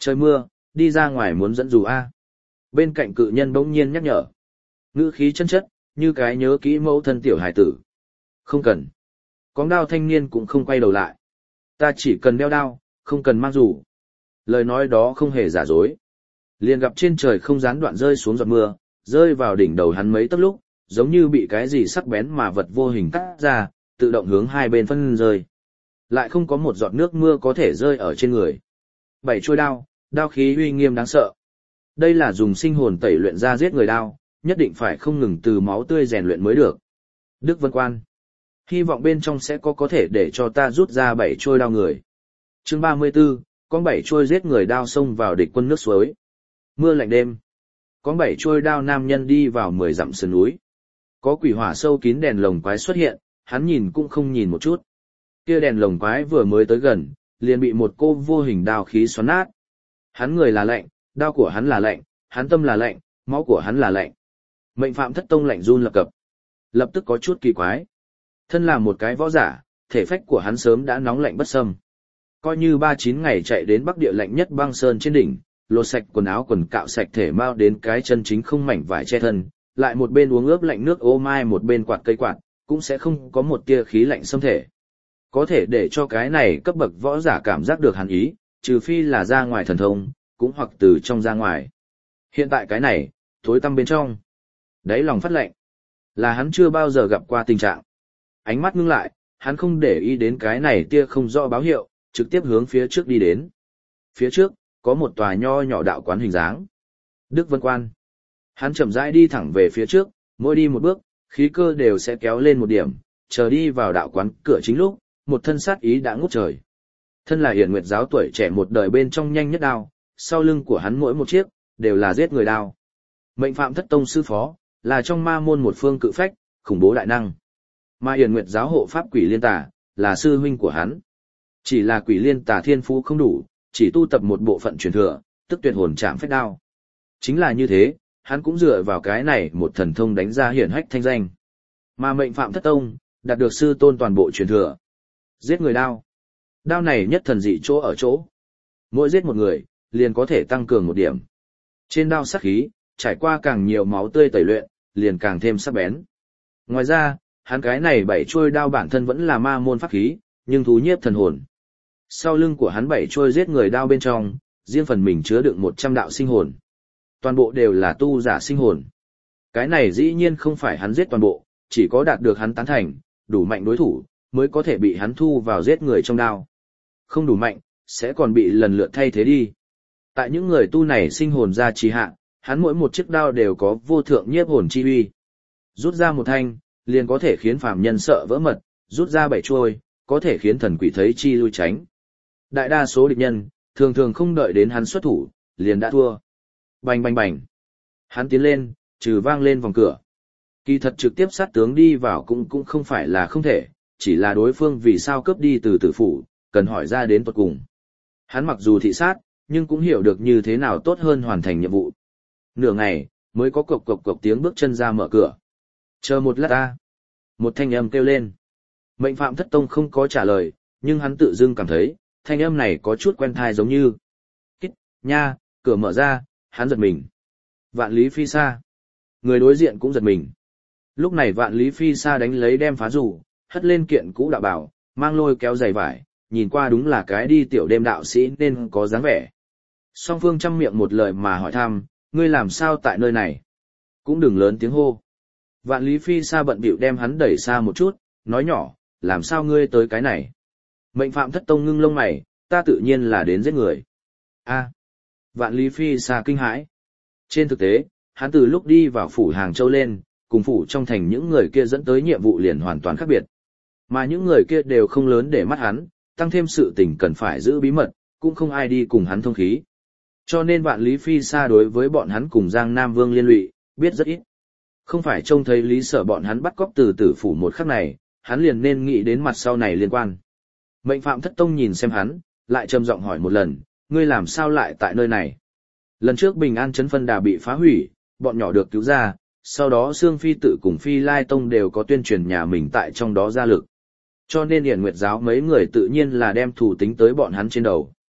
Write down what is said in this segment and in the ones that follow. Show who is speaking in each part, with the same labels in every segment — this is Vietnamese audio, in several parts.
Speaker 1: Trời mưa, đi ra ngoài muốn dẫn dù a. Bên cạnh cự nhân bỗng nhiên nhắc nhở. Ngữ khí chân chất, như cái nhớ kỹ mẫu thân tiểu hải tử. Không cần. Cóng đao thanh niên cũng không quay đầu lại. Ta chỉ cần đeo đao, không cần mang dù. Lời nói đó không hề giả dối. Liền gặp trên trời không gián đoạn rơi xuống giọt mưa, rơi vào đỉnh đầu hắn mấy tấc lúc, giống như bị cái gì sắc bén mà vật vô hình cắt ra, tự động hướng hai bên phân rơi. Lại không có một giọt nước mưa có thể rơi ở trên người. 7 chuôi đao, đao khí uy nghiêm đáng sợ. Đây là dùng sinh hồn tẩy luyện ra giết người đao, nhất định phải không ngừng từ máu tươi rèn luyện mới được. Đức Vân Quan. Hy vọng bên trong sẽ có thể để cho ta rút ra 7 chuôi đao người. Chương 34, con 7 chuôi giết người đao xông vào địch quân nước suối. Mưa lạnh đêm. Con 7 chuôi đao nam nhân đi vào 10 dặm sườn núi. Có quỷ hỏa sâu kín đèn lồng quái xuất hiện, hắn nhìn cũng không nhìn một chút. Kia đèn lồng quái vừa mới tới gần, liền bị một cô vô hình đao khí xoắn nát. Hắn người là lạnh, đao của hắn là lạnh, hắn tâm là lạnh, máu của hắn là lạnh. Mệnh Phạm Thất Tông lạnh run lập cập. Lập tức có chút kỳ quái. Thân là một cái võ giả, thể phách của hắn sớm đã nóng lạnh bất xâm. Coi như 3-9 ngày chạy đến Bắc Địa lạnh nhất băng sơn trên đỉnh, lột sạch quần áo quần cạo sạch thể mau đến cái chân chính không mảnh vải che thân, lại một bên uống ướp lạnh nước ô mai một bên quạt cây quạt, cũng sẽ không có một tia khí lạnh xâm thể. Có thể để cho cái này cấp bậc võ giả cảm giác được hàn ý, trừ phi là ra ngoài thần thông, cũng hoặc từ trong ra ngoài. Hiện tại cái này, tối tăm bên trong. Đáy lòng phát lạnh. Là hắn chưa bao giờ gặp qua tình trạng. Ánh mắt ngưng lại, hắn không để ý đến cái này tia không rõ báo hiệu, trực tiếp hướng phía trước đi đến. Phía trước, có một tòa nho nhỏ đạo quán hình dáng. Đức Vân Quan. Hắn chậm rãi đi thẳng về phía trước, mỗi đi một bước, khí cơ đều sẽ kéo lên một điểm, chờ đi vào đạo quán cửa chính lúc, một thân sát ý đã ngút trời. Thân là Hiển Nguyệt giáo tuổi trẻ một đời bên trong nhanh nhất đao, sau lưng của hắn mỗi một chiếc, đều là giết người đao. Mệnh Phạm Thất Tông sư phó, là trong ma môn một phương cự phách, khủng bố đại năng. Mà Hiển Nguyệt giáo hộ pháp Quỷ Liên Tà, là sư huynh của hắn. Chỉ là Quỷ Liên Tà thiên phú không đủ, chỉ tu tập một bộ phận truyền thừa, tức tuyệt hồn trảm phách đao. Chính là như thế, hắn cũng dựa vào cái này một thần thông đánh ra hiển hách thanh danh. Mà Mệnh Phạm Thất Tông, đạt được sư tôn toàn bộ truyền thừa. Giết người đao. Đao này nhất thần dị chỗ ở chỗ. Mỗi giết một người, liền có thể tăng cường một điểm. Trên đao sắc khí, trải qua càng nhiều máu tươi tẩy luyện, liền càng thêm sắc bén. Ngoài ra, hắn cái này 7 chuôi đao bản thân vẫn là ma môn pháp khí, nhưng thú nhiếp thần hồn. Sau lưng của hắn 7 chuôi giết người đao bên trong, riêng phần mình chứa đựng 100 đạo sinh hồn. Toàn bộ đều là tu giả sinh hồn. Cái này dĩ nhiên không phải hắn giết toàn bộ, chỉ có đạt được hắn tán thành, đủ mạnh đối thủ, mới có thể bị hắn thu vào giết người trong đao. Không đủ mạnh, sẽ còn bị lần lượt thay thế đi. Tại những người tu này sinh hồn ra trì hạ, hắn mỗi một chiếc đao đều có vô thượng nhiếp hồn chi uy. Rút ra một thanh, liền có thể khiến phàm nhân sợ vỡ mật, rút ra 7 chuôi, có thể khiến thần quỷ thấy chi lui tránh. Đại đa số địch nhân, thường thường không đợi đến hắn xuất thủ, liền đã thua. Bành bành bành. Hắn tiến lên, trừ vang lên vòng cửa. Kỳ thật trực tiếp sát tướng đi vào cũng không phải là không thể, chỉ là đối phương vì sao cướp đi từ tử phủ, cần hỏi ra đến tuột cùng. Hắn mặc dù thị sát, nhưng cũng hiểu được như thế nào tốt hơn hoàn thành nhiệm vụ. Nửa ngày, mới có cộc cộc cộc tiếng bước chân ra mở cửa. Chờ một lát ta. Một thanh âm kêu lên. Mệnh Phạm Thất Tông không có trả lời, nhưng hắn tự dưng cảm thấy, thanh âm này có chút quen thai giống như. Kít, nha, cửa mở ra, hắn giật mình. Vạn Lý Phi Sa. Người đối diện cũng giật mình. Lúc này Vạn Lý Phi Sa đánh lấy đem phá rủ, hất lên kiện cũ đạo bảo, mang lôi kéo giày vải, nhìn qua đúng là cái đi tiểu đêm đạo sĩ nên có dáng vẻ. Song phương trăm miệng một lời mà hỏi thăm, ngươi làm sao tại nơi này? Cũng đừng lớn tiếng hô. Vạn Lý Phi Sa bận bịu đem hắn đẩy xa một chút, nói nhỏ, làm sao ngươi tới cái này? Mệnh Phạm Thất Tông ngưng lông mày, ta tự nhiên là đến giết người. A. Vạn Lý Phi Sa kinh hãi. Trên thực tế, hắn từ lúc đi vào phủ Hàng Châu lên, cùng phủ trong thành những người kia dẫn tới nhiệm vụ liền hoàn toàn khác biệt. Mà những người kia đều không lớn để mắt hắn, tăng thêm sự tình cần phải giữ bí mật, cũng không ai đi cùng hắn thông khí. Cho nên Vạn Lý Phi Sa đối với bọn hắn cùng Giang Nam Vương liên lụy, biết rất ít. Không phải trông thấy lý sở bọn hắn bắt cóc từ tử phủ một khắc này, hắn liền nên nghĩ đến mặt sau này liên quan. Mệnh Phạm Thất Tông nhìn xem hắn, lại trầm giọng hỏi một lần, ngươi làm sao lại tại nơi này? Lần trước Bình An Trấn Phân Đà bị phá hủy, bọn nhỏ được cứu ra, sau đó Sương Phi Tự cùng Phi Lai Tông đều có tuyên truyền nhà mình tại trong đó ra lực. Cho nên Hiển Nguyệt giáo mấy người tự nhiên là đem thủ tính tới bọn hắn trên đầu.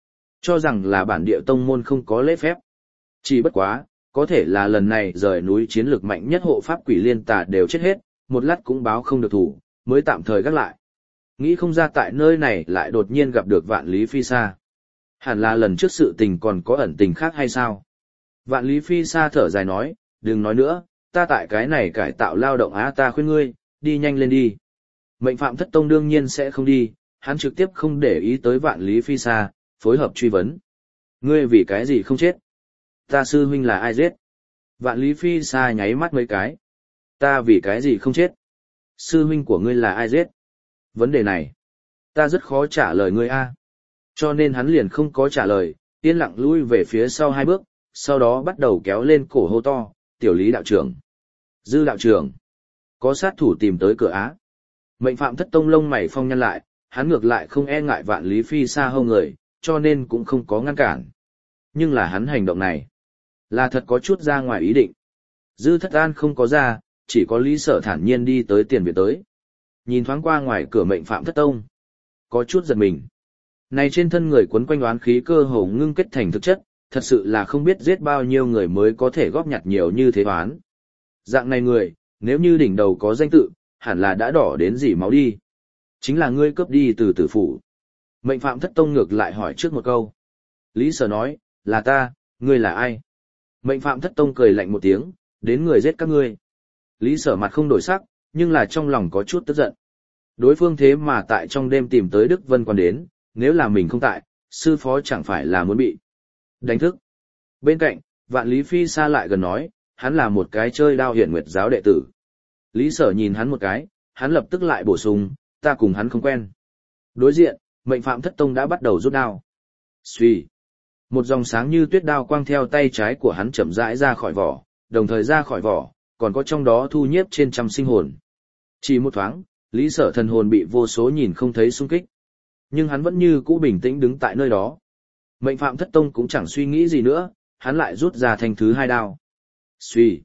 Speaker 1: cho rằng là bản địa tông môn không có lễ phép. Chỉ bất quá, có thể là lần này rời núi chiến lược mạnh nhất hộ pháp quỷ liên tà đều chết hết, một lát cũng báo không được thủ, mới tạm thời gác lại. Nghĩ không ra tại nơi này lại đột nhiên gặp được Vạn Lý Phi Sa. Hẳn là lần trước sự tình còn có ẩn tình khác hay sao? Vạn Lý Phi Sa thở dài nói, đừng nói nữa, ta tại cái này cải tạo lao động ta khuyên ngươi, đi nhanh lên đi. Mệnh Phạm Thất Tông đương nhiên sẽ không đi, hắn trực tiếp không để ý tới Vạn Lý Phi Sa, phối hợp truy vấn. Ngươi vì cái gì không chết? Ta sư huynh là ai giết? Vạn Lý Phi Sa nháy mắt mấy cái. Ta vì cái gì không chết? Sư huynh của ngươi là ai giết? Vấn đề này, ta rất khó trả lời ngươi a. Cho nên hắn liền không có trả lời, yên lặng lui về phía sau 2 bước, sau đó bắt đầu kéo lên cổ hô to, tiểu Lý đạo trưởng. Dư đạo trưởng. Có sát thủ tìm tới cửa á. Mệnh Phạm Thất Tông lông mày phong nhăn lại, hắn ngược lại không e ngại Vạn Lý Phi Sa hâu người, cho nên cũng không có ngăn cản. Nhưng là hắn hành động này, là thật có chút ra ngoài ý định. Dư Thất An không có ra, chỉ có Lý Sở thản nhiên đi tới tiền viện tới. Nhìn thoáng qua ngoài cửa Mệnh Phạm Thất Tông, có chút giật mình. Này trên thân người quấn quanh oán khí cơ hồ ngưng kết thành thực chất, thật sự là không biết giết bao nhiêu người mới có thể góp nhặt nhiều như thế oán. Dạng này người, nếu như đỉnh đầu có danh tự, hẳn là đã đỏ đến dỉ máu đi. Chính là ngươi cướp đi từ tử phủ. Mệnh Phạm Thất Tông ngược lại hỏi trước một câu. Lý Sở nói, là ta, ngươi là ai? Mệnh Phạm Thất Tông cười lạnh một tiếng, đến người giết các ngươi. Lý Sở mặt không đổi sắc, nhưng là trong lòng có chút tức giận. Đối phương thế mà tại trong đêm tìm tới Đức Vân Quan đến, nếu là mình không tại, sư phó chẳng phải là muốn bị đánh thức. Bên cạnh, Vạn Lý Phi Sa lại gần nói, hắn là một cái chơi đao hiển nguyệt giáo đệ tử. Lý Sở nhìn hắn một cái, hắn lập tức lại bổ sung, ta cùng hắn không quen. Đối diện, Mệnh Phạm Thất Tông đã bắt đầu rút đao. Xuy. Một dòng sáng như tuyết đao quang theo tay trái của hắn chậm rãi ra khỏi vỏ, đồng thời ra khỏi vỏ, còn có trong đó thu nhiếp trên trăm sinh hồn. Chỉ một thoáng, Lý Sở thần hồn bị vô số nhìn không thấy xung kích. Nhưng hắn vẫn như cũ bình tĩnh đứng tại nơi đó. Mệnh Phạm Thất Tông cũng chẳng suy nghĩ gì nữa, hắn lại rút ra thanh thứ 2 đao. Xuy.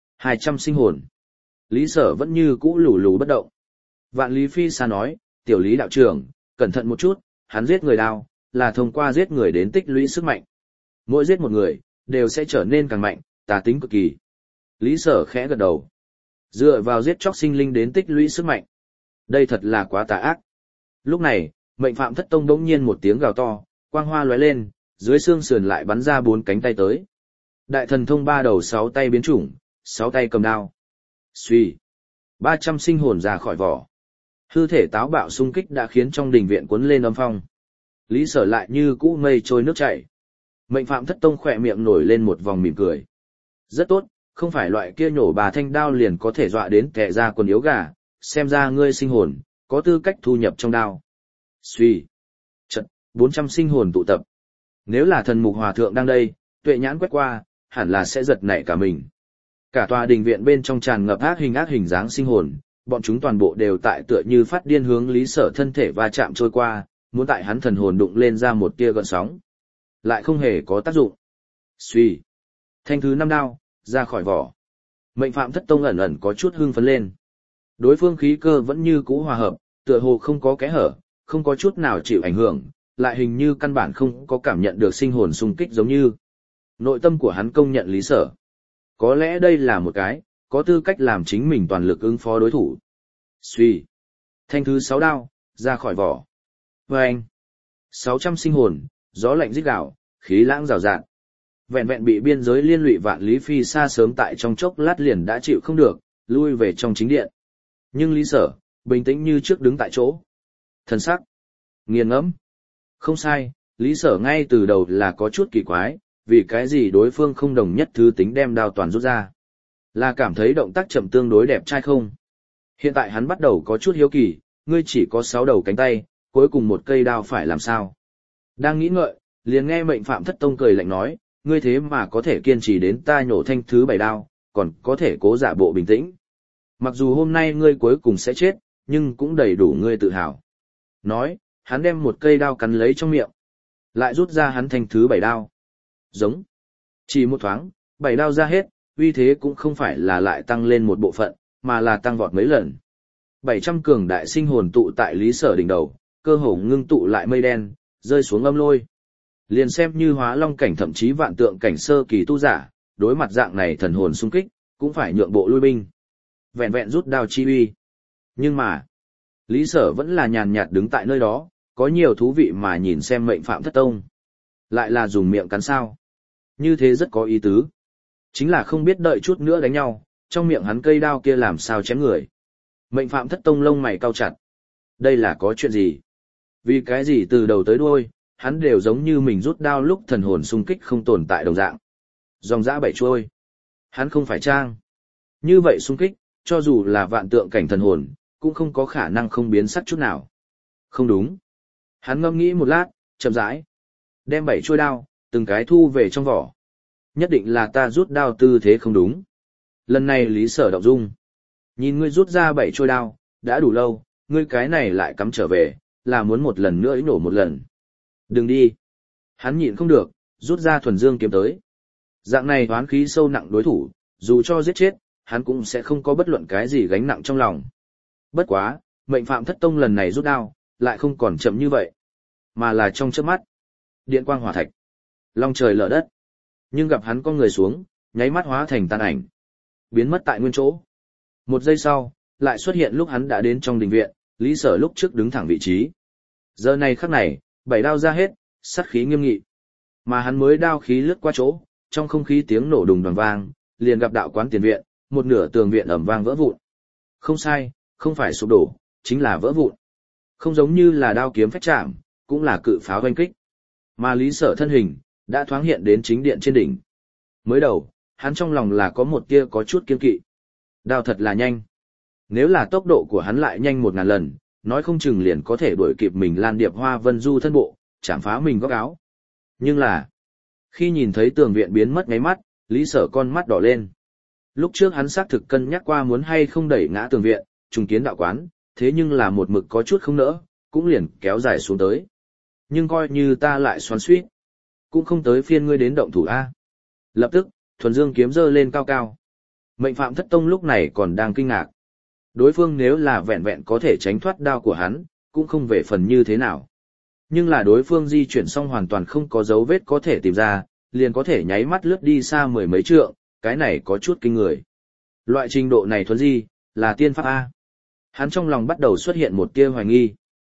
Speaker 1: 200 sinh hồn. Lý Sở vẫn như cũ lù lù bất động. Vạn Lý Phi Sa nói, tiểu Lý đạo trưởng, cẩn thận một chút, hắn giết người đao, là thông qua giết người đến tích lũy sức mạnh. Mỗi giết một người, đều sẽ trở nên càng mạnh, tà tính cực kỳ. Lý Sở khẽ gật đầu. Dựa vào giết chóc sinh linh đến tích lũy sức mạnh. Đây thật là quá tà ác. Lúc này, Mệnh Phạm Thất Tông đống nhiên một tiếng gào to, quang hoa lóe lên, dưới xương sườn lại bắn ra 4 cánh tay tới. Đại thần thông 3 đầu 6 tay biến chủng, 6 tay cầm đao. Xuy. 300 sinh hồn ra khỏi vỏ. Hư thể táo bạo xung kích đã khiến trong đình viện cuốn lên âm phong. Lý Sở lại như cũ mây trôi nước chảy. Mệnh Phạm Thất Tông khỏe miệng nổi lên một vòng mỉm cười. Rất tốt, không phải loại kia nhổ bà thanh đao liền có thể dọa đến kẻ ra quần yếu gà, xem ra ngươi sinh hồn, có tư cách thu nhập trong đao. Xuy. Trận, 400 sinh hồn tụ tập. Nếu là thần mục hòa thượng đang đây, tuệ nhãn quét qua, hẳn là sẽ giật nảy cả mình. Cả tòa đình viện bên trong tràn ngập ác hình dáng sinh hồn, bọn chúng toàn bộ đều tại tựa như phát điên hướng Lý Sở thân thể va chạm trôi qua, muốn tại hắn thần hồn đụng lên ra một tia gợn sóng. Lại không hề có tác dụng. Xuy. Thanh thứ 5 đao, ra khỏi vỏ. Mệnh Phạm Thất Tông ẩn ẩn có chút hưng phấn lên. Đối phương khí cơ vẫn như cũ hòa hợp, tựa hồ không có kẽ hở, không có chút nào chịu ảnh hưởng, lại hình như căn bản không có cảm nhận được sinh hồn xung kích giống như. Nội tâm của hắn công nhận Lý Sở. Có lẽ đây là một cái, có tư cách làm chính mình toàn lực ứng phó đối thủ. Xuy. Thanh thứ 6 đao, ra khỏi vỏ. Vâng. 600 sinh hồn, gió lạnh rít gào, khí lãng rào rạt. Vẹn vẹn bị biên giới liên lụy Vạn Lý Phi Sa sớm tại trong chốc lát liền đã chịu không được, lui về trong chính điện. Nhưng Lý Sở, bình tĩnh như trước đứng tại chỗ. Thần sắc. Nghiền ngẫm. Không sai, Lý Sở ngay từ đầu là có chút kỳ quái, vì cái gì đối phương không đồng nhất thứ tính đem đao toàn rút ra. Là cảm thấy động tác chậm tương đối đẹp trai không? Hiện tại hắn bắt đầu có chút hiếu kỳ, ngươi chỉ có 6 đầu cánh tay, cuối cùng một cây đao phải làm sao? Đang nghĩ ngợi, liền nghe Mệnh Phạm Thất Tông cười lạnh nói, ngươi thế mà có thể kiên trì đến ta nhổ thanh thứ 7 đao, còn có thể cố giả bộ bình tĩnh. Mặc dù hôm nay ngươi cuối cùng sẽ chết, nhưng cũng đầy đủ ngươi tự hào. Nói, hắn đem một cây đao cắn lấy trong miệng, lại rút ra hắn thanh thứ 7 đao. Giống. Chỉ một thoáng, 7 đao ra hết, uy thế cũng không phải là lại tăng lên một bộ phận, mà là tăng vọt mấy lần. 700 cường đại sinh hồn tụ tại Lý Sở đỉnh đầu, cơ hồ ngưng tụ lại mây đen, rơi xuống âm lôi. Liền xem như hóa long cảnh thậm chí vạn tượng cảnh sơ kỳ tu giả, đối mặt dạng này thần hồn xung kích, cũng phải nhượng bộ lui binh. Vẹn vẹn rút đao chi uy. Nhưng mà, Lý Sở vẫn là nhàn nhạt đứng tại nơi đó, có nhiều thú vị mà nhìn xem Mệnh Phạm Thất Tông. Lại là dùng miệng cắn sao. Như thế rất có ý tứ. Chính là không biết đợi chút nữa đánh nhau, trong miệng hắn cây đao kia làm sao chém người. Mệnh Phạm Thất Tông lông mày cau chặt. Đây là có chuyện gì? Vì cái gì từ đầu tới đuôi, hắn đều giống như mình rút đao lúc thần hồn xung kích không tồn tại đồng dạng. Dòng dã bảy trôi. Hắn không phải trang. Như vậy xung kích, cho dù là vạn tượng cảnh thần hồn, cũng không có khả năng không biến sắc chút nào. Không đúng. Hắn ngẫm nghĩ một lát, chậm rãi. Đem bảy trôi đao, từng cái thu về trong vỏ. Nhất định là ta rút đao tư thế không đúng. Lần này Lý Sở động dung. Nhìn ngươi rút ra bảy trôi đao, đã đủ lâu, ngươi cái này lại cắm trở về, là muốn một lần nữa nổ một lần. Đừng đi. Hắn nhịn không được, rút ra thuần dương kiếm tới. Dạng này oán khí sâu nặng đối thủ, dù cho giết chết, hắn cũng sẽ không có bất luận cái gì gánh nặng trong lòng. Bất quá, Mệnh Phạm Thất Tông lần này rút đao, lại không còn chậm như vậy, mà là trong chớp mắt. Điện quang hỏa thạch, long trời lở đất. Nhưng gặp hắn con người xuống, nháy mắt hóa thành tàn ảnh, biến mất tại nguyên chỗ. Một giây sau, lại xuất hiện lúc hắn đã đến trong đình viện, Lý Sở lúc trước đứng thẳng vị trí. Giờ này khắc này, bảy đao ra hết, sát khí nghiêm nghị. Mà hắn mới đao khí lướt qua chỗ, trong không khí tiếng nổ đùng đoàng vang, liền gặp đạo quán tiền viện, một nửa tường viện ầm vang vỡ vụn. Không sai, không phải sụp đổ, chính là vỡ vụn. Không giống như là đao kiếm phách chạm, cũng là cự pháo hoanh kích. Mà Lý Sở thân hình, đã thoáng hiện đến chính điện trên đỉnh. Mới đầu, hắn trong lòng là có một tia có chút kiên kỵ. Đao thật là nhanh. Nếu là tốc độ của hắn lại nhanh 1000 lần, nói không chừng liền có thể đuổi kịp mình Lan Điệp Hoa Vân Du thân bộ, chạm phá mình góc áo. Nhưng là, khi nhìn thấy tường viện biến mất ngáy mắt, Lý Sở con mắt đỏ lên. Lúc trước hắn xác thực cân nhắc qua muốn hay không đẩy ngã tường viện, trùng kiến đạo quán, thế nhưng là một mực có chút không nỡ, cũng liền kéo dài xuống tới. Nhưng coi như ta lại xoắn xuýt, cũng không tới phiên ngươi đến động thủ A. Lập tức, thuần dương kiếm giơ lên cao cao. Mệnh Phạm Thất Tông lúc này còn đang kinh ngạc. Đối phương nếu là vẹn vẹn có thể tránh thoát đao của hắn, cũng không về phần như thế nào. Nhưng là đối phương di chuyển xong hoàn toàn không có dấu vết có thể tìm ra, liền có thể nháy mắt lướt đi xa 10 mấy trượng, cái này có chút kinh người. Loại trình độ này thuần di, là tiên pháp A. Hắn trong lòng bắt đầu xuất hiện một tia hoài nghi.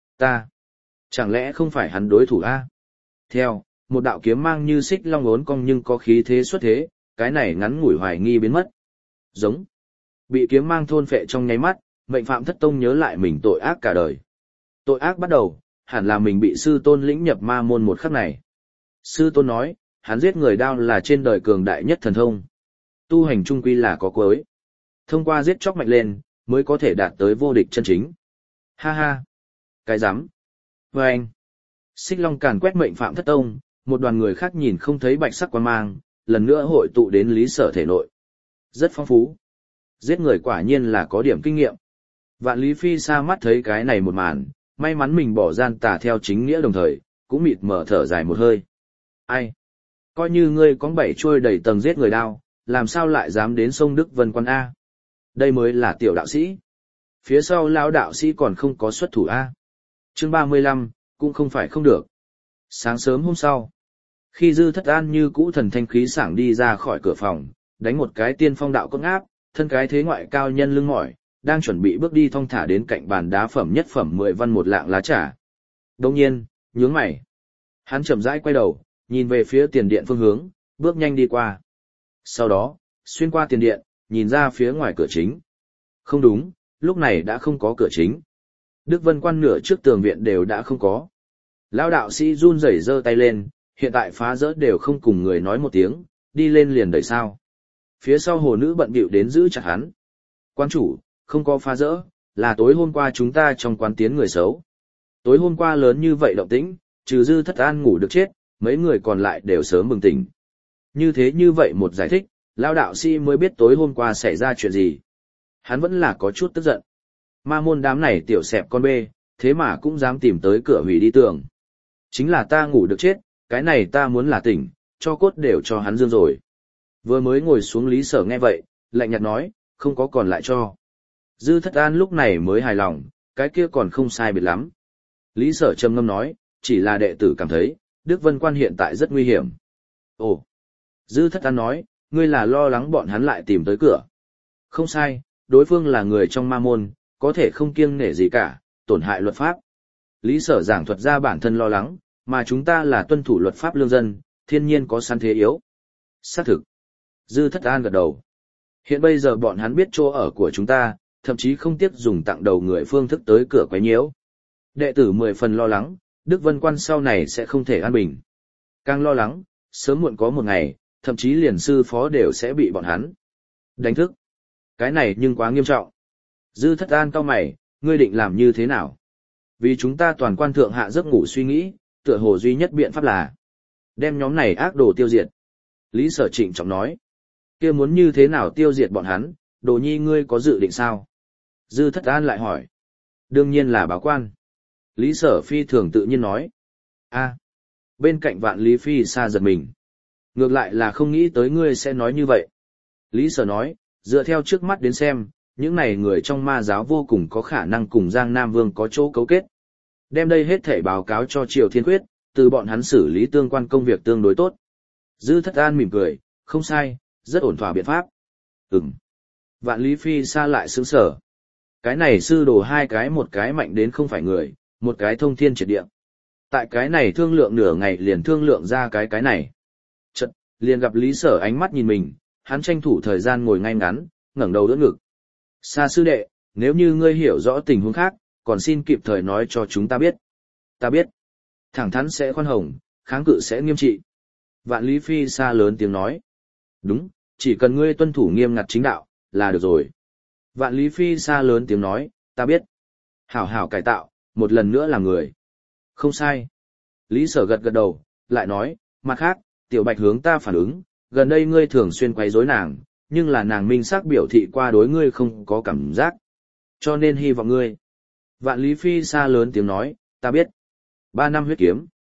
Speaker 1: Chẳng lẽ không phải hắn đối thủ A? Theo, một đạo kiếm mang như xích long ốn cong nhưng có khí thế xuất thế, cái này ngắn ngủi hoài nghi biến mất. Giống. Bị kiếm mang thôn phệ trong nháy mắt, Mệnh Phạm Thất Tông nhớ lại mình tội ác cả đời. Tội ác bắt đầu, hẳn là mình bị sư tôn lĩnh nhập ma môn một khắc này. Sư tôn nói, hắn giết người đao là trên đời cường đại nhất thần thông. Tu hành trung quy là có cuối. Thông qua giết chóc mạnh lên, mới có thể đạt tới vô địch chân chính. Ha ha. Cái rắm. Và anh. Xích long càn quét Mệnh Phạm Thất Tông, một đoàn người khác nhìn không thấy bạch sắc quang mang, lần nữa hội tụ đến Lý Sở thể nội. Rất phong phú. Giết người quả nhiên là có điểm kinh nghiệm. Vạn Lý Phi xa mắt thấy cái này một màn, may mắn mình bỏ gian tà theo chính nghĩa đồng thời, cũng mịt mở thở dài một hơi. Ai? Coi như ngươi có 7 trôi đầy tầng giết người đao, làm sao lại dám đến sông Đức Vân Quan A? Đây mới là tiểu đạo sĩ. Phía sau lão đạo sĩ còn không có xuất thủ A. Chương 35, cũng không phải không được. Sáng sớm hôm sau, khi Dư Thất An như cũ thần thanh khí sảng đi ra khỏi cửa phòng, đánh một cái tiên phong đạo cốt áp, thân cái thế ngoại cao nhân lưng mỏi, đang chuẩn bị bước đi thong thả đến cạnh bàn đá phẩm nhất phẩm 10 văn một lạng lá trà. Đồng nhiên, nhướng mày. Hắn chậm rãi quay đầu, nhìn về phía tiền điện phương hướng, bước nhanh đi qua. Sau đó, xuyên qua tiền điện, nhìn ra phía ngoài cửa chính. Không đúng, lúc này đã không có cửa chính. Đức Vân Quan nửa trước tường viện đều đã không có. Lão đạo sĩ run rẩy giơ tay lên, hiện tại phá rỡ đều không cùng người nói một tiếng, đi lên liền đẩy sao. Phía sau hồ nữ bận bịu đến giữ chặt hắn. Quan chủ, không có phá rỡ, là tối hôm qua chúng ta trong quán tiến người xấu. Tối hôm qua lớn như vậy động tĩnh, trừ Dư Thất An ngủ được chết, mấy người còn lại đều sớm bừng tỉnh. Như vậy một giải thích, lão đạo sĩ mới biết tối hôm qua xảy ra chuyện gì. Hắn vẫn là có chút tức giận. Ma môn đám này tiểu xẹp con bê, thế mà cũng dám tìm tới cửa hủy đi tường. Chính là ta ngủ được chết, cái này ta muốn là tỉnh, cho cốt đều cho hắn dương rồi. Vừa mới ngồi xuống Lý Sở nghe vậy, lạnh nhạt nói, không có còn lại cho. Dư Thất An lúc này mới hài lòng, cái kia còn không sai biệt lắm. Lý Sở trầm ngâm nói, chỉ là đệ tử cảm thấy, Đức Vân Quan hiện tại rất nguy hiểm. Ồ! Dư Thất An nói, ngươi là lo lắng bọn hắn lại tìm tới cửa. Không sai, đối phương là người trong ma môn, có thể không kiêng nể gì cả, tổn hại luật pháp. Lý Sở giảng thuật ra bản thân lo lắng, mà chúng ta là tuân thủ luật pháp lương dân, thiên nhiên có săn thế yếu. Xác thực. Dư Thất An gật đầu. Hiện bây giờ bọn hắn biết chỗ ở của chúng ta, thậm chí không tiếc dùng tặng đầu người phương thức tới cửa quấy nhiễu. Đệ tử 10 phần lo lắng, Đức Vân Quan sau này sẽ không thể an bình. Càng lo lắng, sớm muộn có một ngày, thậm chí liền sư phó đều sẽ bị bọn hắn đánh thức. Cái này nhưng quá nghiêm trọng. Dư Thất An cau mày, ngươi định làm như thế nào? Vì chúng ta toàn quan thượng hạ giấc ngủ suy nghĩ, tựa hồ duy nhất biện pháp là đem nhóm này ác đồ tiêu diệt. Lý Sở trịnh trọng nói, kia muốn như thế nào tiêu diệt bọn hắn, Đồ Nhi ngươi có dự định sao? Dư Thất An lại hỏi. Đương nhiên là báo quan. Lý Sở phi thường tự nhiên nói. A. Bên cạnh Vạn Lý Phi Sa giật mình. Ngược lại là không nghĩ tới ngươi sẽ nói như vậy. Lý Sở nói, dựa theo trước mắt đến xem, những này người trong ma giáo vô cùng có khả năng cùng Giang Nam Vương có chỗ cấu kết. Đem đây hết thể báo cáo cho Triều Thiên Khuyết, từ bọn hắn xử lý tương quan công việc tương đối tốt. Dư Thất An mỉm cười, không sai, rất ổn thỏa biện pháp. Vạn Lý Phi Sa lại sững sở. Cái này sư đồ hai cái, một cái mạnh đến không phải người, một cái thông thiên triệt địa. Tại cái này thương lượng nửa ngày liền thương lượng ra cái này. Chợt, liền gặp Lý Sở ánh mắt nhìn mình, hắn tranh thủ thời gian ngồi ngay ngắn, ngẩng đầu đỡ ngực. Sa sư đệ, nếu như ngươi hiểu rõ tình huống khác, còn xin kịp thời nói cho chúng ta biết. Ta biết. Thẳng thắn sẽ khoan hồng, kháng cự sẽ nghiêm trị. Vạn Lý Phi Sa lớn tiếng nói. Đúng, chỉ cần ngươi tuân thủ nghiêm ngặt chính đạo, là được rồi. Vạn Lý Phi Sa lớn tiếng nói, ta biết. Hảo hảo cải tạo, một lần nữa làm người. Không sai. Lý Sở gật gật đầu, lại nói, mặt khác, Tiểu Bạch hướng ta phản ứng, gần đây ngươi thường xuyên quấy rối nàng, nhưng là nàng minh xác biểu thị qua đối ngươi không có cảm giác. Cho nên hy vọng ngươi. Vạn Lý Phi Sa lớn tiếng nói, ta biết. 3 năm huyết kiếm.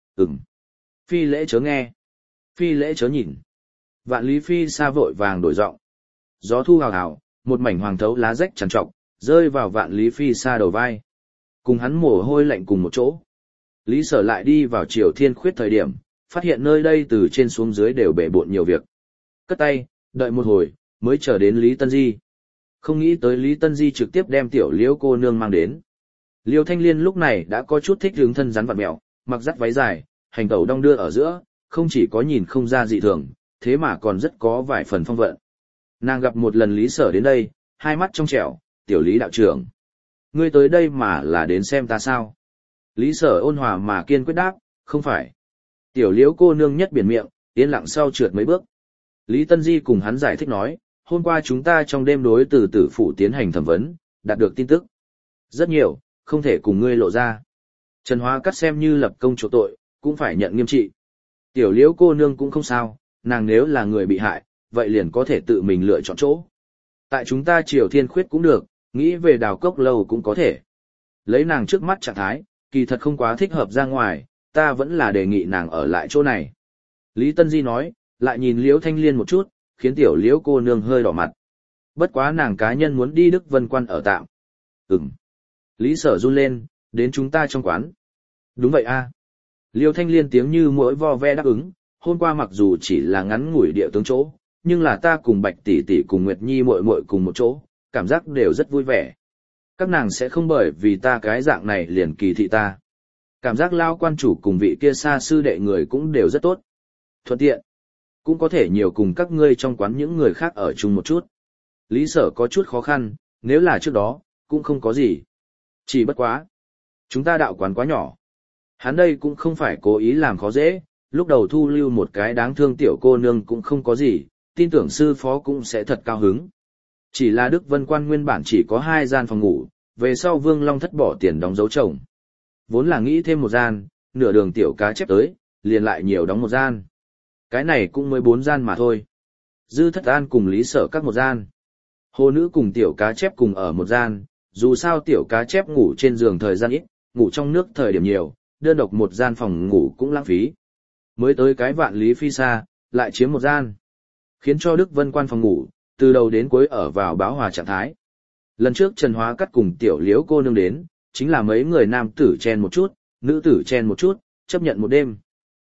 Speaker 1: Phi lễ chớ nghe. Phi lễ chớ nhìn. Vạn Lý Phi Sa vội vàng đổi giọng. Gió thu hào hào, một mảnh hoàng thấu lá rách trằn trọc, rơi vào Vạn Lý Phi Sa đầu vai. Cùng hắn mồ hôi lạnh cùng một chỗ. Lý Sở lại đi vào Triều Thiên Khuyết thời điểm, phát hiện nơi đây từ trên xuống dưới đều bể bộn nhiều việc. Cất tay, đợi một hồi, mới chờ đến Lý Tân Di. Không nghĩ tới Lý Tân Di trực tiếp đem tiểu Liễu cô nương mang đến. Liêu Thanh Liên lúc này đã có chút thích hướng thân rắn vặn mẹo, mặc dắt váy dài, hành tẩu đong đưa ở giữa, không chỉ có nhìn không ra dị thường, thế mà còn rất có vài phần phong vận. Nàng gặp một lần Lý Sở đến đây, hai mắt trong trẻo, tiểu Lý đạo trưởng. Ngươi tới đây mà là đến xem ta sao? Lý Sở ôn hòa mà kiên quyết đáp, không phải. Tiểu Liễu cô nương nhất biển miệng, yên lặng sau trượt mấy bước. Lý Tân Di cùng hắn giải thích nói, hôm qua chúng ta trong đêm đối từ tử phủ tiến hành thẩm vấn, đạt được tin tức. Rất nhiều, không thể cùng ngươi lộ ra. Trần Hóa Cắt xem như lập công chỗ tội, cũng phải nhận nghiêm trị. Tiểu Liễu cô nương cũng không sao, nàng nếu là người bị hại, vậy liền có thể tự mình lựa chọn chỗ. Tại chúng ta Triều Thiên Khuyết cũng được, nghĩ về Đào Cốc Lâu cũng có thể. Lấy nàng trước mắt trạng thái, kỳ thật không quá thích hợp ra ngoài, ta vẫn là đề nghị nàng ở lại chỗ này. Lý Tân Di nói, lại nhìn Liễu Thanh Liên một chút, khiến tiểu Liễu cô nương hơi đỏ mặt. Bất quá nàng cá nhân muốn đi Đức Vân Quan ở tạm. Lý Sở run lên, đến chúng ta trong quán. Đúng vậy a. Liêu Thanh Liên tiếng như mỗi vo ve đáp ứng, hôm qua mặc dù chỉ là ngắn ngủi địa tướng chỗ, nhưng là ta cùng Bạch tỷ tỷ cùng Nguyệt Nhi muội muội cùng một chỗ, cảm giác đều rất vui vẻ. Các nàng sẽ không bởi vì ta cái dạng này liền kỳ thị ta. Cảm giác lao quan chủ cùng vị kia xa sư đệ người cũng đều rất tốt. Thuận tiện, cũng có thể nhiều cùng các ngươi trong quán những người khác ở chung một chút. Lý Sở có chút khó khăn, nếu là trước đó, cũng không có gì. Chỉ bất quá. Chúng ta đạo quán quá nhỏ. Hắn đây cũng không phải cố ý làm khó dễ, lúc đầu thu lưu một cái đáng thương tiểu cô nương cũng không có gì, tin tưởng sư phó cũng sẽ thật cao hứng. Chỉ là Đức Vân Quan nguyên bản chỉ có 2 gian phòng ngủ, về sau Vương Long Thất bỏ tiền đóng dấu chồng. Vốn là nghĩ thêm một gian, nửa đường tiểu cá chép tới, liền lại nhiều đóng một gian. Cái này cũng mới 4 gian mà thôi. Dư Thất An cùng Lý Sở các một gian. Hồ Nữ cùng tiểu cá chép cùng ở một gian, dù sao tiểu cá chép ngủ trên giường thời gian ít, ngủ trong nước thời điểm nhiều, đơn độc một gian phòng ngủ cũng lãng phí. Mới tới cái Vạn Lý Phi Sa, lại chiếm một gian. Khiến cho Đức Vân Quan phòng ngủ, từ đầu đến cuối ở vào bão hòa trạng thái. Lần trước Trần Hóa Cắt cùng tiểu Liễu cô nương đến, chính là mấy người nam tử chen một chút, nữ tử chen một chút, chấp nhận một đêm.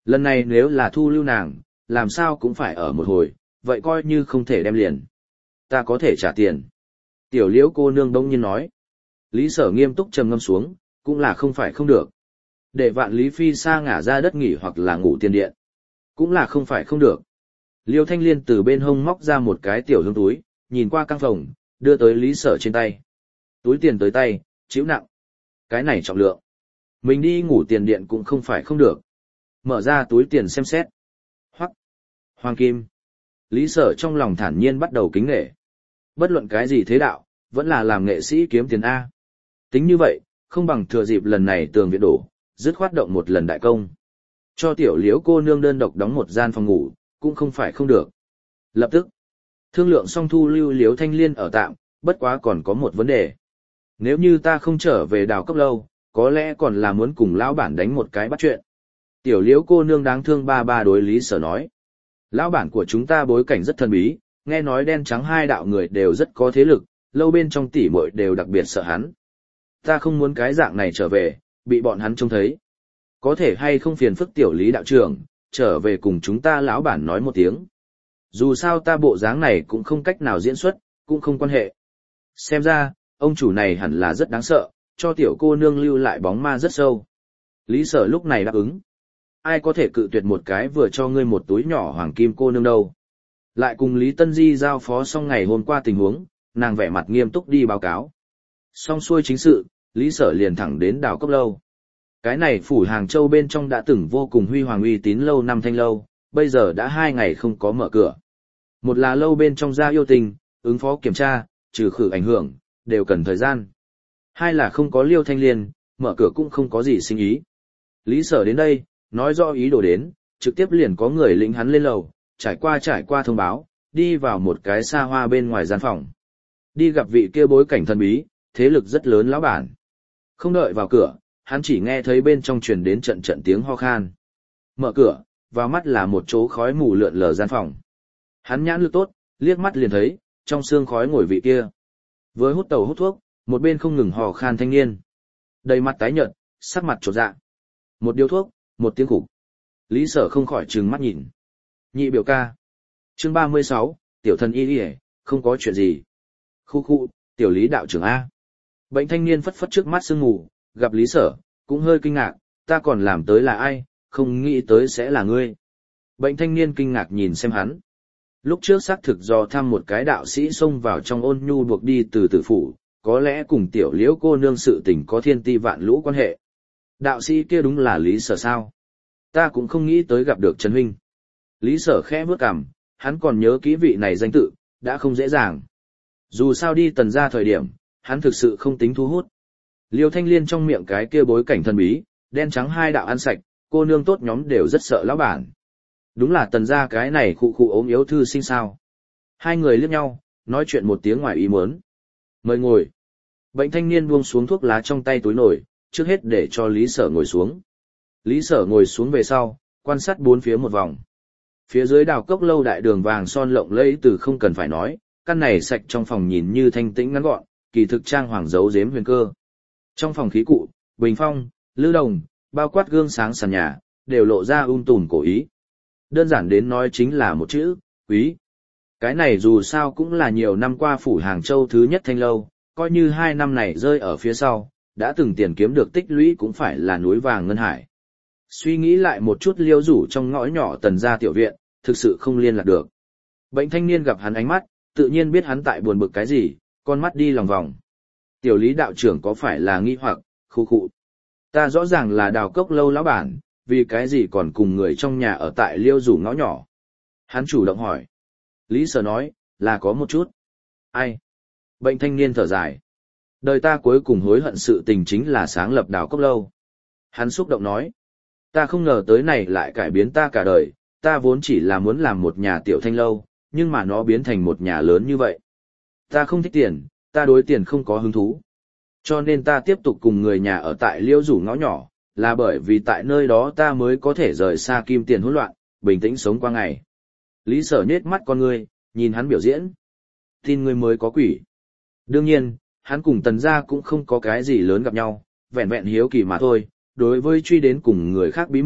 Speaker 1: Lần này nếu là thu lưu nàng, làm sao cũng phải ở một hồi, vậy coi như không thể đem liền. Ta có thể trả tiền. Tiểu Liễu cô nương đông nhiên nói. Lý Sở nghiêm túc trầm ngâm xuống, cũng là không phải không được. Để Vạn Lý Phi sa ngả ra đất nghỉ hoặc là ngủ tiền điện, cũng là không phải không được. Liêu Thanh Liên từ bên hông móc ra một cái tiểu hương túi, nhìn qua căng phòng, đưa tới Lý Sở trên tay. Túi tiền tới tay, chịu nặng. Cái này trọng lượng. Mình đi ngủ tiền điện cũng không phải không được. Mở ra túi tiền xem xét. Hoắc. Hoàng kim. Lý Sở trong lòng thản nhiên bắt đầu kính nể. Bất luận cái gì thế đạo, vẫn là làm nghệ sĩ kiếm tiền A. Tính như vậy, không bằng thừa dịp lần này tường viện đổ, dứt khoát động một lần đại công. Cho tiểu Liễu cô nương đơn độc đóng một gian phòng ngủ, cũng không phải không được. Lập tức, thương lượng xong thu lưu Liễu Thanh Liên ở tạm, bất quá còn có một vấn đề. Nếu như ta không trở về Đào Cốc Lâu, có lẽ còn là muốn cùng lão bản đánh một cái bắt chuyện. Tiểu Liễu cô nương đáng thương ba ba đối Lý Sở nói. Lão bản của chúng ta bối cảnh rất thần bí, nghe nói đen trắng hai đạo người đều rất có thế lực, lâu bên trong tỉ muội đều đặc biệt sợ hắn. Ta không muốn cái dạng này trở về, bị bọn hắn trông thấy. Có thể hay không phiền phức tiểu Lý đạo trưởng, trở về cùng chúng ta lão bản nói một tiếng. Dù sao ta bộ dáng này cũng không cách nào diễn xuất, cũng không quan hệ. Xem ra, ông chủ này hẳn là rất đáng sợ, cho tiểu cô nương lưu lại bóng ma rất sâu. Lý Sở lúc này đáp ứng. Ai có thể cự tuyệt một cái vừa cho ngươi một túi nhỏ hoàng kim cô nương đâu. Lại cùng Lý Tân Di giao phó xong ngày hôm qua tình huống, nàng vẻ mặt nghiêm túc đi báo cáo. Xong xuôi chính sự, Lý Sở liền thẳng đến Đào Cốc Lâu. Cái này phủ Hàng Châu bên trong đã từng vô cùng huy hoàng uy tín lâu năm thanh lâu, bây giờ đã 2 ngày không có mở cửa. Một là lâu bên trong ra yêu tình, ứng phó kiểm tra, trừ khử ảnh hưởng, đều cần thời gian. Hai là không có Liêu Thanh Liên, mở cửa cũng không có gì sinh ý. Lý Sở đến đây, nói rõ ý đồ đến, trực tiếp liền có người lĩnh hắn lên lầu, trải qua thông báo, đi vào một cái xa hoa bên ngoài gian phòng. Đi gặp vị kia bối cảnh thần bí, thế lực rất lớn lão bản. Không đợi vào cửa, hắn chỉ nghe thấy bên trong truyền đến trận trận tiếng ho khan. Mở cửa, vào mắt là một chỗ khói mù lượn lờ gian phòng. Hắn nhãn lực tốt, liếc mắt liền thấy, trong xương khói ngồi vị kia. Với hút tàu hút thuốc, một bên không ngừng hò khan thanh niên. Đầy mặt tái nhợt, sắc mặt trột dạ. Một điếu thuốc, một tiếng khục. Lý Sở không khỏi trừng mắt nhìn. Nhị biểu ca. Chương 36, tiểu thần y đi, không có chuyện gì. Khu, tiểu Lý đạo trưởng A. Bệnh thanh niên phất phất trước mắt sương mù, gặp Lý Sở, cũng hơi kinh ngạc, ta còn làm tới là ai, không nghĩ tới sẽ là ngươi. Bệnh thanh niên kinh ngạc nhìn xem hắn. Lúc trước xác thực do thăm một cái đạo sĩ xông vào trong Ôn Nhu buộc đi từ tử phủ, có lẽ cùng tiểu Liễu cô nương sự tình có thiên ti vạn lũ quan hệ. Đạo sĩ kia đúng là Lý Sở sao? Ta cũng không nghĩ tới gặp được Trần huynh. Lý Sở khẽ bước cằm, hắn còn nhớ kỹ vị này danh tự, đã không dễ dàng. Dù sao đi Tần gia thời điểm, hắn thực sự không tính thu hút. Liêu Thanh Liên trong miệng cái kia bối cảnh thần bí, đen trắng hai đạo ăn sạch, cô nương tốt nhóm đều rất sợ lão bản. Đúng là Tần gia cái này khụ ốm yếu thư sinh sao. Hai người liếc nhau, nói chuyện một tiếng ngoài ý muốn. Mời ngồi. Bệnh thanh niên buông xuống thuốc lá trong tay túi nổi, trước hết để cho Lý Sở ngồi xuống. Lý Sở ngồi xuống về sau, quan sát bốn phía một vòng. Phía dưới Đào Cốc Lâu đại đường vàng son lộng lẫy từ không cần phải nói, căn này sạch trong phòng nhìn như thanh tĩnh ngắn gọn, kỳ thực trang hoàng giấu giếm huyền cơ. Trong phòng khí cụ, bình phong, lư đồng, bao quát gương sáng sàn nhà, đều lộ ra tùm cổ ý. Đơn giản đến nói chính là một chữ, quý. Cái này dù sao cũng là nhiều năm qua phủ Hàng Châu thứ nhất thanh lâu, coi như 2 năm này rơi ở phía sau, đã từng tiền kiếm được tích lũy cũng phải là núi vàng ngân hải. Suy nghĩ lại một chút liêu rủ trong ngõ nhỏ Tần gia tiểu viện, thực sự không liên lạc được. Bệnh thanh niên gặp hắn ánh mắt, tự nhiên biết hắn tại buồn bực cái gì, con mắt đi lòng vòng. Tiểu Lý đạo trưởng có phải là nghi hoặc, khu. Ta rõ ràng là Đào Cốc Lâu lão bản, vì cái gì còn cùng người trong nhà ở tại liêu rủ ngõ nhỏ. Hắn chủ động hỏi. Lý Sở nói, là có một chút. Ai? Bệnh thanh niên thở dài. Đời ta cuối cùng hối hận sự tình chính là sáng lập Đào Cốc Lâu. Hắn xúc động nói. Ta không ngờ tới này lại cải biến ta cả đời, ta vốn chỉ là muốn làm một nhà tiểu thanh lâu, nhưng mà nó biến thành một nhà lớn như vậy. Ta không thích tiền, ta đối tiền không có hứng thú. Cho nên ta tiếp tục cùng người nhà ở tại liêu rủ ngõ nhỏ, là bởi vì tại nơi đó ta mới có thể rời xa kim tiền hỗn loạn, bình tĩnh sống qua ngày. Lý Sở nhếch mắt con ngươi, nhìn hắn biểu diễn. Tin ngươi mới có quỷ. Đương nhiên, hắn cùng Tần gia cũng không có cái gì lớn gặp nhau, vẹn vẹn hiếu kỳ mà thôi, đối với truy đến cùng người khác bí mật,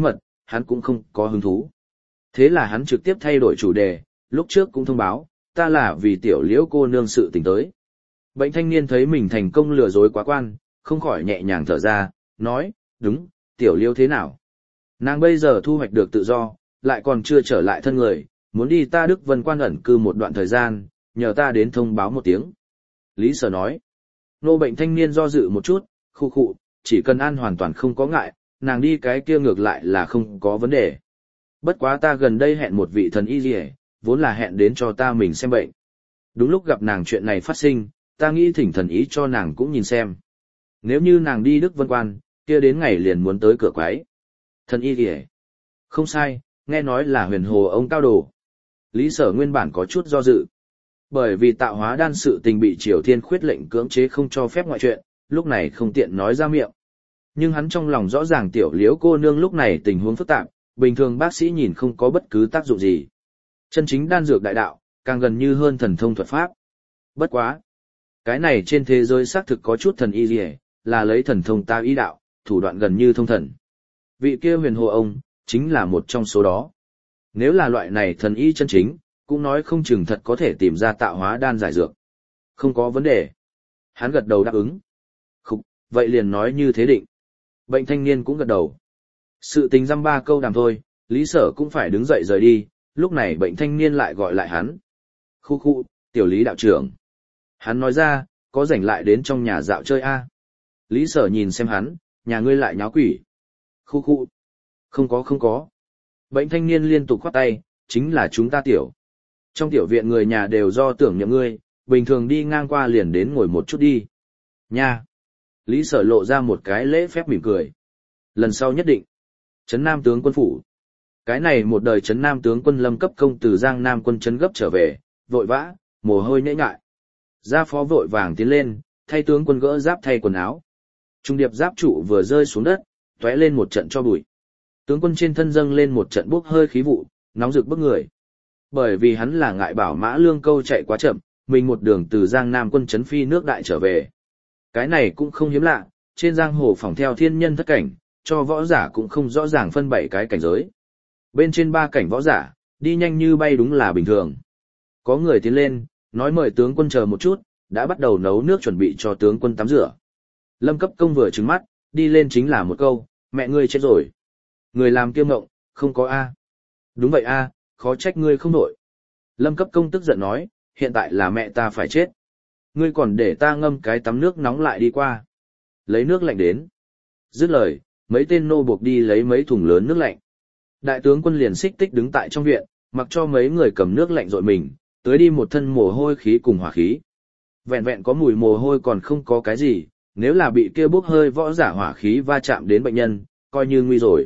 Speaker 1: hắn cũng không có hứng thú. Thế là hắn trực tiếp thay đổi chủ đề, lúc trước cũng thông báo, ta là vì tiểu liễu cô nương sự tình tới. Bệnh thanh niên thấy mình thành công lừa dối quá quan, không khỏi nhẹ nhàng thở ra, nói, đúng, tiểu liễu thế nào? Nàng bây giờ thu hoạch được tự do, lại còn chưa trở lại thân người, muốn đi ta Đức Vân Quan ẩn cư một đoạn thời gian, nhờ ta đến thông báo một tiếng. Lý Sở nói, nô bệnh thanh niên do dự một chút, khu khụ, chỉ cần an hoàn toàn không có ngại, nàng đi cái kia ngược lại là không có vấn đề. Bất quá ta gần đây hẹn một vị thần y rỉa, vốn là hẹn đến cho ta mình xem bệnh. Đúng lúc gặp nàng chuyện này phát sinh, ta nghĩ thỉnh thần ý cho nàng cũng nhìn xem. Nếu như nàng đi Đức Vân Quan, kia đến ngày liền muốn tới cửa quái. Thần y rỉa. Không sai, nghe nói là huyền hồ ông cao đồ. Lý Sở nguyên bản có chút do dự. Bởi vì tạo hóa đan sự tình bị Triều Thiên khuyết lệnh cưỡng chế không cho phép ngoại chuyện, lúc này không tiện nói ra miệng. Nhưng hắn trong lòng rõ ràng tiểu liễu cô nương lúc này tình huống phức tạp, bình thường bác sĩ nhìn không có bất cứ tác dụng gì. Chân chính đan dược đại đạo, càng gần như hơn thần thông thuật pháp. Bất quá. Cái này trên thế giới xác thực có chút thần y gì, là lấy thần thông ta ý đạo, thủ đoạn gần như thông thần. Vị kia huyền hồ ông, chính là một trong số đó. Nếu là loại này thần y chân chính, cũng nói không chừng thật có thể tìm ra tạo hóa đan giải dược. Không có vấn đề. Hắn gật đầu đáp ứng. Khúc, vậy liền nói như thế định. Bệnh thanh niên cũng gật đầu. Sự tình dăm ba câu đàm thôi, Lý Sở cũng phải đứng dậy rời đi, lúc này bệnh thanh niên lại gọi lại hắn. Khu, tiểu Lý đạo trưởng. Hắn nói ra, có rảnh lại đến trong nhà dạo chơi a. Lý Sở nhìn xem hắn, nhà ngươi lại nháo quỷ. Khu. Không có. Bệnh thanh niên liên tục khoát tay, chính là chúng ta tiểu. Trong tiểu viện người nhà đều do tưởng niệm ngươi, bình thường đi ngang qua liền đến ngồi một chút đi. Nha. Lý Sở lộ ra một cái lễ phép mỉm cười. Lần sau nhất định. Trấn Nam tướng quân phủ. Cái này một đời Trấn Nam tướng quân Lâm Cấp Công từ Giang Nam quân trấn gấp trở về, vội vã, mồ hôi nhễ nhại. Gia phó vội vàng tiến lên, thay tướng quân gỡ giáp thay quần áo. Trung điệp giáp trụ vừa rơi xuống đất, tóe lên một trận cho bụi. Tướng quân trên thân dâng lên một trận bốc hơi khí vụ, nóng rực bức người. Bởi vì hắn là ngại bảo Mã Lương Câu chạy quá chậm, mình một đường từ Giang Nam quân trấn phi nước đại trở về. Cái này cũng không hiếm lạ, trên giang hồ phỏng theo thiên nhân thất cảnh, cho võ giả cũng không rõ ràng phân bảy cái cảnh giới. Bên trên ba cảnh võ giả, đi nhanh như bay đúng là bình thường. Có người tiến lên, nói mời tướng quân chờ một chút, đã bắt đầu nấu nước chuẩn bị cho tướng quân tắm rửa. Lâm Cấp Công vừa trừng mắt, đi lên chính là một câu, mẹ ngươi chết rồi. Người làm kiêu ngộng, không có A. Đúng vậy A, khó trách ngươi không nổi. Lâm Cấp Công tức giận nói, hiện tại là mẹ ta phải chết. Ngươi còn để ta ngâm cái tắm nước nóng lại đi qua. Lấy nước lạnh đến. Dứt lời, mấy tên nô buộc đi lấy mấy thùng lớn nước lạnh. Đại tướng quân liền xích tích đứng tại trong viện, mặc cho mấy người cầm nước lạnh dội mình, tới đi một thân mồ hôi khí cùng hỏa khí. Vẹn vẹn có mùi mồ hôi còn không có cái gì, nếu là bị kia bốc hơi võ giả hỏa khí va chạm đến bệnh nhân, coi như nguy rồi.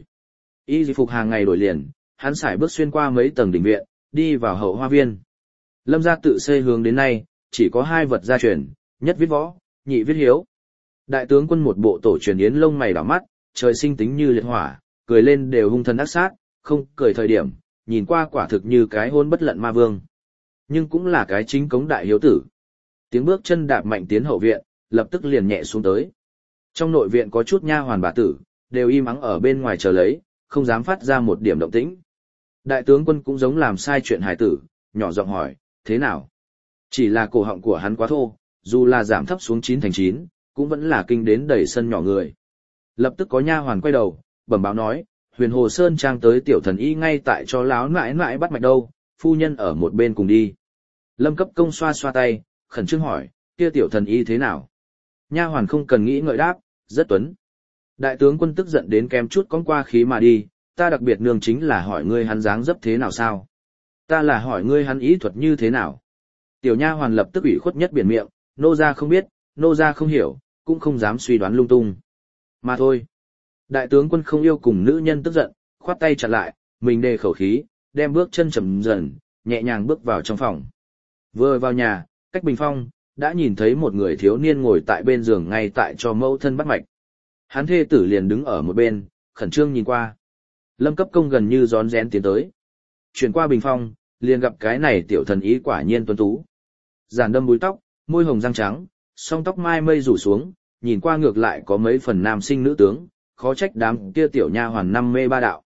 Speaker 1: Y phục hàng ngày đổi liền, hắn sải bước xuyên qua mấy tầng đỉnh viện, đi vào hậu hoa viên. Lâm gia tự xây hướng đến nay, chỉ có hai vật gia truyền, nhất viết võ, nhị viết hiếu. Đại tướng quân một bộ tổ truyền yến lông mày đỏ mắt, trời sinh tính như liệt hỏa, cười lên đều hung thần ác sát, không cười thời điểm, nhìn qua quả thực như cái hôn bất lận ma vương. Nhưng cũng là cái chính cống đại hiếu tử. Tiếng bước chân đạp mạnh tiến hậu viện, lập tức liền nhẹ xuống tới. Trong nội viện có chút nha hoàn bà tử, đều im ắng ở bên ngoài chờ lấy, không dám phát ra một điểm động tĩnh. Đại tướng quân cũng giống làm sai chuyện hài tử, nhỏ giọng hỏi, thế nào? Chỉ là cổ họng của hắn quá thô, dù là giảm thấp xuống 9/9, cũng vẫn là kinh đến đầy sân nhỏ người. Lập tức có nha hoàn quay đầu, bẩm báo nói, Huyền Hồ Sơn trang tới tiểu thần y ngay tại cho láo nãi nãi bắt mạch đâu, phu nhân ở một bên cùng đi. Lâm Cấp Công xoa xoa tay, khẩn trương hỏi, kia tiểu thần y thế nào? Nha hoàn không cần nghĩ ngợi đáp, rất tuấn. Đại tướng quân tức giận đến kém chút con qua khí mà đi, ta đặc biệt nương chính là hỏi ngươi hắn dáng dấp thế nào sao? Ta là hỏi ngươi hắn ý thuật như thế nào? Tiểu nha hoàn lập tức ủy khuất nhất biển miệng, nô gia không biết, nô gia không hiểu, cũng không dám suy đoán lung tung. Mà thôi. Đại tướng quân không yêu cùng nữ nhân tức giận, khoát tay chặt lại, mình đề khẩu khí, đem bước chân chậm dần, nhẹ nhàng bước vào trong phòng. Vừa vào nhà, cách bình phong, đã nhìn thấy một người thiếu niên ngồi tại bên giường ngay tại cho mẫu thân bắt mạch. Hắn thê tử liền đứng ở một bên, khẩn trương nhìn qua. Lâm Cấp Công gần như rón rén tiến tới. Chuyển qua bình phong, liền gặp cái này tiểu thần ý quả nhiên tuấn tú. Giản đâm búi tóc, môi hồng răng trắng, song tóc mai mây rủ xuống, nhìn qua ngược lại có mấy phần nam sinh nữ tướng, khó trách đám kia tiểu nha hoàn năm mê ba đạo.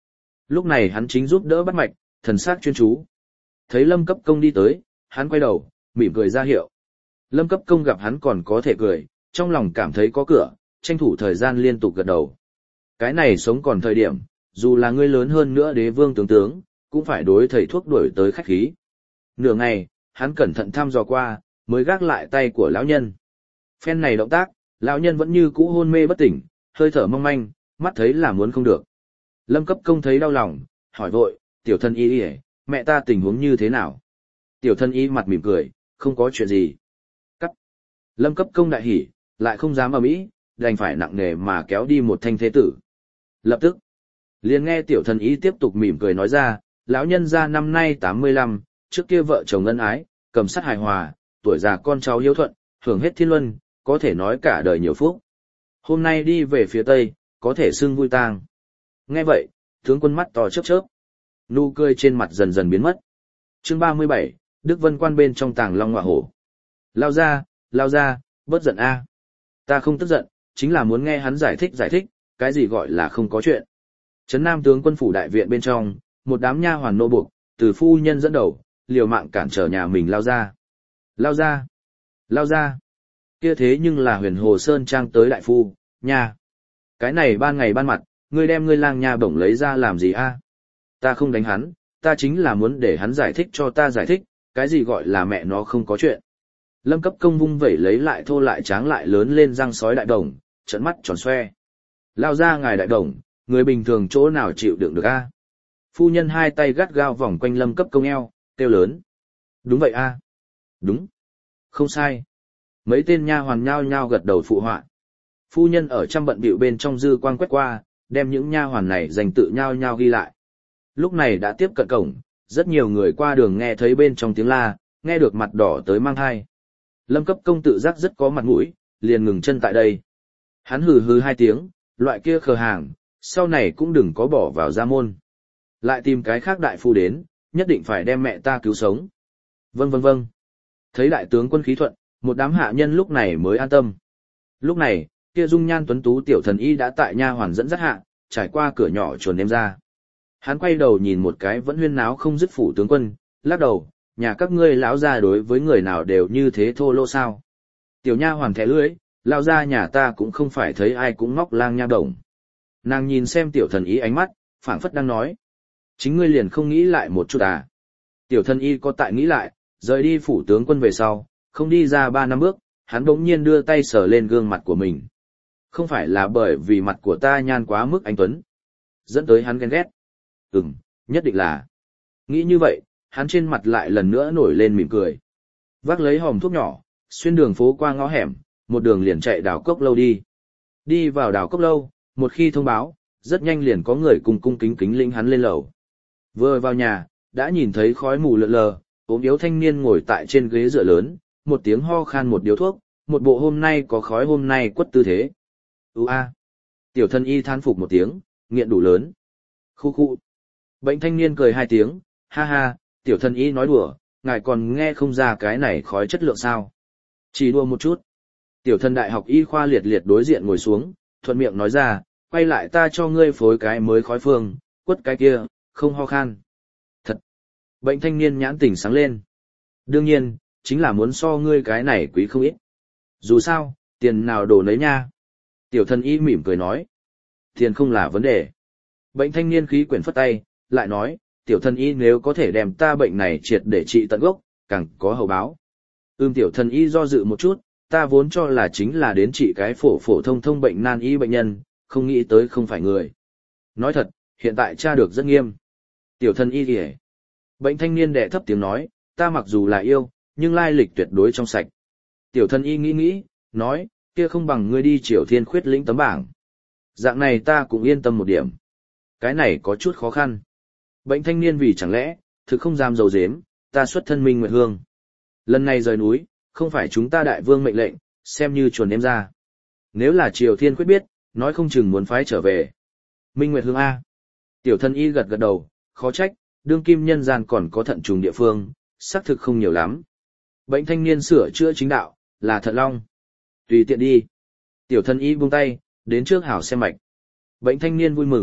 Speaker 1: Lúc này hắn chính giúp đỡ bắt mạch, thần sắc chuyên chú. Thấy Lâm Cấp Công đi tới, hắn quay đầu, mỉm cười ra hiệu. Lâm Cấp Công gặp hắn còn có thể cười, trong lòng cảm thấy có cửa, tranh thủ thời gian liên tục gật đầu. Cái này sống còn thời điểm, dù là ngươi lớn hơn nữa đế vương tướng, cũng phải đối thầy thuốc đuổi tới khách khí. Nửa ngày, hắn cẩn thận thăm dò qua, mới gác lại tay của lão nhân. Phen này động tác, lão nhân vẫn như cũ hôn mê bất tỉnh, hơi thở mong manh, mắt thấy là muốn không được. Lâm Cấp Công thấy đau lòng, hỏi vội, tiểu thân y mẹ ta tình huống như thế nào? Tiểu thân y mặt mỉm cười, không có chuyện gì. Cắt. Lâm Cấp Công đại hỉ, lại không dám ầm ĩ, đành phải nặng nề mà kéo đi một thanh thế tử. Lập tức, liền nghe tiểu thân y tiếp tục mỉm cười nói ra, lão nhân gia năm nay 85, trước kia vợ chồng ân ái, cầm sát hài hòa, tuổi già con cháu hiếu thuận, hưởng hết thiên luân, có thể nói cả đời nhiều phúc. Hôm nay đi về phía tây, có thể xưng vui tang. Nghe vậy, tướng quân mắt to chớp chớp, nụ cười trên mặt dần dần biến mất. Chương 37, Đức Vân Quan bên trong tàng long ngọa hổ. Lao ra, bớt giận a. Ta không tức giận, chính là muốn nghe hắn giải thích, cái gì gọi là không có chuyện. Trấn Nam tướng quân phủ đại viện bên trong, một đám nha hoàn nô buộc, từ phu nhân dẫn đầu, liều mạng cản trở nhà mình lao ra. Kia thế nhưng là Huyền Hồ Sơn Trang tới đại phu, nha. Cái này ban ngày ban mặt, ngươi đem ngươi lang nha bổng lấy ra làm gì a? Ta không đánh hắn, ta chính là muốn để hắn giải thích cho ta giải thích, cái gì gọi là mẹ nó không có chuyện. Lâm Cấp Công vung vẩy lấy lại thô lại tráng lại lớn lên răng sói đại đồng, trợn mắt tròn xoe. Lao ra ngài đại đồng, người bình thường chỗ nào chịu đựng được a? Phu nhân hai tay gắt gao vòng quanh Lâm Cấp Công eo, kêu lớn. Đúng vậy a. Đúng. Không sai. Mấy tên nha hoàn nhao nhao gật đầu phụ họa. Phu nhân ở trăm bận bịu bên trong dư quang quét qua, đem những nha hoàn này dành tự nhao nhao ghi lại. Lúc này đã tiếp cận cổng, rất nhiều người qua đường nghe thấy bên trong tiếng la, nghe được mặt đỏ tới mang thai. Lâm Cấp Công tự giác rất có mặt mũi, liền ngừng chân tại đây. Hắn hừ hừ hai tiếng, loại kia khờ hàng, sau này cũng đừng có bỏ vào gia môn. Lại tìm cái khác đại phu đến, nhất định phải đem mẹ ta cứu sống. Vâng. Thấy đại tướng quân khí thuận, một đám hạ nhân lúc này mới an tâm. Lúc này, kia dung nhan tuấn tú tiểu thần y đã tại nha hoàn dẫn dắt hạ, trải qua cửa nhỏ chuồn em ra. Hắn quay đầu nhìn một cái vẫn huyên náo không dứt phủ tướng quân, lắc đầu, nhà các ngươi lão gia đối với người nào đều như thế thô lỗ sao? Tiểu nha hoàn thẻ lưỡi, lão gia nhà ta cũng không phải thấy ai cũng ngóc lang nha đồng. Nàng nhìn xem tiểu thần y ánh mắt, phảng phất đang nói, chính ngươi liền không nghĩ lại một chút à? Tiểu thần y có tại nghĩ lại, rời đi phủ tướng quân về sau, không đi ra 3 năm bước, hắn đống nhiên đưa tay sờ lên gương mặt của mình. Không phải là bởi vì mặt của ta nhan quá mức anh tuấn, dẫn tới hắn ghen ghét. Nhất định là. Nghĩ như vậy, hắn trên mặt lại lần nữa nổi lên mỉm cười. Vác lấy hòm thuốc nhỏ, xuyên đường phố qua ngõ hẻm, một đường liền chạy đào cốc lâu đi. Đi vào đào cốc lâu, một khi thông báo, rất nhanh liền có người cùng cung kính kính lĩnh hắn lên lầu. Vừa vào nhà, đã nhìn thấy khói mù lượn lờ, ốm yếu thanh niên ngồi tại trên ghế dựa lớn, một tiếng ho khan một điếu thuốc, một bộ hôm nay có khói hôm nay quất tư thế. Tiểu thân y thán phục một tiếng, nghiện đủ lớn. Khu. Bệnh thanh niên cười 2 tiếng, ha ha, tiểu thân y nói đùa, ngài còn nghe không ra cái này khói chất lượng sao. Chỉ đùa một chút. Tiểu thân đại học y khoa liệt liệt đối diện ngồi xuống, thuận miệng nói ra, quay lại ta cho ngươi phối cái mới khói phương, quất cái kia, không ho khan. Thật. Bệnh thanh niên nhãn tỉnh sáng lên. Đương nhiên, chính là muốn so ngươi cái này quý không ít. Dù sao, tiền nào đổ nấy nha. Tiểu thân y mỉm cười nói. Tiền không là vấn đề. Bệnh thanh niên khí quyển phất tay, lại nói, tiểu thân y nếu có thể đem ta bệnh này triệt để trị tận gốc, càng có hậu báo. Tiểu thân y do dự một chút, ta vốn cho là chính là đến trị cái phổ thông bệnh nan y bệnh nhân, không nghĩ tới không phải người. Nói thật, hiện tại tra được rất nghiêm. Tiểu thân y kìa. Bệnh thanh niên đệ thấp tiếng nói, ta mặc dù là yêu, nhưng lai lịch tuyệt đối trong sạch. Tiểu thân y nghĩ, nói, kia không bằng ngươi đi Triều Thiên Khuyết lĩnh tấm bảng. Dạng này ta cũng yên tâm một điểm. Cái này có chút khó khăn. Bệnh thanh niên vì chẳng lẽ, thực không dám dầu dếm, ta xuất thân Minh Nguyệt Hương. Lần này rời núi, không phải chúng ta đại vương mệnh lệnh, xem như chuồn em ra. Nếu là Triều Thiên Khuyết biết, nói không chừng muốn phái trở về. Minh Nguyệt Hương A. Tiểu thân y gật đầu, khó trách, đương kim nhân gian còn có thận trùng địa phương, xác thực không nhiều lắm. Bệnh thanh niên sửa chữa chính đạo, là Thận Long. Tùy tiện đi. Tiểu thân y buông tay, đến trước hảo xem mạch. Bệnh thanh niên vui mừng,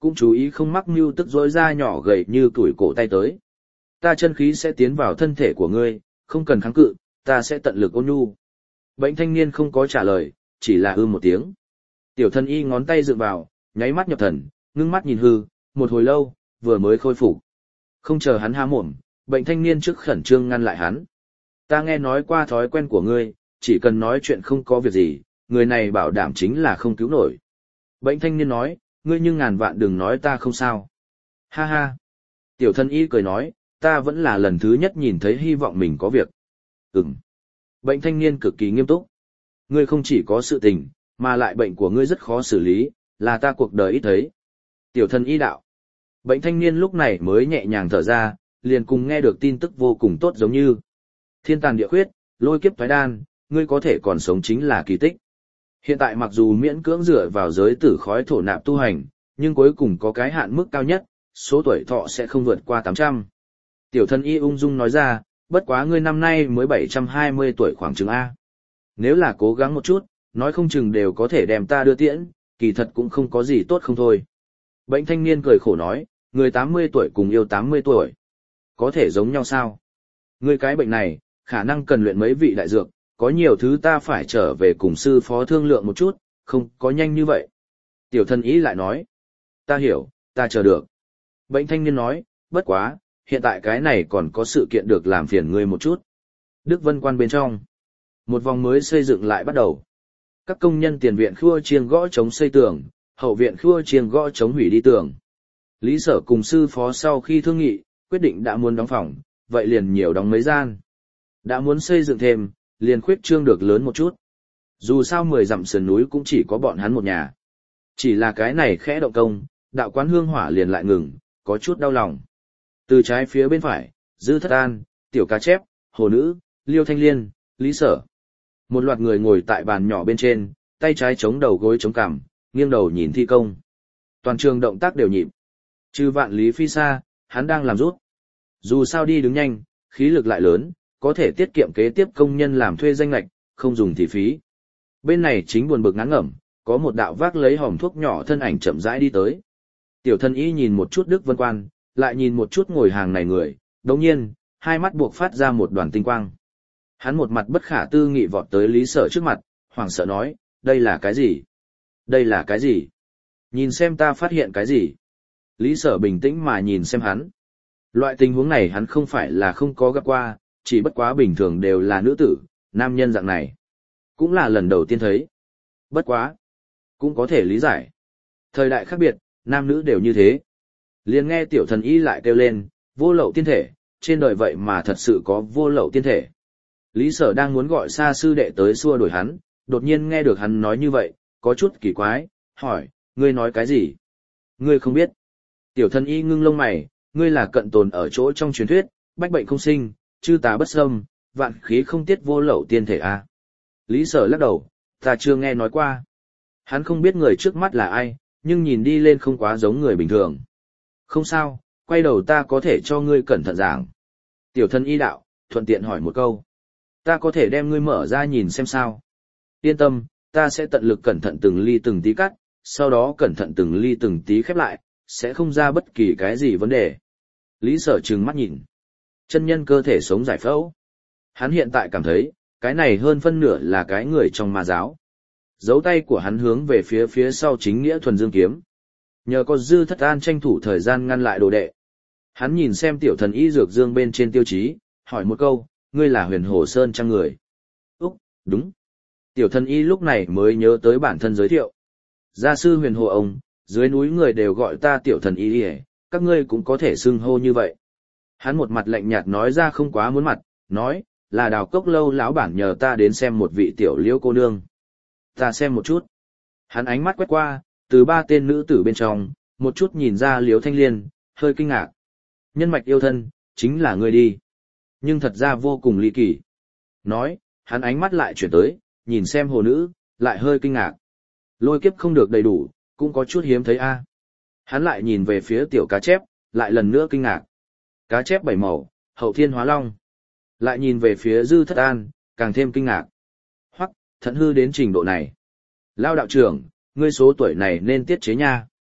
Speaker 1: cũng chú ý không mắc mưu tức rỗi ra nhỏ gầy như tuổi cổ tay tới. Ta chân khí sẽ tiến vào thân thể của ngươi, không cần kháng cự, ta sẽ tận lực ôn nhu. Bệnh thanh niên không có trả lời, chỉ là một tiếng. Tiểu thân y ngón tay dựng vào, nháy mắt nhập thần, ngưng mắt nhìn hư, một hồi lâu, vừa mới khôi phục. Không chờ hắn há mồm, bệnh thanh niên trước khẩn trương ngăn lại hắn. Ta nghe nói qua thói quen của ngươi, chỉ cần nói chuyện không có việc gì, người này bảo đảm chính là không cứu nổi. Bệnh thanh niên nói, ngươi nhưng ngàn vạn đừng nói ta không sao. Ha ha. Tiểu thân y cười nói, ta vẫn là lần thứ nhất nhìn thấy hy vọng mình có việc. Ừm. Bệnh thanh niên cực kỳ nghiêm túc. Ngươi không chỉ có sự tình, mà lại bệnh của ngươi rất khó xử lý, là ta cuộc đời ít thấy. Tiểu thân y đạo. Bệnh thanh niên lúc này mới nhẹ nhàng thở ra, liền cùng nghe được tin tức vô cùng tốt giống như. Thiên tàn địa khuyết, lôi kiếp thoái đan, ngươi có thể còn sống chính là kỳ tích. Hiện tại mặc dù miễn cưỡng dựa vào giới tử khói thổ nạp tu hành, nhưng cuối cùng có cái hạn mức cao nhất, số tuổi thọ sẽ không vượt qua 800. Tiểu thân y ung dung nói ra, bất quá ngươi năm nay mới 720 tuổi khoảng chừng A. Nếu là cố gắng một chút, nói không chừng đều có thể đem ta đưa tiễn, kỳ thật cũng không có gì tốt không thôi. Bệnh thanh niên cười khổ nói, người 80 tuổi cùng yêu 80 tuổi. Có thể giống nhau sao? Ngươi cái bệnh này, khả năng cần luyện mấy vị đại dược, có nhiều thứ ta phải trở về cùng sư phó thương lượng một chút, không có nhanh như vậy. Tiểu thân ý lại nói, ta hiểu, ta chờ được. Bệnh thanh niên nói, bất quá, hiện tại cái này còn có sự kiện được làm phiền ngươi một chút. Đức Vân Quan bên trong, một vòng mới xây dựng lại bắt đầu. Các công nhân tiền viện khua chiêng gõ chống xây tường, hậu viện khua chiêng gõ chống hủy đi tường. Lý Sở cùng sư phó sau khi thương nghị, quyết định đã muốn đóng phòng, vậy liền nhiều đóng mấy gian. Đã muốn xây dựng thêm, liền khuyết trương được lớn một chút. Dù sao 10 dặm sườn núi cũng chỉ có bọn hắn một nhà. Chỉ là cái này khẽ động công, đạo quán hương hỏa liền lại ngừng, có chút đau lòng. Từ trái phía bên phải, Dư Thất An, Tiểu Cá Chép, Hồ Nữ, Liêu Thanh Liên, Lý Sở. Một loạt người ngồi tại bàn nhỏ bên trên, tay trái chống đầu gối chống cằm, nghiêng đầu nhìn thi công. Toàn trường động tác đều nhịp. Trừ Vạn Lý Phi xa, hắn đang làm rút. Dù sao đi đứng nhanh, khí lực lại lớn, có thể tiết kiệm kế tiếp công nhân làm thuê danh lệch, không dùng thì phí. Bên này chính buồn bực ngán ngẩm, có một đạo vác lấy hòm thuốc nhỏ thân ảnh chậm rãi đi tới. Tiểu thân y nhìn một chút Đức Vân Quan, lại nhìn một chút ngồi hàng này người, đồng nhiên, hai mắt buộc phát ra một đoàn tinh quang. Hắn một mặt bất khả tư nghị vọt tới Lý Sở trước mặt, hoảng sợ nói, đây là cái gì? Đây là cái gì? Nhìn xem ta phát hiện cái gì? Lý Sở bình tĩnh mà nhìn xem hắn. Loại tình huống này hắn không phải là không có gặp qua, chỉ bất quá bình thường đều là nữ tử, nam nhân dạng này. Cũng là lần đầu tiên thấy. Bất quá. Cũng có thể lý giải. Thời đại khác biệt, nam nữ đều như thế. Liền nghe tiểu thần y lại kêu lên, vô lậu tiên thể, trên đời vậy mà thật sự có vô lậu tiên thể. Lý Sở đang muốn gọi Sa sư đệ tới xua đuổi hắn, đột nhiên nghe được hắn nói như vậy, có chút kỳ quái, hỏi, ngươi nói cái gì? Ngươi không biết. Tiểu thần y ngưng lông mày, ngươi là cận tồn ở chỗ trong truyền thuyết, bách bệnh không sinh, chư tà bất xâm, vạn khí không tiết vô lậu tiên thể à? Lý Sở lắc đầu, ta chưa nghe nói qua. Hắn không biết người trước mắt là ai, nhưng nhìn đi lên không quá giống người bình thường. Không sao, quay đầu ta có thể cho ngươi cẩn thận giảng. Tiểu thân y đạo, thuận tiện hỏi một câu. Ta có thể đem ngươi mở ra nhìn xem sao. Yên tâm, ta sẽ tận lực cẩn thận từng ly từng tí cắt, sau đó cẩn thận từng ly từng tí khép lại, sẽ không ra bất kỳ cái gì vấn đề. Lý Sở trừng mắt nhìn. Chân nhân cơ thể sống giải phẫu. Hắn hiện tại cảm thấy, cái này hơn phân nửa là cái người trong ma giáo. Dấu tay của hắn hướng về phía sau chính nghĩa thuần dương kiếm. Nhờ có Dư Thất An tranh thủ thời gian ngăn lại đồ đệ. Hắn nhìn xem tiểu thần y dược dương bên trên tiêu chí, hỏi một câu, ngươi là Huyền Hồ Sơn Trang người. Úc, đúng. Tiểu thần y lúc này mới nhớ tới bản thân giới thiệu. Gia sư Huyền Hồ ông, dưới núi người đều gọi ta tiểu thần y, các ngươi cũng có thể xưng hô như vậy. Hắn một mặt lạnh nhạt nói ra không quá muốn mặt, nói, là Đào Cốc Lâu lão bản nhờ ta đến xem một vị tiểu liễu cô nương. Ta xem một chút. Hắn ánh mắt quét qua, từ ba tên nữ tử bên trong, một chút nhìn ra Liễu Thanh Liên, hơi kinh ngạc. Nhân mạch yêu thân, chính là ngươi đi. Nhưng thật ra vô cùng ly kỳ. Nói, hắn ánh mắt lại chuyển tới, nhìn xem hồ nữ, lại hơi kinh ngạc. Lôi kiếp không được đầy đủ, cũng có chút hiếm thấy a. Hắn lại nhìn về phía tiểu cá chép, lại lần nữa kinh ngạc. Cá chép bảy màu, hậu thiên hóa long. Lại nhìn về phía Dư Thất An, càng thêm kinh ngạc. Hoặc, thận hư đến trình độ này. Lao đạo trưởng, ngươi số tuổi này nên tiết chế nha.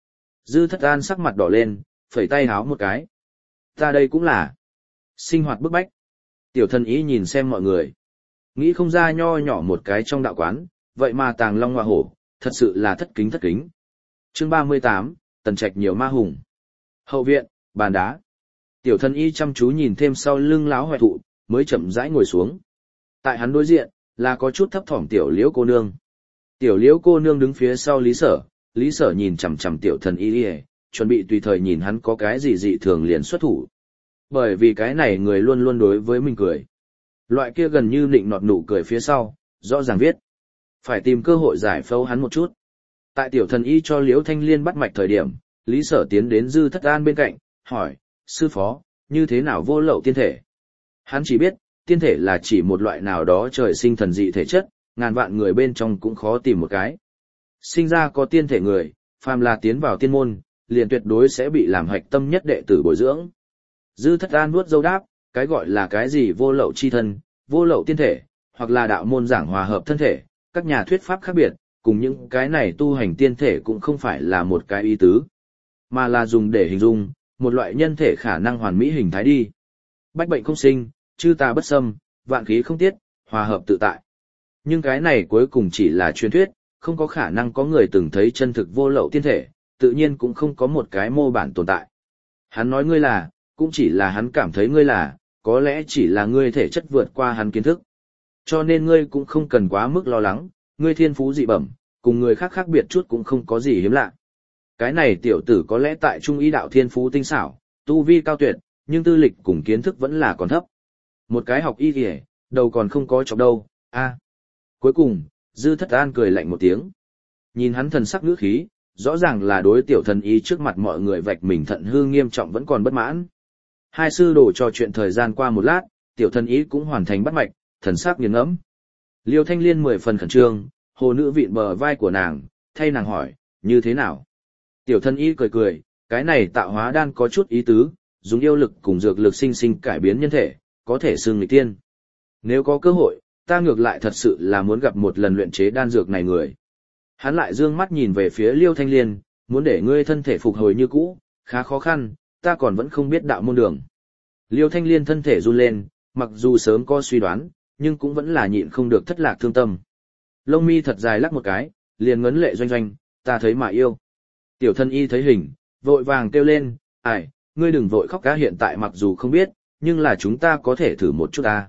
Speaker 1: Dư Thất An sắc mặt đỏ lên, phẩy tay háo một cái. Ta đây cũng là sinh hoạt bức bách. Tiểu thần ý nhìn xem mọi người. Nghĩ không ra nho nhỏ một cái trong đạo quán, vậy mà tàng long hoa hổ, thật sự là thất kính thất kính. Chương 38, Tần Trạch nhiều ma hùng. Hậu viện, bàn đá. Tiểu thần y chăm chú nhìn thêm sau lưng láo hoại thụ, mới chậm rãi ngồi xuống. Tại hắn đối diện, là có chút thấp thỏm tiểu liễu cô nương. Tiểu liễu cô nương đứng phía sau Lý Sở nhìn chằm chằm tiểu thần y chuẩn bị tùy thời nhìn hắn có cái gì dị thường liền xuất thủ. Bởi vì cái này người luôn luôn đối với mình cười. Loại kia gần như nịnh nọt nụ cười phía sau, rõ ràng viết. Phải tìm cơ hội giải phẫu hắn một chút. Tại tiểu thần y cho Liễu Thanh Liên bắt mạch thời điểm, Lý Sở tiến đến Dư Thất An bên cạnh, hỏi, sư phó, như thế nào vô lậu tiên thể? Hắn chỉ biết, tiên thể là chỉ một loại nào đó trời sinh thần dị thể chất, ngàn vạn người bên trong cũng khó tìm một cái. Sinh ra có tiên thể người, phàm là tiến vào tiên môn, liền tuyệt đối sẽ bị làm hạch tâm nhất đệ tử bồi dưỡng. Dư Thất An nuốt dâu đáp, cái gọi là cái gì vô lậu chi thân, vô lậu tiên thể, hoặc là đạo môn giảng hòa hợp thân thể, các nhà thuyết pháp khác biệt, cùng những cái này tu hành tiên thể cũng không phải là một cái ý tứ, mà là dùng để hình dung, một loại nhân thể khả năng hoàn mỹ hình thái đi. Bách bệnh không sinh, chư tà bất xâm, vạn khí không tiết, hòa hợp tự tại. Nhưng cái này cuối cùng chỉ là truyền thuyết, không có khả năng có người từng thấy chân thực vô lậu tiên thể, tự nhiên cũng không có một cái mô bản tồn tại. Hắn nói ngươi là, cũng chỉ là hắn cảm thấy ngươi là, có lẽ chỉ là ngươi thể chất vượt qua hắn kiến thức. Cho nên ngươi cũng không cần quá mức lo lắng, ngươi thiên phú dị bẩm, cùng người khác khác biệt chút cũng không có gì hiếm lạ. Cái này tiểu tử có lẽ tại trung ý đạo thiên phú tinh xảo, tu vi cao tuyệt, nhưng tư lịch cùng kiến thức vẫn là còn thấp. Một cái học y kìa, đầu còn không có chọc đâu, a. Cuối cùng, Dư Thất An cười lạnh một tiếng. Nhìn hắn thần sắc ngữ khí, rõ ràng là đối tiểu thần y trước mặt mọi người vạch mình thận hư nghiêm trọng vẫn còn bất mãn. Hai sư đồ trò chuyện thời gian qua một lát, tiểu thần y cũng hoàn thành bắt mạch, thần sắc nghiền ngẫm. Liêu Thanh Liên 10 phần khẩn trương, hồ nữ vịn bờ vai của nàng, thay nàng hỏi, như thế nào? Tiểu thần y cười cười, cái này tạo hóa đan có chút ý tứ, dùng yêu lực cùng dược lực sinh sinh cải biến nhân thể, có thể xưng nghịch tiên. Nếu có cơ hội, ta ngược lại thật sự là muốn gặp một lần luyện chế đan dược này người. Hắn lại dương mắt nhìn về phía Liêu Thanh Liên, muốn để ngươi thân thể phục hồi như cũ, khá khó khăn, ta còn vẫn không biết đạo môn đường. Liêu Thanh Liên thân thể run lên, mặc dù sớm có suy đoán, nhưng cũng vẫn là nhịn không được thất lạc thương tâm. Lông mi thật dài lắc một cái, liền ngấn lệ doanh doanh, ta thấy mà yêu. Tiểu thân y thấy hình, vội vàng kêu lên, ai, ngươi đừng vội khóc cá, hiện tại mặc dù không biết, nhưng là chúng ta có thể thử một chút ta.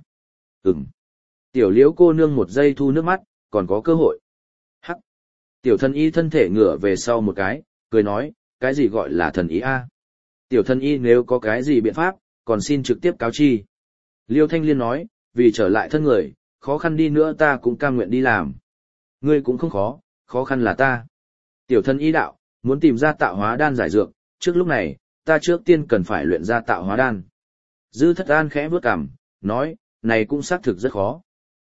Speaker 1: Tiểu Liễu cô nương một giây thu nước mắt, còn có cơ hội. Hắc. Tiểu thân y thân thể ngửa về sau một cái, cười nói, cái gì gọi là thần ý a? Tiểu thân y nếu có cái gì biện pháp, còn xin trực tiếp cáo chi. Liêu Thanh Liên nói, vì trở lại thân người, khó khăn đi nữa ta cũng cam nguyện đi làm. Ngươi cũng không khó, khó khăn là ta. Tiểu thân y đạo, muốn tìm ra tạo hóa đan giải dược, trước lúc này, ta trước tiên cần phải luyện ra tạo hóa đan. Dư Thất An khẽ bước cằm, nói, này cũng xác thực rất khó.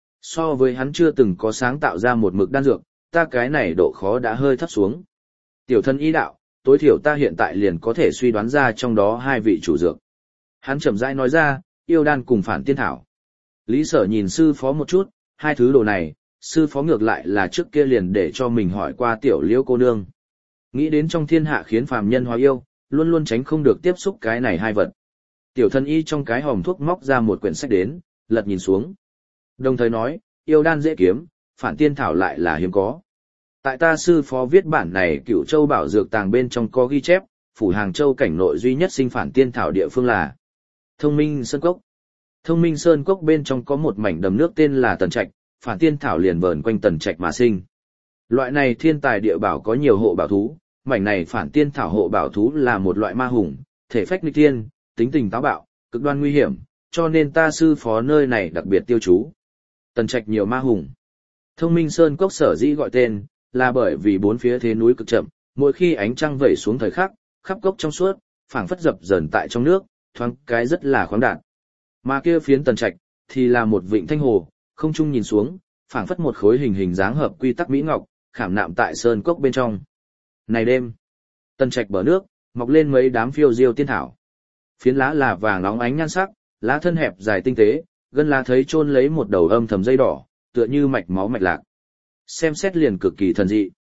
Speaker 1: So với hắn chưa từng có sáng tạo ra một mực đan dược, ta cái này độ khó đã hơi thấp xuống. Tiểu thân y đạo, tối thiểu ta hiện tại liền có thể suy đoán ra trong đó hai vị chủ dược. Hắn chậm rãi nói ra, yêu đan cùng phản tiên thảo. Lý Sở nhìn sư phó một chút, hai thứ đồ này, sư phó ngược lại là trước kia liền để cho mình hỏi qua tiểu Liễu cô nương. Nghĩ đến trong thiên hạ khiến phàm nhân hóa yêu, luôn luôn tránh không được tiếp xúc cái này hai vật. Tiểu thân y trong cái hòm thuốc móc ra một quyển sách đến, lật nhìn xuống. Đồng thời nói, yêu đan dễ kiếm, phản tiên thảo lại là hiếm có. Tại ta sư phó viết bản này Cửu Châu Bảo Dược Tàng bên trong có ghi chép, phủ Hàng Châu cảnh nội duy nhất sinh phản tiên thảo địa phương là Thông Minh Sơn Cốc. Thông Minh Sơn Cốc bên trong có một mảnh đầm nước tên là Tần Trạch, phản tiên thảo liền vờn quanh Tần Trạch mà sinh. Loại này thiên tài địa bảo có nhiều hộ bảo thú, mảnh này phản tiên thảo hộ bảo thú là một loại ma hùng, thể phách nghịch tiên, tính tình táo bạo, cực đoan nguy hiểm, cho nên ta sư phó nơi này đặc biệt tiêu chú. Tần Trạch nhiều ma hùng. Thông Minh Sơn Cốc sở dĩ gọi tên, là bởi vì bốn phía thế núi cực chậm, mỗi khi ánh trăng vẩy xuống thời khắc, khắp cốc trong suốt, phảng phất dập dờn tại trong nước, thoáng cái rất là khoáng đạt. Mà kia phiến Tần Trạch thì là một vịnh thanh hồ, không trung nhìn xuống, phảng phất một khối hình hình dáng hợp quy tắc mỹ ngọc, khảm nạm tại sơn cốc bên trong. Này đêm, Tần Trạch bờ nước, mọc lên mấy đám phiêu diêu tiên thảo. Phiến lá là vàng óng ánh nhan sắc, lá thân hẹp dài tinh tế, gân lá thấy chôn lấy một đầu âm thầm dây đỏ, tựa như mạch máu mạch lạc. Xem xét liền cực kỳ thần dị.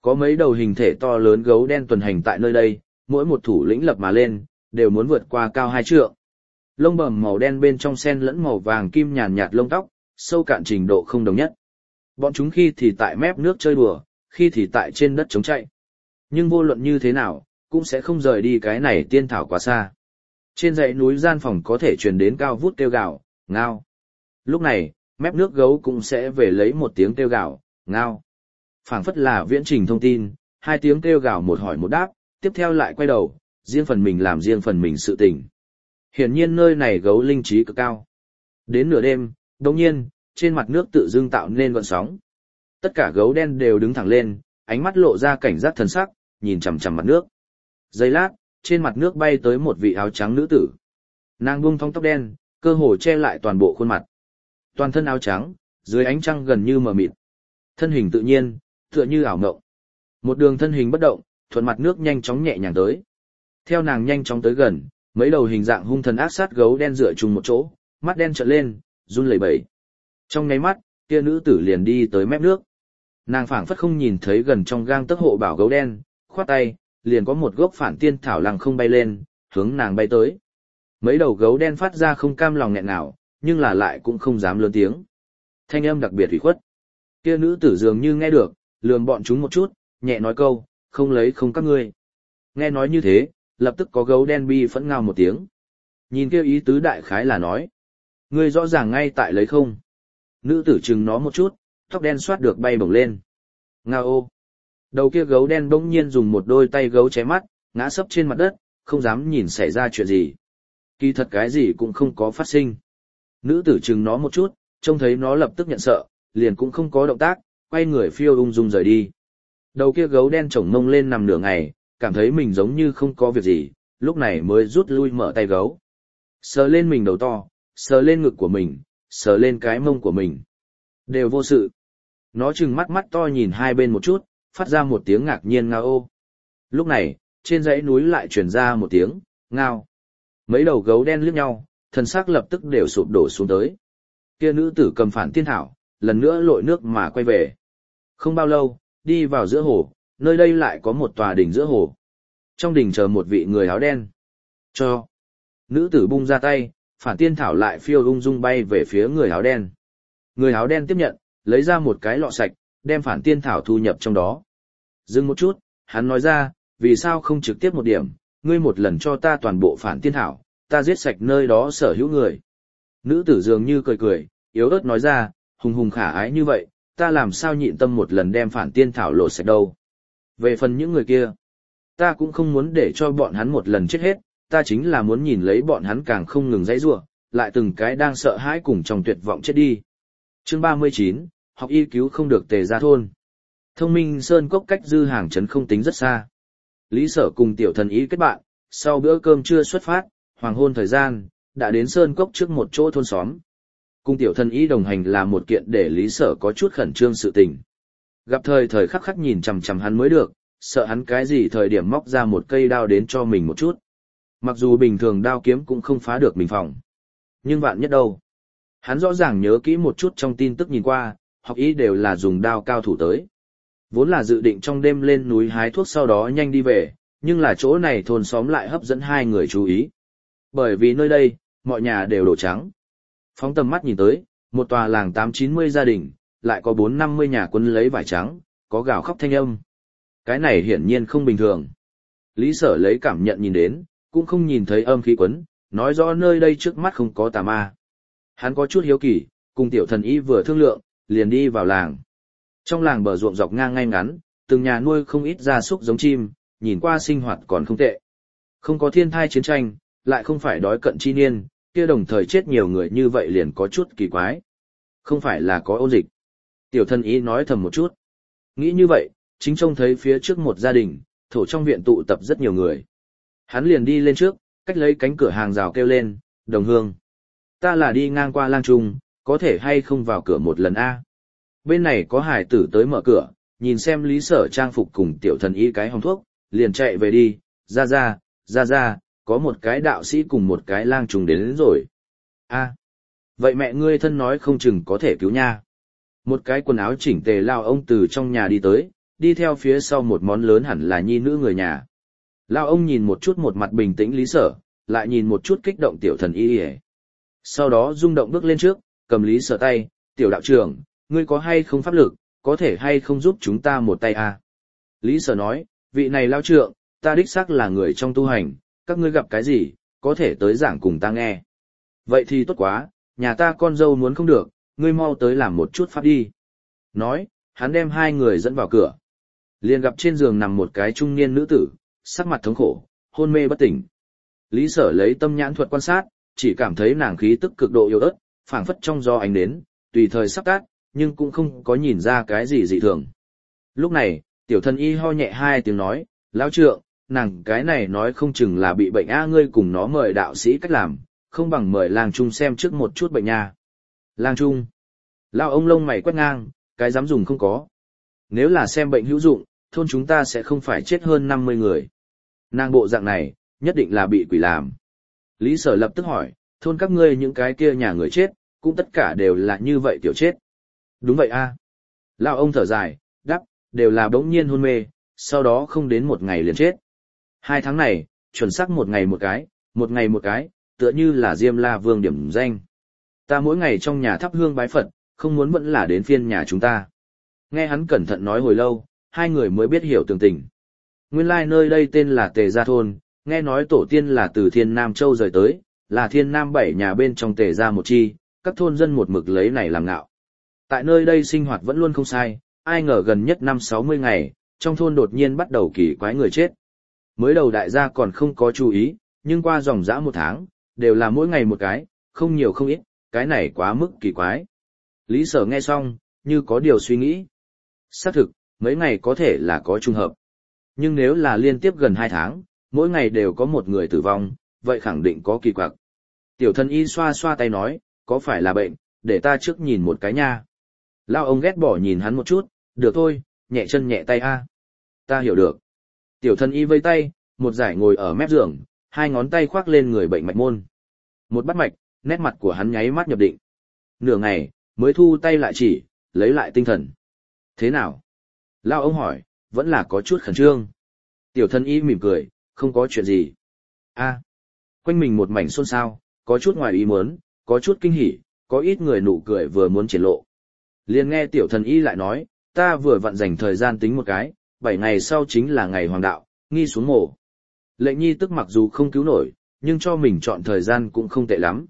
Speaker 1: Có mấy đầu hình thể to lớn gấu đen tuần hành tại nơi đây, mỗi một thủ lĩnh lập mà lên, đều muốn vượt qua cao 2 trượng. Lông bẩm màu đen bên trong xen lẫn màu vàng kim nhàn nhạt lông tóc, sâu cạn trình độ không đồng nhất. Bọn chúng khi thì tại mép nước chơi đùa, khi thì tại trên đất chống chạy. Nhưng vô luận như thế nào, cũng sẽ không rời đi cái này tiên thảo quá xa. Trên dãy núi gian phòng có thể truyền đến cao vút kêu gào, ngao. Lúc này, mép nước gấu cũng sẽ về lấy một tiếng kêu gào, ngao. Phảng phất là viễn trình thông tin, 2 tiếng kêu gào một hỏi một đáp, tiếp theo lại quay đầu, riêng phần mình làm riêng phần mình sự tình. Hiển nhiên nơi này gấu linh trí cực cao. Đến nửa đêm, đồng nhiên, trên mặt nước tự dưng tạo nên gợn sóng. Tất cả gấu đen đều đứng thẳng lên, ánh mắt lộ ra cảnh giác thần sắc, nhìn chằm chằm mặt nước. Giây lát, trên mặt nước bay tới một vị áo trắng nữ tử. Nàng buông thong tóc đen, cơ hồ che lại toàn bộ khuôn mặt. Toàn thân áo trắng, dưới ánh trăng gần như mờ mịt. Thân hình tự nhiên, tựa như ảo ngộng. Một đường thân hình bất động, thuận mặt nước nhanh chóng nhẹ nhàng tới. Theo nàng nhanh chóng tới gần, mấy đầu hình dạng hung thần ác sát gấu đen dựa chung một chỗ, mắt đen trợn lên, run lẩy bẩy. Trong nháy mắt, kia nữ tử liền đi tới mép nước. Nàng phảng phất không nhìn thấy gần trong gang tấc hộ bảo gấu đen, khoát tay, liền có một gốc phản tiên thảo lăng không bay lên, hướng nàng bay tới. Mấy đầu gấu đen phát ra không cam lòng nghẹn nào, nhưng là lại cũng không dám lớn tiếng. Thanh âm đặc biệt ủy khuất. Kia nữ tử dường như nghe được, lườm bọn chúng một chút, nhẹ nói câu, không lấy không các ngươi. Nghe nói như thế, lập tức có gấu đen bi phẫn ngao một tiếng. Nhìn kia ý tứ đại khái là nói. Ngươi rõ ràng ngay tại lấy không. Nữ tử chừng nó một chút, tóc đen xoát được bay bổng lên. Ngao ô. Đầu kia gấu đen bỗng nhiên dùng một đôi tay gấu ché mắt, ngã sấp trên mặt đất, không dám nhìn xảy ra chuyện gì. Kỳ thật cái gì cũng không có phát sinh. Nữ tử chừng nó một chút, trông thấy nó lập tức nhận sợ, liền cũng không có động tác, quay người phiêu ung dung rời đi. Đầu kia gấu đen chổng mông lên nằm nửa ngày, cảm thấy mình giống như không có việc gì, lúc này mới rút lui mở tay gấu. Sờ lên mình đầu to, sờ lên ngực của mình, sờ lên cái mông của mình. Đều vô sự. Nó trừng mắt mắt to nhìn hai bên một chút, phát ra một tiếng ngạc nhiên ngao ô. Lúc này, trên dãy núi lại truyền ra một tiếng, ngao. Mấy đầu gấu đen liếc nhau, thân xác lập tức đều sụp đổ xuống tới. Kia nữ tử cầm phản tiên thảo, lần nữa lội nước mà quay về. Không bao lâu, đi vào giữa hồ, nơi đây lại có một tòa đỉnh giữa hồ. Trong đỉnh chờ một vị người áo đen. Cho. Nữ tử bung ra tay, phản tiên thảo lại phiêu ung dung bay về phía người áo đen. Người áo đen tiếp nhận, lấy ra một cái lọ sạch, đem phản tiên thảo thu nhập trong đó. Dừng một chút, hắn nói ra, vì sao không trực tiếp một điểm, ngươi một lần cho ta toàn bộ phản tiên thảo, ta giết sạch nơi đó sở hữu người. Nữ tử dường như cười cười, yếu ớt nói ra, hùng hùng khả ái như vậy, ta làm sao nhịn tâm một lần đem phản tiên thảo lột sạch đâu. Về phần những người kia, ta cũng không muốn để cho bọn hắn một lần chết hết, ta chính là muốn nhìn lấy bọn hắn càng không ngừng dãy rủa, lại từng cái đang sợ hãi cùng trong tuyệt vọng chết đi. Chương 39, học y cứu không được Tề Gia thôn. Thông Minh Sơn Cốc cách Dư Hàng trấn không tính rất xa. Lý Sở cùng Tiểu Thần Y kết bạn, sau bữa cơm trưa xuất phát, hoàng hôn thời gian, đã đến Sơn Cốc trước một chỗ thôn xóm. Cùng Tiểu Thần Y đồng hành là một kiện để Lý Sở có chút khẩn trương sự tình. Gặp thời thời khắc khắc nhìn chằm chằm hắn mới được, sợ hắn cái gì thời điểm móc ra một cây đao đến cho mình một chút. Mặc dù bình thường đao kiếm cũng không phá được mình phòng. Nhưng vạn nhất đâu. Hắn rõ ràng nhớ kỹ một chút trong tin tức nhìn qua, học y đều là dùng đao cao thủ tới. Vốn là dự định trong đêm lên núi hái thuốc sau đó nhanh đi về, nhưng là chỗ này thôn xóm lại hấp dẫn hai người chú ý. Bởi vì nơi đây, mọi nhà đều đổ trắng. Phóng tầm mắt nhìn tới, một tòa làng 8-90 gia đình, lại có 4-50 nhà quân lấy vải trắng, có gào khóc thanh âm. Cái này hiển nhiên không bình thường. Lý Sở lấy cảm nhận nhìn đến, cũng không nhìn thấy âm khí quấn, nói rõ nơi đây trước mắt không có tà ma. Hắn có chút hiếu kỳ, cùng Tiểu Thần Y vừa thương lượng, liền đi vào làng. Trong làng bờ ruộng dọc ngang ngay ngắn, từng nhà nuôi không ít gia súc giống chim, nhìn qua sinh hoạt còn không tệ. Không có thiên thai chiến tranh, lại không phải đói cận chi niên, kia đồng thời chết nhiều người như vậy liền có chút kỳ quái. Không phải là có ôn dịch. Tiểu Thần Y nói thầm một chút. Nghĩ như vậy, chính trông thấy phía trước một gia đình, thổ trong viện tụ tập rất nhiều người. Hắn liền đi lên trước, cách lấy cánh cửa hàng rào kêu lên, đồng hương. Ta là đi ngang qua lang trung, có thể hay không vào cửa một lần a? Bên này có hải tử tới mở cửa, nhìn xem Lý Sở trang phục cùng Tiểu Thần Y cái hồng thuốc, liền chạy về đi, ra, có một cái đạo sĩ cùng một cái lang trùng đến rồi. A, vậy mẹ ngươi thân nói không chừng có thể cứu nha. Một cái quần áo chỉnh tề lao ông từ trong nhà đi tới, đi theo phía sau một món lớn hẳn là nhi nữ người nhà. Lao ông nhìn một chút một mặt bình tĩnh Lý Sở, lại nhìn một chút kích động tiểu thần y. Sau đó rung động bước lên trước, cầm Lý Sở tay, tiểu đạo trưởng, ngươi có hay không pháp lực, có thể hay không giúp chúng ta một tay à? Lý Sở nói, vị này lao trượng, ta đích xác là người trong tu hành, các ngươi gặp cái gì, có thể tới giảng cùng ta nghe. Vậy thì tốt quá, nhà ta con dâu muốn không được, ngươi mau tới làm một chút pháp đi. Nói, hắn đem hai người dẫn vào cửa. Liền gặp trên giường nằm một cái trung niên nữ tử, sắc mặt thống khổ, hôn mê bất tỉnh. Lý Sở lấy tâm nhãn thuật quan sát, chỉ cảm thấy nàng khí tức cực độ yếu ớt, phảng phất trong gió ánh đến, tùy thời sắp tắt, nhưng cũng không có nhìn ra cái gì dị thường. Lúc này, tiểu thần y ho nhẹ hai tiếng nói, lão trượng, nàng cái này nói không chừng là bị bệnh a, ngươi cùng nó mời đạo sĩ cách làm, không bằng mời lang trung xem trước một chút bệnh nha. Lang trung. Lão ông lông mày quét ngang, cái dám dùng không có. Nếu là xem bệnh hữu dụng, thôn chúng ta sẽ không phải chết hơn 50 người. Nàng bộ dạng này, nhất định là bị quỷ làm. Lý Sở lập tức hỏi, thôn các ngươi những cái kia nhà người chết, cũng tất cả đều là như vậy tiểu chết. Đúng vậy a. Lão ông thở dài, đáp, đều là bỗng nhiên hôn mê, sau đó không đến một ngày liền chết. 2 tháng này, chuẩn xác một ngày một cái, tựa như là Diêm La Vương điểm danh. Ta mỗi ngày trong nhà thắp hương bái Phật, không muốn vẫn là đến phiên nhà chúng ta. Nghe hắn cẩn thận nói hồi lâu, hai người mới biết hiểu tường tình. Nguyên lai nơi đây tên là Tề Gia Thôn, nghe nói tổ tiên là từ Thiên Nam Châu rời tới, là Thiên Nam 7 nhà bên trong Tề Gia một chi, các thôn dân một mực lấy này làm ngạo. Tại nơi đây sinh hoạt vẫn luôn không sai, ai ngờ gần nhất năm 60 ngày, trong thôn đột nhiên bắt đầu kỳ quái người chết. Mới đầu đại gia còn không có chú ý, nhưng qua dòng dã 1 tháng, đều là mỗi ngày một cái, không nhiều không ít, cái này quá mức kỳ quái. Lý Sở nghe xong, như có điều suy nghĩ. Xác thực, mấy ngày có thể là có trùng hợp. Nhưng nếu là liên tiếp gần 2 tháng, mỗi ngày đều có một người tử vong, vậy khẳng định có kỳ quặc. Tiểu thần y xoa xoa tay nói, có phải là bệnh, để ta trước nhìn một cái nha. Lao ông ghét bỏ nhìn hắn một chút, được thôi, nhẹ chân nhẹ tay a. Ta hiểu được. Tiểu thần y vây tay, một giải ngồi ở mép giường, 2 ngón tay khoác lên người bệnh mạch môn. Một bắt mạch, nét mặt của hắn nháy mắt nhập định. Nửa ngày, mới thu tay lại chỉ, lấy lại tinh thần. Thế nào? Lao ông hỏi, vẫn là có chút khẩn trương. Tiểu thần y mỉm cười, không có chuyện gì. A. Quanh mình một mảnh xôn xao, có chút ngoài ý muốn, có chút kinh hỉ, có ít người nụ cười vừa muốn triển lộ. Liền nghe tiểu thần y lại nói, ta vừa vặn dành thời gian tính một cái, 7 ngày sau chính là ngày hoàng đạo, nghi xuống mổ. Lệnh nhi tức mặc dù không cứu nổi, nhưng cho mình chọn thời gian cũng không tệ lắm.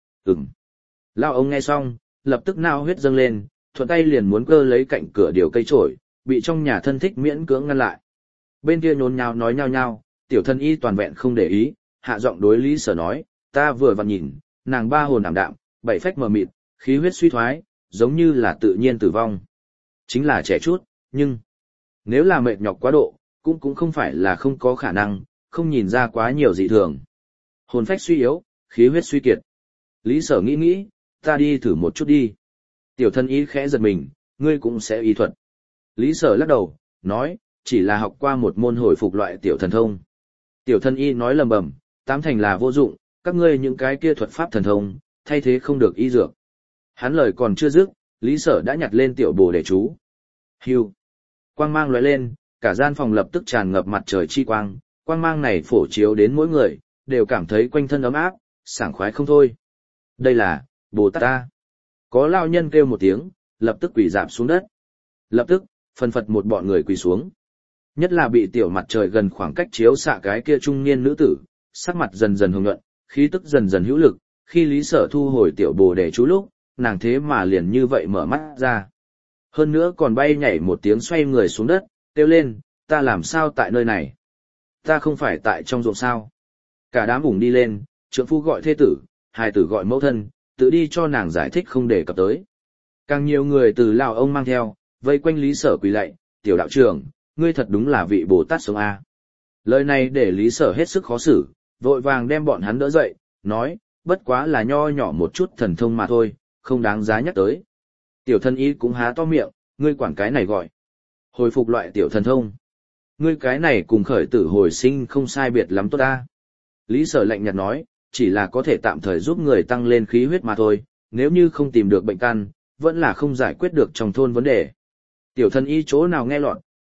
Speaker 1: Lao ông nghe xong, lập tức nao huyết dâng lên, thuận tay liền muốn cơ lấy cạnh cửa điều cây trổi, bị trong nhà thân thích miễn cưỡng ngăn lại. Bên kia nhốn nháo nói nhao nhao, tiểu thân y toàn vẹn không để ý, hạ giọng đối Lý Sở nói, ta vừa vặn nhìn, nàng 3 hồn ảm đạm, 7 phách mờ mịt, khí huyết suy thoái, giống như là tự nhiên tử vong. Chính là trẻ chút, nhưng nếu là mệt nhọc quá độ, cũng không phải là không có khả năng, không nhìn ra quá nhiều dị thường. Hồn phách suy yếu, khí huyết suy kiệt. Lý Sở nghĩ, ta đi thử một chút đi. Tiểu thân y khẽ giật mình, ngươi cũng sẽ y thuật. Lý Sở lắc đầu, nói, chỉ là học qua một môn hồi phục loại tiểu thần thông. Tiểu thân y nói lầm bầm, 8 thành là vô dụng, các ngươi những cái kia thuật pháp thần thông, thay thế không được y dược. Hắn lời còn chưa dứt, Lý Sở đã nhặt lên tiểu bồ để chú. Hưu. Quang mang lóe lên, cả gian phòng lập tức tràn ngập mặt trời chi quang, quang mang này phổ chiếu đến mỗi người, đều cảm thấy quanh thân ấm áp, sảng khoái không thôi. Đây là Bồ Tát ta. Có lao nhân kêu một tiếng, lập tức quỳ rạp xuống đất. Lập tức, phân phật một bọn người quỳ xuống. Nhất là bị tiểu mặt trời gần khoảng cách chiếu xạ cái kia trung niên nữ tử, sắc mặt dần dần hồng nhuận, khí tức dần dần hữu lực, khi Lý Sở thu hồi tiểu bồ để chú lúc, nàng thế mà liền như vậy mở mắt ra. Hơn nữa còn bay nhảy một tiếng xoay người xuống đất, kêu lên, ta làm sao tại nơi này? Ta không phải tại trong ruộng sao? Cả đám ủng đi lên, trượng phu gọi thê tử, hài tử gọi mẫu thân, tự đi cho nàng giải thích không để cập tới. Càng nhiều người từ lão ông mang theo, vây quanh Lý Sở quỳ lạy, tiểu đạo trưởng, ngươi thật đúng là vị Bồ Tát sống a. Lời này để Lý Sở hết sức khó xử, vội vàng đem bọn hắn đỡ dậy, nói, bất quá là nho nhỏ một chút thần thông mà thôi, không đáng giá nhắc tới. Tiểu thân y cũng há to miệng, ngươi quản cái này gọi. Hồi phục loại tiểu thần thông. Ngươi cái này cùng khởi tử hồi sinh không sai biệt lắm tốt ta. Lý Sở lạnh nhạt nói, chỉ là có thể tạm thời giúp người tăng lên khí huyết mà thôi, nếu như không tìm được bệnh căn, vẫn là không giải quyết được trong thôn vấn đề. Tiểu thân y chỗ nào nghe lọt,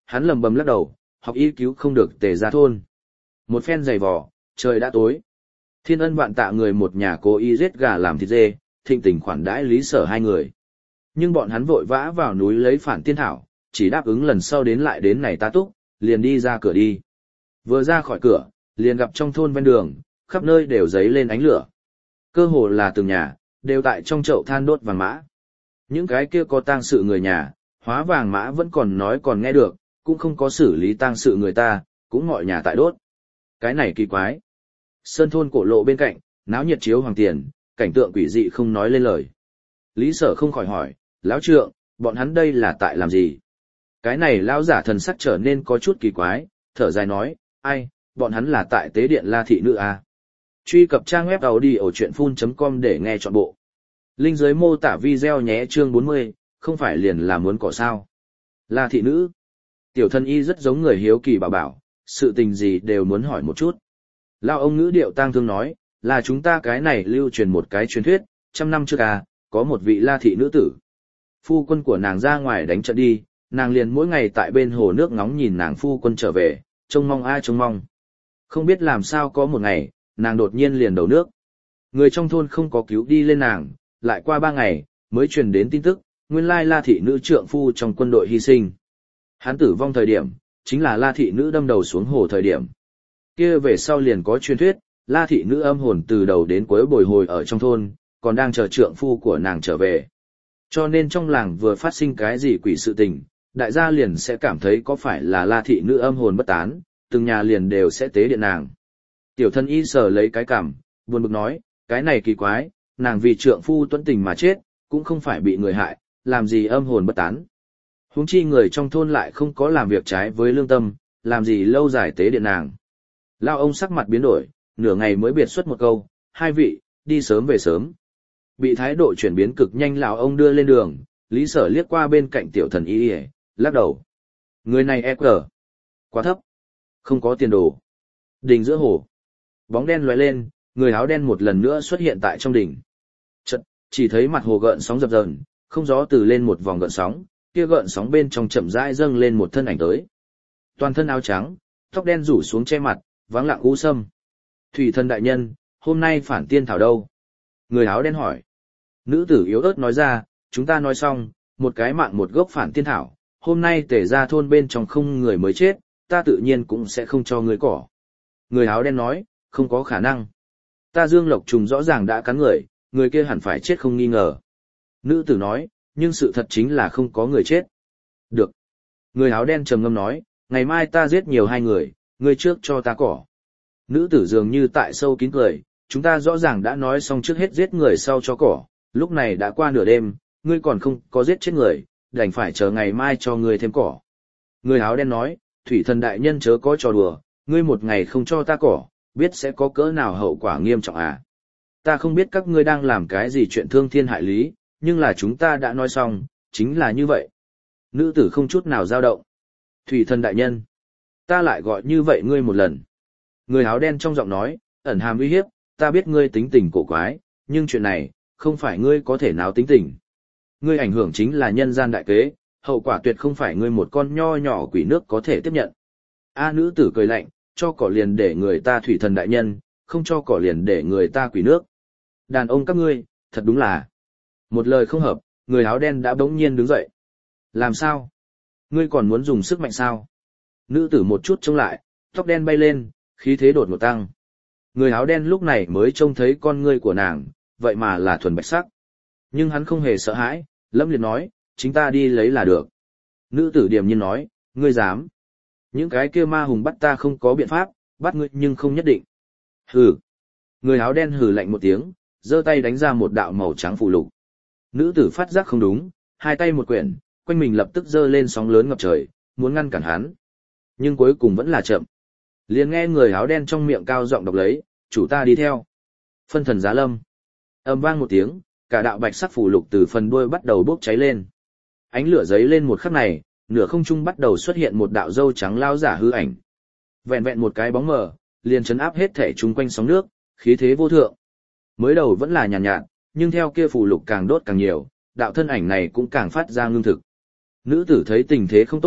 Speaker 1: hắn lầm bầm lắc đầu, học y cứu không được Tề ra thôn. Một phen giày vò, trời đã tối. Thiên ân vạn tạ người một nhà cố ý giết gà làm thịt dê, thịnh tình khoản đãi Lý Sở hai người. Nhưng bọn hắn vội vã vào núi lấy phản tiên thảo, chỉ đáp ứng lần sau đến lại đến này ta túc, liền đi ra cửa đi. Vừa ra khỏi cửa, liền gặp trong thôn ven đường, khắp nơi đều giấy lên ánh lửa. Cơ hồ là từng nhà, đều tại trong chậu than đốt vàng mã. Những cái kia có tang sự người nhà, hóa vàng mã vẫn còn nói còn nghe được, cũng không có xử lý tang sự người ta, cũng mọi nhà tại đốt. Cái này kỳ quái. Sơn thôn cổ lộ bên cạnh, náo nhiệt chiếu hoàng tiền, cảnh tượng quỷ dị không nói lên lời. Lý Sở không khỏi hỏi, lão trượng, bọn hắn đây là tại làm gì? Cái này lão giả thần sắc trở nên có chút kỳ quái, thở dài nói, ai, bọn hắn là tại tế điện La Thị Nữ à? Truy cập trang web audiochuyenphun.com để nghe trọn bộ. Link dưới mô tả video nhé chương 40, không phải liền là muốn cỏ sao. La Thị Nữ. Tiểu thân y rất giống người hiếu kỳ bảo, sự tình gì đều muốn hỏi một chút. Lão ông ngữ điệu tang thương nói, là chúng ta cái này lưu truyền một cái truyền thuyết, 100 năm trước à, có một vị La Thị Nữ tử. Phu quân của nàng ra ngoài đánh trận đi, nàng liền mỗi ngày tại bên hồ nước ngóng nhìn nàng phu quân trở về, trông mong ai trông mong. Không biết làm sao có một ngày, nàng đột nhiên liền đầu nước. Người trong thôn không có cứu đi lên nàng, lại qua 3 ngày, mới truyền đến tin tức, nguyên lai La Thị Nữ trượng phu trong quân đội hy sinh. Hắn tử vong thời điểm, chính là La Thị Nữ đâm đầu xuống hồ thời điểm. Kia về sau liền có truyền thuyết, La Thị Nữ âm hồn từ đầu đến cuối bồi hồi ở trong thôn, còn đang chờ trượng phu của nàng trở về. Cho nên trong làng vừa phát sinh cái gì quỷ sự tình, đại gia liền sẽ cảm thấy có phải là La Thị Nữ âm hồn bất tán, từng nhà liền đều sẽ tế điện nàng. Tiểu thân y sờ lấy cái cằm, buồn bực nói, cái này kỳ quái, nàng vì trượng phu tuẫn tình mà chết, cũng không phải bị người hại, làm gì âm hồn bất tán. Huống chi người trong thôn lại không có làm việc trái với lương tâm, làm gì lâu dài tế điện nàng. Lao ông sắc mặt biến đổi, nửa ngày mới biệt xuất một câu, hai vị, đi sớm về sớm. Bị thái độ chuyển biến cực nhanh lão ông đưa lên đường, Lý Sở liếc qua bên cạnh tiểu thần y, lắc đầu. Người này EQ, quá thấp, không có tiền đồ. Đình giữa hồ, bóng đen lóe lên, người áo đen một lần nữa xuất hiện tại trong đỉnh. Chợt, chỉ thấy mặt hồ gợn sóng dập dờn, không gió từ lên một vòng gợn sóng, kia gợn sóng bên trong chậm rãi dâng lên một thân ảnh tới. Toàn thân áo trắng, tóc đen rủ xuống che mặt, vắng lặng u sâm. Thủy thần đại nhân, hôm nay phản tiên thảo đâu? Người áo đen hỏi. Nữ tử yếu ớt nói ra, chúng ta nói xong, một cái mạng một gốc phản tiên thảo, hôm nay Tề ra thôn bên trong không người mới chết, ta tự nhiên cũng sẽ không cho người cỏ. Người áo đen nói, không có khả năng. Ta Dương Lộc Trùng rõ ràng đã cắn người kia hẳn phải chết không nghi ngờ. Nữ tử nói, nhưng sự thật chính là không có người chết. Được. Người áo đen trầm ngâm nói, ngày mai ta giết nhiều 2 người, ngươi trước cho ta cỏ. Nữ tử dường như tại sâu kín cười, chúng ta rõ ràng đã nói xong trước hết giết người sau cho cỏ, lúc này đã qua nửa đêm, ngươi còn không có giết chết người, đành phải chờ ngày mai cho ngươi thêm cỏ. Người áo đen nói, thủy thần đại nhân chớ có trò đùa, ngươi một ngày không cho ta cỏ, biết sẽ có cỡ nào hậu quả nghiêm trọng à. Ta không biết các ngươi đang làm cái gì chuyện thương thiên hại lý, nhưng là chúng ta đã nói xong, chính là như vậy. Nữ tử không chút nào dao động. Thủy thần đại nhân, ta lại gọi như vậy ngươi một lần. Người áo đen trong giọng nói, ẩn hàm uy hiếp, ta biết ngươi tính tình cổ quái, nhưng chuyện này, không phải ngươi có thể nào tính tình. Ngươi ảnh hưởng chính là nhân gian đại kế, hậu quả tuyệt không phải ngươi một con nho nhỏ quỷ nước có thể tiếp nhận. A nữ tử cười lạnh, cho cỏ liền để người ta thủy thần đại nhân, không cho cỏ liền để người ta quỷ nước. Đàn ông các ngươi, thật đúng là. Một lời không hợp, người áo đen đã bỗng nhiên đứng dậy. Làm sao? Ngươi còn muốn dùng sức mạnh sao? Nữ tử một chút trông lại, tóc đen bay lên, khí thế đột ngột tăng. Người áo đen lúc này mới trông thấy con ngươi của nàng, vậy mà là thuần bạch sắc. Nhưng hắn không hề sợ hãi, lâm liệt nói, chính ta đi lấy là được. Nữ tử điềm nhiên nói, ngươi dám. Những cái kia ma hùng bắt ta không có biện pháp, bắt ngươi nhưng không nhất định. Hừ. Người áo đen hừ lạnh một tiếng, giơ tay đánh ra một đạo màu trắng phù lục. Nữ tử phát giác không đúng, hai tay một quyển, quanh mình lập tức giơ lên sóng lớn ngập trời, muốn ngăn cản hắn. Nhưng cuối cùng vẫn là chậm. Liền nghe người áo đen trong miệng cao giọng đọc lấy, chủ ta đi theo. Phân thần giá lâm. Âm vang một tiếng, cả đạo bạch sắc phù lục từ phần đuôi bắt đầu bốc cháy lên. Ánh lửa giấy lên một khắc này, nửa không trung bắt đầu xuất hiện một đạo râu trắng lao giả hư ảnh. Vẹn vẹn một cái bóng mờ, liền chấn áp hết thể chung quanh sóng nước, khí thế vô thượng. Mới đầu vẫn là nhàn nhạt, nhưng theo kia phù lục càng đốt càng nhiều, đạo thân ảnh này cũng càng phát ra ngưng thực. Nữ tử thấy tình thế không tốt,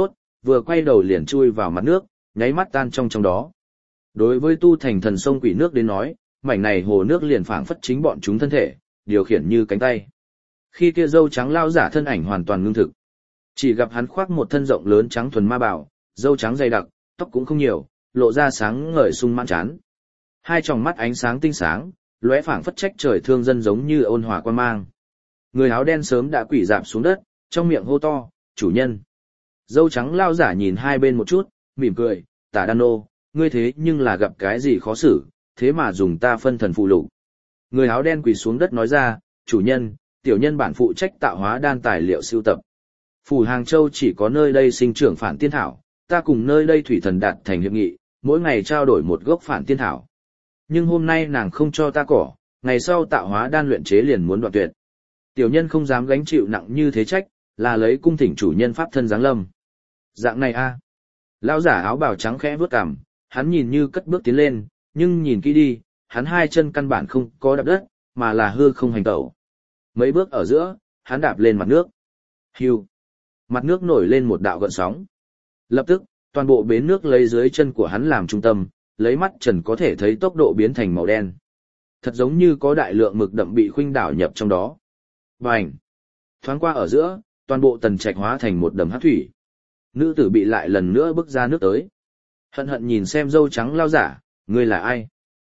Speaker 1: vừa quay đầu liền chui vào mặt nước, nháy mắt tan trong đó. Đối với tu thành thần sông quỷ nước đến nói, mảnh này hồ nước liền phảng phất chính bọn chúng thân thể, điều khiển như cánh tay. Khi kia râu trắng lao giả thân ảnh hoàn toàn ngưng thực, chỉ gặp hắn khoác một thân rộng lớn trắng thuần ma bảo, râu trắng dày đặc, tóc cũng không nhiều, lộ ra sáng ngời sung mãn chán. Hai tròng mắt ánh sáng tinh sáng, lóe phảng phất trách trời thương dân giống như ôn hòa quan mang. Người áo đen sớm đã quỳ rạp xuống đất, trong miệng hô to, chủ nhân. Dâu trắng lao giả nhìn hai bên một chút, mỉm cười, Tả Đan Nô, ngươi thế nhưng là gặp cái gì khó xử, thế mà dùng ta phân thần phụ lục. Người áo đen quỳ xuống đất nói ra, chủ nhân, tiểu nhân bản phụ trách tạo hóa đan tài liệu sưu tập. Phủ Hàng Châu chỉ có nơi đây sinh trưởng phản tiên thảo, ta cùng nơi đây thủy thần đạt thành hiệp nghị, mỗi ngày trao đổi một gốc phản tiên thảo. Nhưng hôm nay nàng không cho ta cỏ, ngày sau tạo hóa đan luyện chế liền muốn đoạn tuyệt. Tiểu nhân không dám gánh chịu nặng như thế trách, là lấy cung thỉnh chủ nhân pháp thân giáng lâm. Dạng này a. Lão giả áo bào trắng khẽ vướt cằm, hắn nhìn như cất bước tiến lên, nhưng nhìn kỹ đi, hắn hai chân căn bản không có đạp đất, mà là hư không hành tẩu. Mấy bước ở giữa, hắn đạp lên mặt nước. Hưu. Mặt nước nổi lên một đạo gợn sóng. Lập tức, toàn bộ bến nước lấy dưới chân của hắn làm trung tâm, lấy mắt trần có thể thấy tốc độ biến thành màu đen. Thật giống như có đại lượng mực đậm bị khuynh đảo nhập trong đó. Bành! Thoáng qua ở giữa, toàn bộ tần trạch hóa thành một đầm hắc thủy. Nữ tử bị lại lần nữa bước ra nước tới. Hận hận nhìn xem dâu trắng lao giả, ngươi là ai?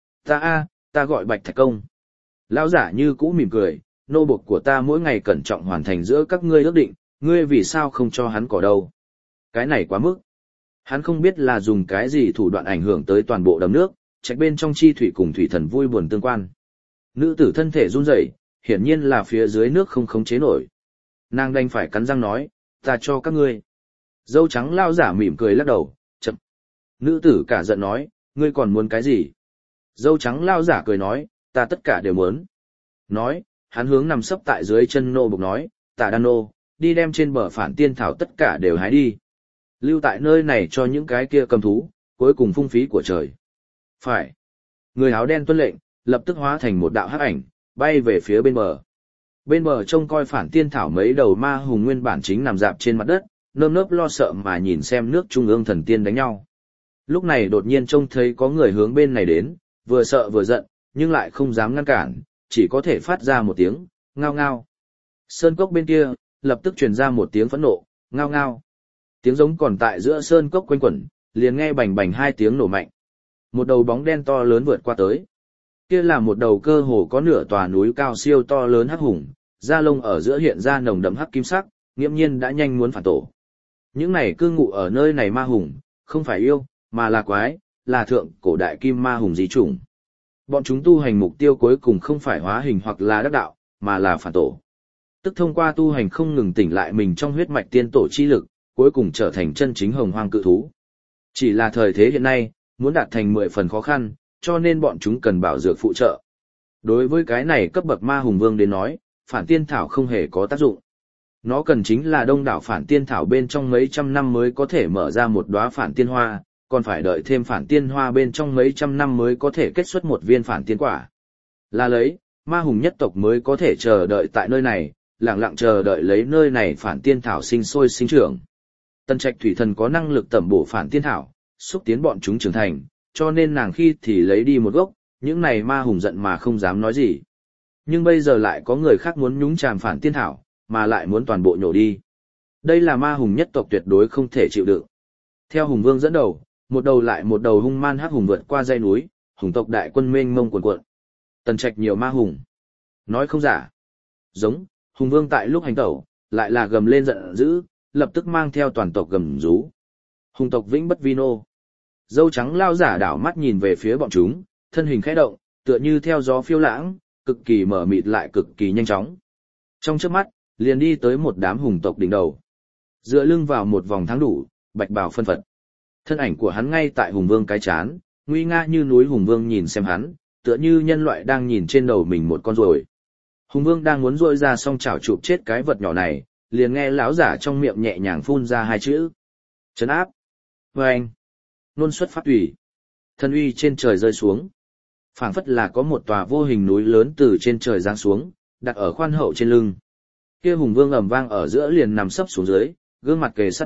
Speaker 1: Ta gọi Bạch Thạch Công. Lao giả như cũ mỉm cười, nô bộc của ta mỗi ngày cẩn trọng hoàn thành giữa các ngươi ước định, ngươi vì sao không cho hắn cỏ đâu? Cái này quá mức. Hắn không biết là dùng cái gì thủ đoạn ảnh hưởng tới toàn bộ đầm nước, trạch bên trong chi thủy cùng thủy thần vui buồn tương quan. Nữ tử thân thể run rẩy, hiển nhiên là phía dưới nước không khống chế nổi. Nàng đành phải cắn răng nói, ta cho các ngươi. Dâu trắng lao giả mỉm cười lắc đầu, chậm. Nữ tử cả giận nói, ngươi còn muốn cái gì? Dâu trắng lao giả cười nói, ta tất cả đều muốn. Nói, hắn hướng nằm sấp tại dưới chân nô bộc nói, Tả Đan Nô, đi đem trên bờ phản tiên thảo tất cả đều hái đi. Lưu tại nơi này cho những cái kia cầm thú, cuối cùng phung phí của trời. Phải. Người áo đen tuân lệnh, lập tức hóa thành một đạo hắc ảnh, bay về phía bên bờ. Bên bờ trông coi phản tiên thảo mấy đầu ma hùng nguyên bản chính nằm dạp trên mặt đất, nơm nớp lo sợ mà nhìn xem nước trung ương thần tiên đánh nhau. Lúc này đột nhiên trông thấy có người hướng bên này đến, vừa sợ vừa giận, nhưng lại không dám ngăn cản, chỉ có thể phát ra một tiếng, ngao ngao. Sơn cốc bên kia, lập tức truyền ra một tiếng phẫn nộ, ngao ngao. Tiếng giống còn tại giữa sơn cốc quanh quẩn, liền nghe bành bành hai tiếng nổ mạnh. Một đầu bóng đen to lớn vượt qua tới. Kia là một đầu cơ hồ có nửa tòa núi cao siêu to lớn hắc hùng, da lông ở giữa hiện ra nồng đậm hắc kim sắc, nghiễm nhiên đã nhanh muốn phản tổ. Những này cư ngụ ở nơi này ma hùng, không phải yêu, mà là quái, là thượng cổ đại kim ma hùng dị chủng. Bọn chúng tu hành mục tiêu cuối cùng không phải hóa hình hoặc là đắc đạo, mà là phản tổ. Tức thông qua tu hành không ngừng tỉnh lại mình trong huyết mạch tiên tổ chi lực, cuối cùng trở thành chân chính hồng hoang cự thú. Chỉ là thời thế hiện nay, muốn đạt thành 10 phần khó khăn, cho nên bọn chúng cần bảo dược phụ trợ. Đối với cái này cấp bậc ma hùng vương đến nói, phản tiên thảo không hề có tác dụng. Nó cần chính là đông đảo phản tiên thảo bên trong mấy trăm năm mới có thể mở ra một đóa phản tiên hoa, còn phải đợi thêm phản tiên hoa bên trong mấy trăm năm mới có thể kết xuất một viên phản tiên quả. Là lấy, ma hùng nhất tộc mới có thể chờ đợi tại nơi này, lặng lặng chờ đợi lấy nơi này phản tiên thảo sinh sôi sinh trưởng. Tần Trạch thủy thần có năng lực tẩm bổ phản tiên thảo, xúc tiến bọn chúng trưởng thành, cho nên nàng khi thì lấy đi một gốc, những này ma hùng giận mà không dám nói gì. Nhưng bây giờ lại có người khác muốn nhúng chàm phản tiên thảo, mà lại muốn toàn bộ nhổ đi. Đây là ma hùng nhất tộc tuyệt đối không thể chịu đựng. Theo hùng vương dẫn đầu, một đầu lại một đầu hung man hắc hùng vượt qua dãy núi, hùng tộc đại quân mênh mông cuồn cuộn. Tần Trạch nhiều ma hùng. Nói không giả. Giống, hùng vương tại lúc hành tẩu, lại là gầm lên giận dữ, lập tức mang theo toàn tộc gầm rú. Hùng tộc vĩnh bất vi nô. Dâu trắng lao giả đảo mắt nhìn về phía bọn chúng, thân hình khẽ động, tựa như theo gió phiêu lãng, cực kỳ mở mịt lại cực kỳ nhanh chóng. Trong chớp mắt, liền đi tới một đám hùng tộc đỉnh đầu. Dựa lưng vào một vòng thắng đủ, bạch bào phân phật. Thân ảnh của hắn ngay tại hùng vương cái chán, nguy nga như núi hùng vương nhìn xem hắn, tựa như nhân loại đang nhìn trên đầu mình một con ruồi. Hùng vương đang muốn rôi ra song chảo chụp chết cái vật nhỏ này, liền nghe lão giả trong miệng nhẹ nhàng phun ra hai chữ: trấn áp. Vâng. Nôn xuất phát tùy. Thân uy trên trời rơi xuống. Phảng phất là có một tòa vô hình núi lớn từ trên trời giáng xuống, đặt ở khoan hậu trên lưng. Kia hùng vương ầm vang ở giữa liền nằm sấp xuống dưới, gương mặt kề sát đất,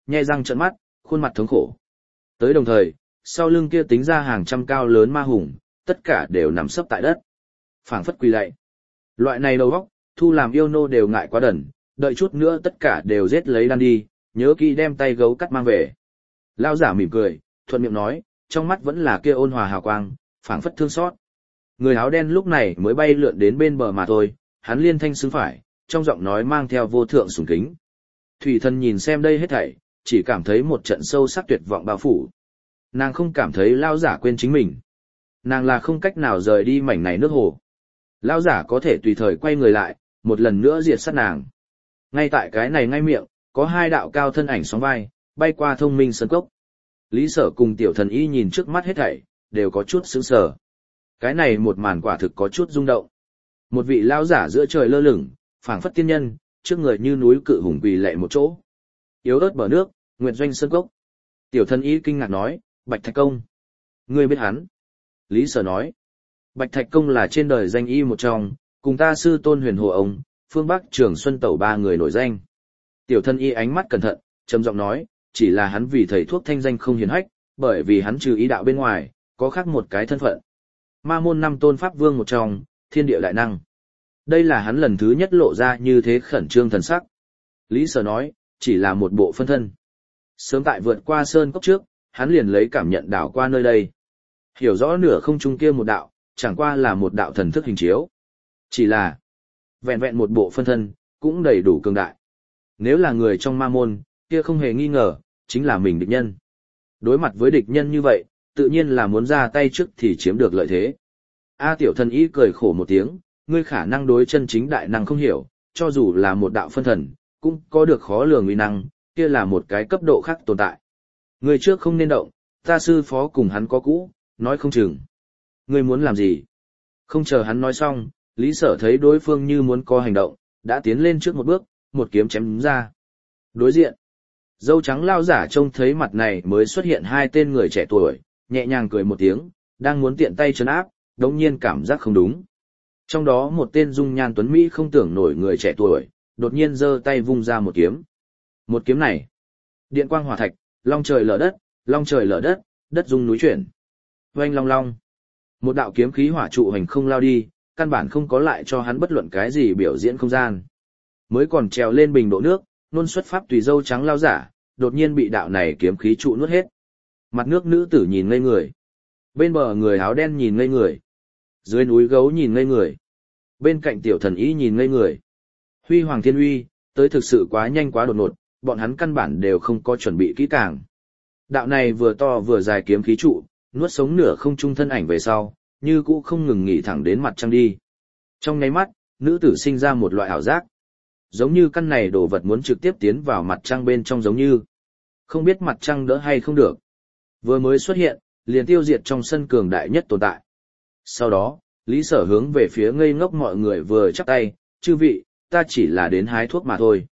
Speaker 1: nhe răng trợn mắt, khuôn mặt thống khổ. Tới đồng thời, sau lưng kia tính ra hàng trăm cao lớn ma hùng, tất cả đều nằm sấp tại đất. Phảng phất quỳ lạy. Loại này đầu óc, thu làm yêu nô đều ngại quá đần, đợi chút nữa tất cả đều giết lấy đan đi, nhớ kỹ đem tay gấu cắt mang về. Lão giả mỉm cười, thuận miệng nói, trong mắt vẫn là kia ôn hòa hào quang, phảng phất thương xót. Người áo đen lúc này mới bay lượn đến bên bờ mà thôi, hắn liên thanh xứng phải, trong giọng nói mang theo vô thượng sùng kính. Thủy Thần nhìn xem đây hết thảy, chỉ cảm thấy một trận sâu sắc tuyệt vọng bao phủ. Nàng không cảm thấy lão giả quên chính mình. Nàng là không cách nào rời đi mảnh này nước hồ. Lão giả có thể tùy thời quay người lại, một lần nữa diệt sát nàng. Ngay tại cái này ngay miệng, có hai đạo cao thân ảnh sóng vai, bay qua Thông Minh Sơn Cốc. Lý Sở cùng Tiểu Thần Y nhìn trước mắt hết thảy, đều có chút sững sờ. Cái này một màn quả thực có chút rung động. Một vị lão giả giữa trời lơ lửng, phảng phất tiên nhân, trước người như núi cự hùng quỳ lệ một chỗ. Yếu ớt bờ nước, Nguyệt Doanh Sơn Cốc. Tiểu Thần Y kinh ngạc nói, Bạch Thạch Công. Ngươi biết hắn? Lý Sở nói, Bạch Thạch Công là trên đời danh y một trong, cùng ta sư tôn Huyền Hồ ông, phương Bắc Trường Xuân Tẩu ba người nổi danh. Tiểu Thần Y ánh mắt cẩn thận, trầm giọng nói, chỉ là hắn vì thầy thuốc thanh danh không hiển hách, bởi vì hắn trừ ý đạo bên ngoài, có khác một cái thân phận. Ma môn năm tôn pháp vương một trong, thiên địa đại năng. Đây là hắn lần thứ nhất lộ ra như thế khẩn trương thần sắc. Lý Sở nói, chỉ là một bộ phân thân. Sớm tại vượt qua sơn cốc trước, hắn liền lấy cảm nhận đảo qua nơi đây. Hiểu rõ nửa không trung kia một đạo, chẳng qua là một đạo thần thức hình chiếu. Chỉ là, vẹn vẹn một bộ phân thân, cũng đầy đủ cường đại. Nếu là người trong ma môn, kia không hề nghi ngờ, chính là mình địch nhân. Đối mặt với địch nhân như vậy, tự nhiên là muốn ra tay trước thì chiếm được lợi thế. Tiểu Thần Y cười khổ một tiếng, ngươi khả năng đối chân chính đại năng không hiểu, cho dù là một đạo phân thần, cũng có được khó lường uy năng, kia là một cái cấp độ khác tồn tại. Ngươi trước không nên động, ta sư phó cùng hắn có cũ, nói không chừng. Ngươi muốn làm gì? Không chờ hắn nói xong, Lý Sở thấy đối phương như muốn có hành động, đã tiến lên trước một bước, một kiếm chém đúng ra. Đối diện, dâu trắng lao giả trông thấy mặt này mới xuất hiện hai tên người trẻ tuổi, nhẹ nhàng cười một tiếng, đang muốn tiện tay trấn áp, đống nhiên cảm giác không đúng. Trong đó một tên dung nhan tuấn Mỹ không tưởng nổi người trẻ tuổi, đột nhiên giơ tay vung ra một kiếm. Một kiếm này, điện quang hỏa thạch, long trời lở đất, long trời lở đất, đất rung núi chuyển. Oanh long long. Một đạo kiếm khí hỏa trụ hành không lao đi, căn bản không có lại cho hắn bất luận cái gì biểu diễn không gian. Mới còn trèo lên bình độ nước, nôn xuất pháp tùy dâu trắng lao giả, đột nhiên bị đạo này kiếm khí trụ nuốt hết. Mặt nước nữ tử nhìn ngây người. Bên bờ người áo đen nhìn ngây người. Dưới núi gấu nhìn ngây người. Bên cạnh Tiểu Thần Y nhìn ngây người. Huy hoàng thiên uy, tới thực sự quá nhanh quá đột ngột, bọn hắn căn bản đều không có chuẩn bị kỹ càng. Đạo này vừa to vừa dài kiếm khí trụ, nuốt sống nửa không trung thân ảnh về sau, như cũ không ngừng nghỉ thẳng đến mặt trăng đi. Trong nháy mắt, nữ tử sinh ra một loại ảo giác. Giống như căn này đồ vật muốn trực tiếp tiến vào mặt trăng bên trong giống như. Không biết mặt trăng đỡ hay không được. Vừa mới xuất hiện, liền tiêu diệt trong sân cường đại nhất tồn tại. Sau đó, Lý Sở hướng về phía ngây ngốc mọi người vừa chắp tay, chư vị, ta chỉ là đến hái thuốc mà thôi.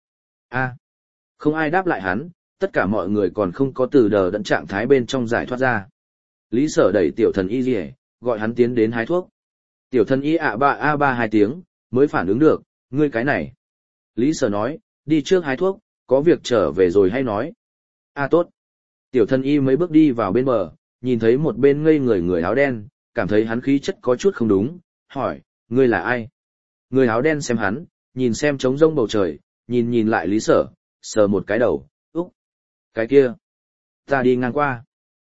Speaker 1: Không ai đáp lại hắn, tất cả mọi người còn không có từ đờ đẫn trạng thái bên trong giải thoát ra. Lý Sở đẩy Tiểu Thần Y rỉa, gọi hắn tiến đến hái thuốc. Tiểu Thần Y ba hai tiếng, mới phản ứng được, ngươi cái này. Lý Sở nói, đi trước hái thuốc, có việc trở về rồi hay nói. Tốt. Tiểu Thần Y mấy bước đi vào bên bờ, nhìn thấy một bên ngây người áo đen, cảm thấy hắn khí chất có chút không đúng, hỏi, ngươi là ai? Người áo đen xem hắn, nhìn xem trống rông bầu trời, nhìn lại Lý Sở, sờ một cái đầu, úc, cái kia, ta đi ngang qua.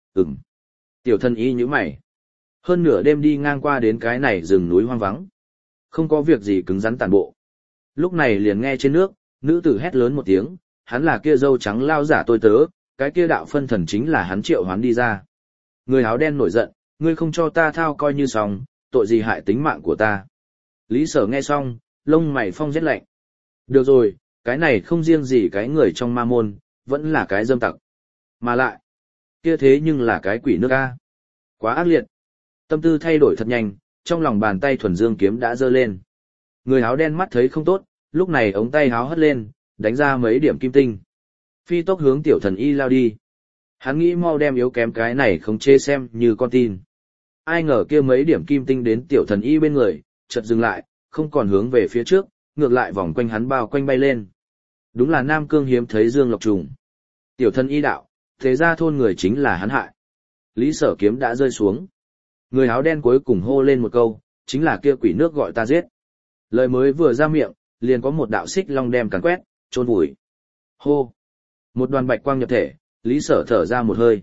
Speaker 1: Tiểu Thần Y nhíu mày. Hơn nửa đêm đi ngang qua đến cái này rừng núi hoang vắng. Không có việc gì cứng rắn tàn bộ. Lúc này liền nghe trên nước, nữ tử hét lớn một tiếng, hắn là kia dâu trắng lao giả tôi tớ, cái kia đạo phân thần chính là hắn triệu hoán đi ra. Người áo đen nổi giận, ngươi không cho ta thao coi như xong, tội gì hại tính mạng của ta. Lý Sở nghe xong, lông mày phong rét lạnh. Được rồi, cái này không riêng gì cái người trong ma môn, vẫn là cái dâm tặc. Mà lại, kia thế nhưng là cái quỷ nước a. Quá ác liệt. Tâm tư thay đổi thật nhanh, trong lòng bàn tay thuần dương kiếm đã giơ lên. Người áo đen mắt thấy không tốt, lúc này ống tay háo hất lên, đánh ra mấy điểm kim tinh. Phi tốc hướng Tiểu Thần Y lao đi. Hắn nghĩ mau đem yếu kém cái này không chê xem như con tin. Ai ngờ kia mấy điểm kim tinh đến Tiểu Thần Y bên người, chợt dừng lại, không còn hướng về phía trước, ngược lại vòng quanh hắn bao quanh bay lên. Đúng là Nam Cương hiếm thấy dương lộc trùng. Tiểu thân y đạo, thế ra thôn người chính là hắn hại. Lý Sở kiếm đã rơi xuống. Người áo đen cuối cùng hô lên một câu, chính là kia quỷ nước gọi ta giết. Lời mới vừa ra miệng, liền có một đạo xích long đem càn quét, chôn vùi. Hô! Một đoàn bạch quang nhập thể, Lý Sở thở ra một hơi.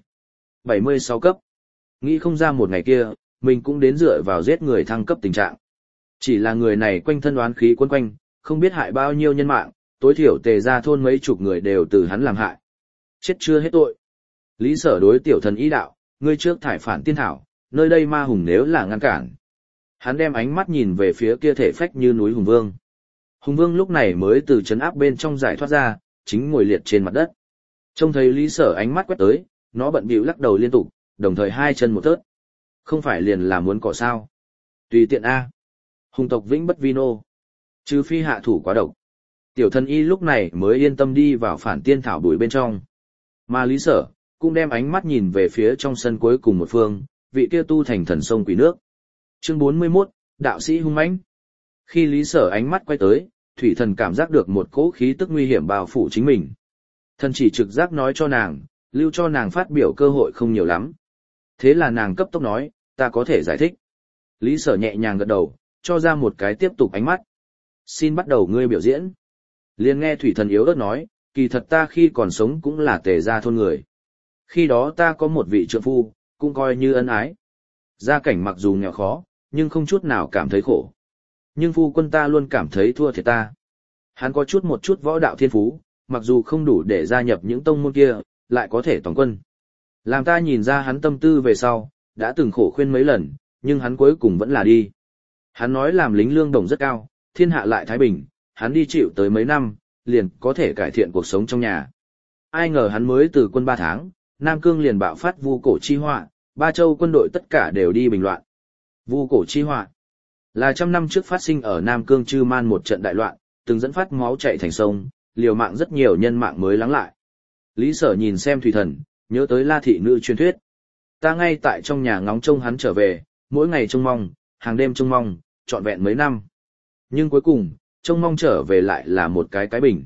Speaker 1: 76 cấp. Nghĩ không ra một ngày kia, mình cũng đến dựa vào giết người thăng cấp tình trạng. Chỉ là người này quanh thân oán khí quấn quanh, không biết hại bao nhiêu nhân mạng, tối thiểu tề ra thôn mấy chục người đều từ hắn làm hại. Chết chưa hết tội. Lý Sở đối tiểu thần ý đạo, ngươi trước thải phản tiên thảo, nơi đây ma hùng nếu là ngăn cản. Hắn đem ánh mắt nhìn về phía kia thể phách như núi Hùng Vương. Hùng Vương lúc này mới từ trấn áp bên trong giải thoát ra, chính ngồi liệt trên mặt đất. Trông thấy Lý Sở ánh mắt quét tới, nó bận bịu lắc đầu liên tục, đồng thời hai chân một tớt. Không phải liền là muốn cỏ sao. Tùy tiện A. Hùng tộc vĩnh bất vi nô. Trừ phi hạ thủ quá độc. Tiểu thần y lúc này mới yên tâm đi vào phản tiên thảo bụi bên trong. Mà Lý Sở, cũng đem ánh mắt nhìn về phía trong sân cuối cùng một phương, vị kia tu thành thần sông quỷ nước. Chương 41, đạo sĩ hung mãnh. Khi Lý Sở ánh mắt quay tới, thủy thần cảm giác được một cỗ khí tức nguy hiểm bao phủ chính mình. Thần chỉ trực giác nói cho nàng, lưu cho nàng phát biểu cơ hội không nhiều lắm. Thế là nàng cấp tốc nói, ta có thể giải thích. Lý Sở nhẹ nhàng gật đầu, cho ra một cái tiếp tục ánh mắt. Xin bắt đầu ngươi biểu diễn. Liền nghe thủy thần yếu ớt nói, kỳ thật ta khi còn sống cũng là tề gia thôn người. Khi đó ta có một vị trượng phu, cũng coi như ân ái. Gia cảnh mặc dù nghèo khó, nhưng không chút nào cảm thấy khổ. Nhưng phu quân ta luôn cảm thấy thua thiệt ta. Hắn có một chút võ đạo thiên phú, mặc dù không đủ để gia nhập những tông môn kia, lại có thể toàn quân. Làm ta nhìn ra hắn tâm tư về sau, đã từng khổ khuyên mấy lần, nhưng hắn cuối cùng vẫn là đi. Hắn nói làm lính lương đồng rất cao, thiên hạ lại thái bình, hắn đi chịu tới mấy năm, liền có thể cải thiện cuộc sống trong nhà. Ai ngờ hắn mới từ quân 3 tháng, Nam Cương liền bạo phát vu cổ chi họa, ba châu quân đội tất cả đều đi bình loạn. Vu cổ chi họa là 100 năm trước phát sinh ở Nam Cương Chư Man một trận đại loạn, từng dẫn phát máu chảy thành sông, liều mạng rất nhiều nhân mạng mới lắng lại. Lý Sở nhìn xem thủy thần, nhớ tới La thị nữ truyền thuyết. Ta ngay tại trong nhà ngóng trông hắn trở về, mỗi ngày trông mong, hàng đêm trông mong, trọn vẹn mấy năm. Nhưng cuối cùng, trông mong trở về lại là một cái bình.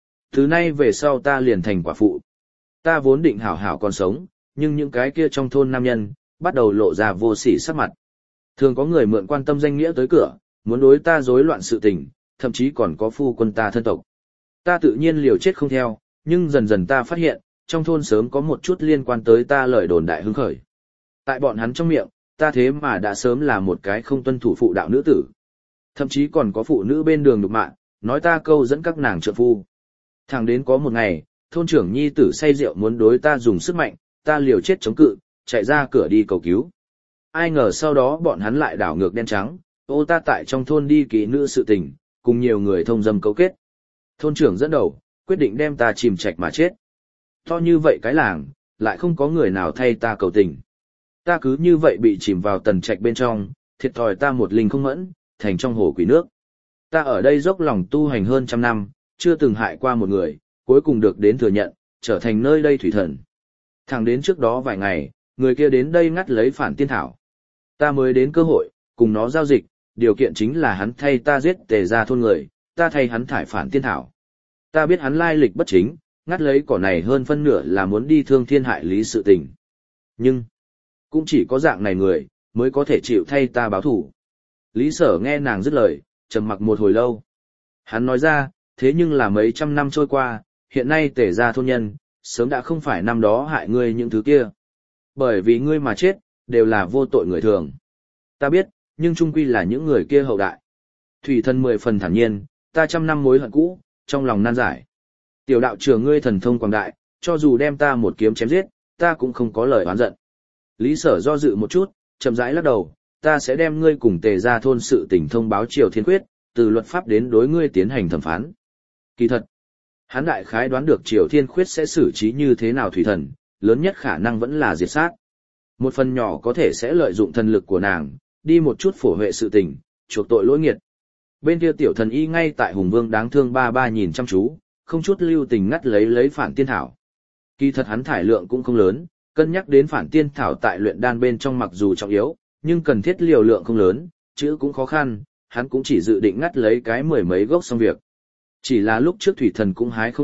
Speaker 1: Từ nay về sau ta liền thành quả phụ. Ta vốn định hảo hảo còn sống, nhưng những cái kia trong thôn nam nhân, bắt đầu lộ ra vô sỉ sắc mặt. Thường có người mượn quan tâm danh nghĩa tới cửa, muốn đối ta rối loạn sự tình, thậm chí còn có phu quân ta thân tộc. Ta tự nhiên liều chết không theo, nhưng dần dần ta phát hiện, trong thôn sớm có một chút liên quan tới ta lời đồn đại hứng khởi. Tại bọn hắn trong miệng, ta thế mà đã sớm là một cái không tuân thủ phụ đạo nữ tử. Thậm chí còn có phụ nữ bên đường đục mạng, nói ta câu dẫn các nàng trợ phu. Thẳng đến có một ngày, thôn trưởng nhi tử say rượu muốn đối ta dùng sức mạnh, ta liều chết chống cự, chạy ra cửa đi cầu cứu. Ai ngờ sau đó bọn hắn lại đảo ngược đen trắng, ô ta tại trong thôn đi kỹ nữ sự tình, cùng nhiều người thông dâm cấu kết. Thôn trưởng dẫn đầu, quyết định đem ta chìm trạch mà chết. To như vậy cái làng, lại không có người nào thay ta cầu tình. Ta cứ như vậy bị chìm vào tần trạch bên trong, thiệt thòi ta một linh không mẫn, thành trong hồ quỷ nước. Ta ở đây dốc lòng tu hành hơn 100 năm, chưa từng hại qua một người, cuối cùng được đến thừa nhận, trở thành nơi đây thủy thần. Thẳng đến trước đó vài ngày, người kia đến đây ngắt lấy phản tiên thảo. Ta mới đến cơ hội, cùng nó giao dịch, điều kiện chính là hắn thay ta giết tề ra thôn người, ta thay hắn thải phản tiên thảo. Ta biết hắn lai lịch bất chính, ngắt lấy cỏ này hơn phân nửa là muốn đi thương thiên hại lý sự tình. Nhưng, cũng chỉ có dạng này người, mới có thể chịu thay ta báo thủ. Lý Sở nghe nàng dứt lời, trầm mặc một hồi lâu. Hắn nói ra, thế nhưng là mấy trăm năm trôi qua, hiện nay tề ra thôn nhân, sớm đã không phải năm đó hại ngươi những thứ kia. Bởi vì ngươi mà chết, đều là vô tội người thường. Ta biết, nhưng chung quy là những người kia hậu đại. Thủy thần 10 phần thản nhiên, ta 100 năm mối hận cũ, trong lòng nan giải. Tiểu đạo trưởng ngươi thần thông quảng đại, cho dù đem ta một kiếm chém giết, ta cũng không có lời oán giận. Lý Sở do dự một chút, chậm rãi lắc đầu, ta sẽ đem ngươi cùng tề ra thôn sự tình thông báo Triều Thiên Quyết, từ luật pháp đến đối ngươi tiến hành thẩm phán. Kỳ thật, hắn đại khái đoán được Triều Thiên Quyết sẽ xử trí như thế nào thủy thần, lớn nhất khả năng vẫn là diệt sát. Một phần nhỏ có thể sẽ lợi dụng thần lực của nàng, đi một chút phổ huệ sự tình, chuộc tội lỗi nghiệt. Bên kia tiểu thần y ngay tại Hùng Vương đáng thương ba ba nhìn chăm chú, không chút lưu tình ngắt lấy phản tiên thảo. Kỳ thật hắn thải lượng cũng không lớn, cân nhắc đến phản tiên thảo tại luyện đan bên trong mặc dù trọng yếu, nhưng cần thiết liều lượng không lớn, chữ cũng khó khăn, hắn cũng chỉ dự định ngắt lấy cái 10 mấy gốc xong việc. Chỉ là lúc trước thủy thần cũng hái không ít,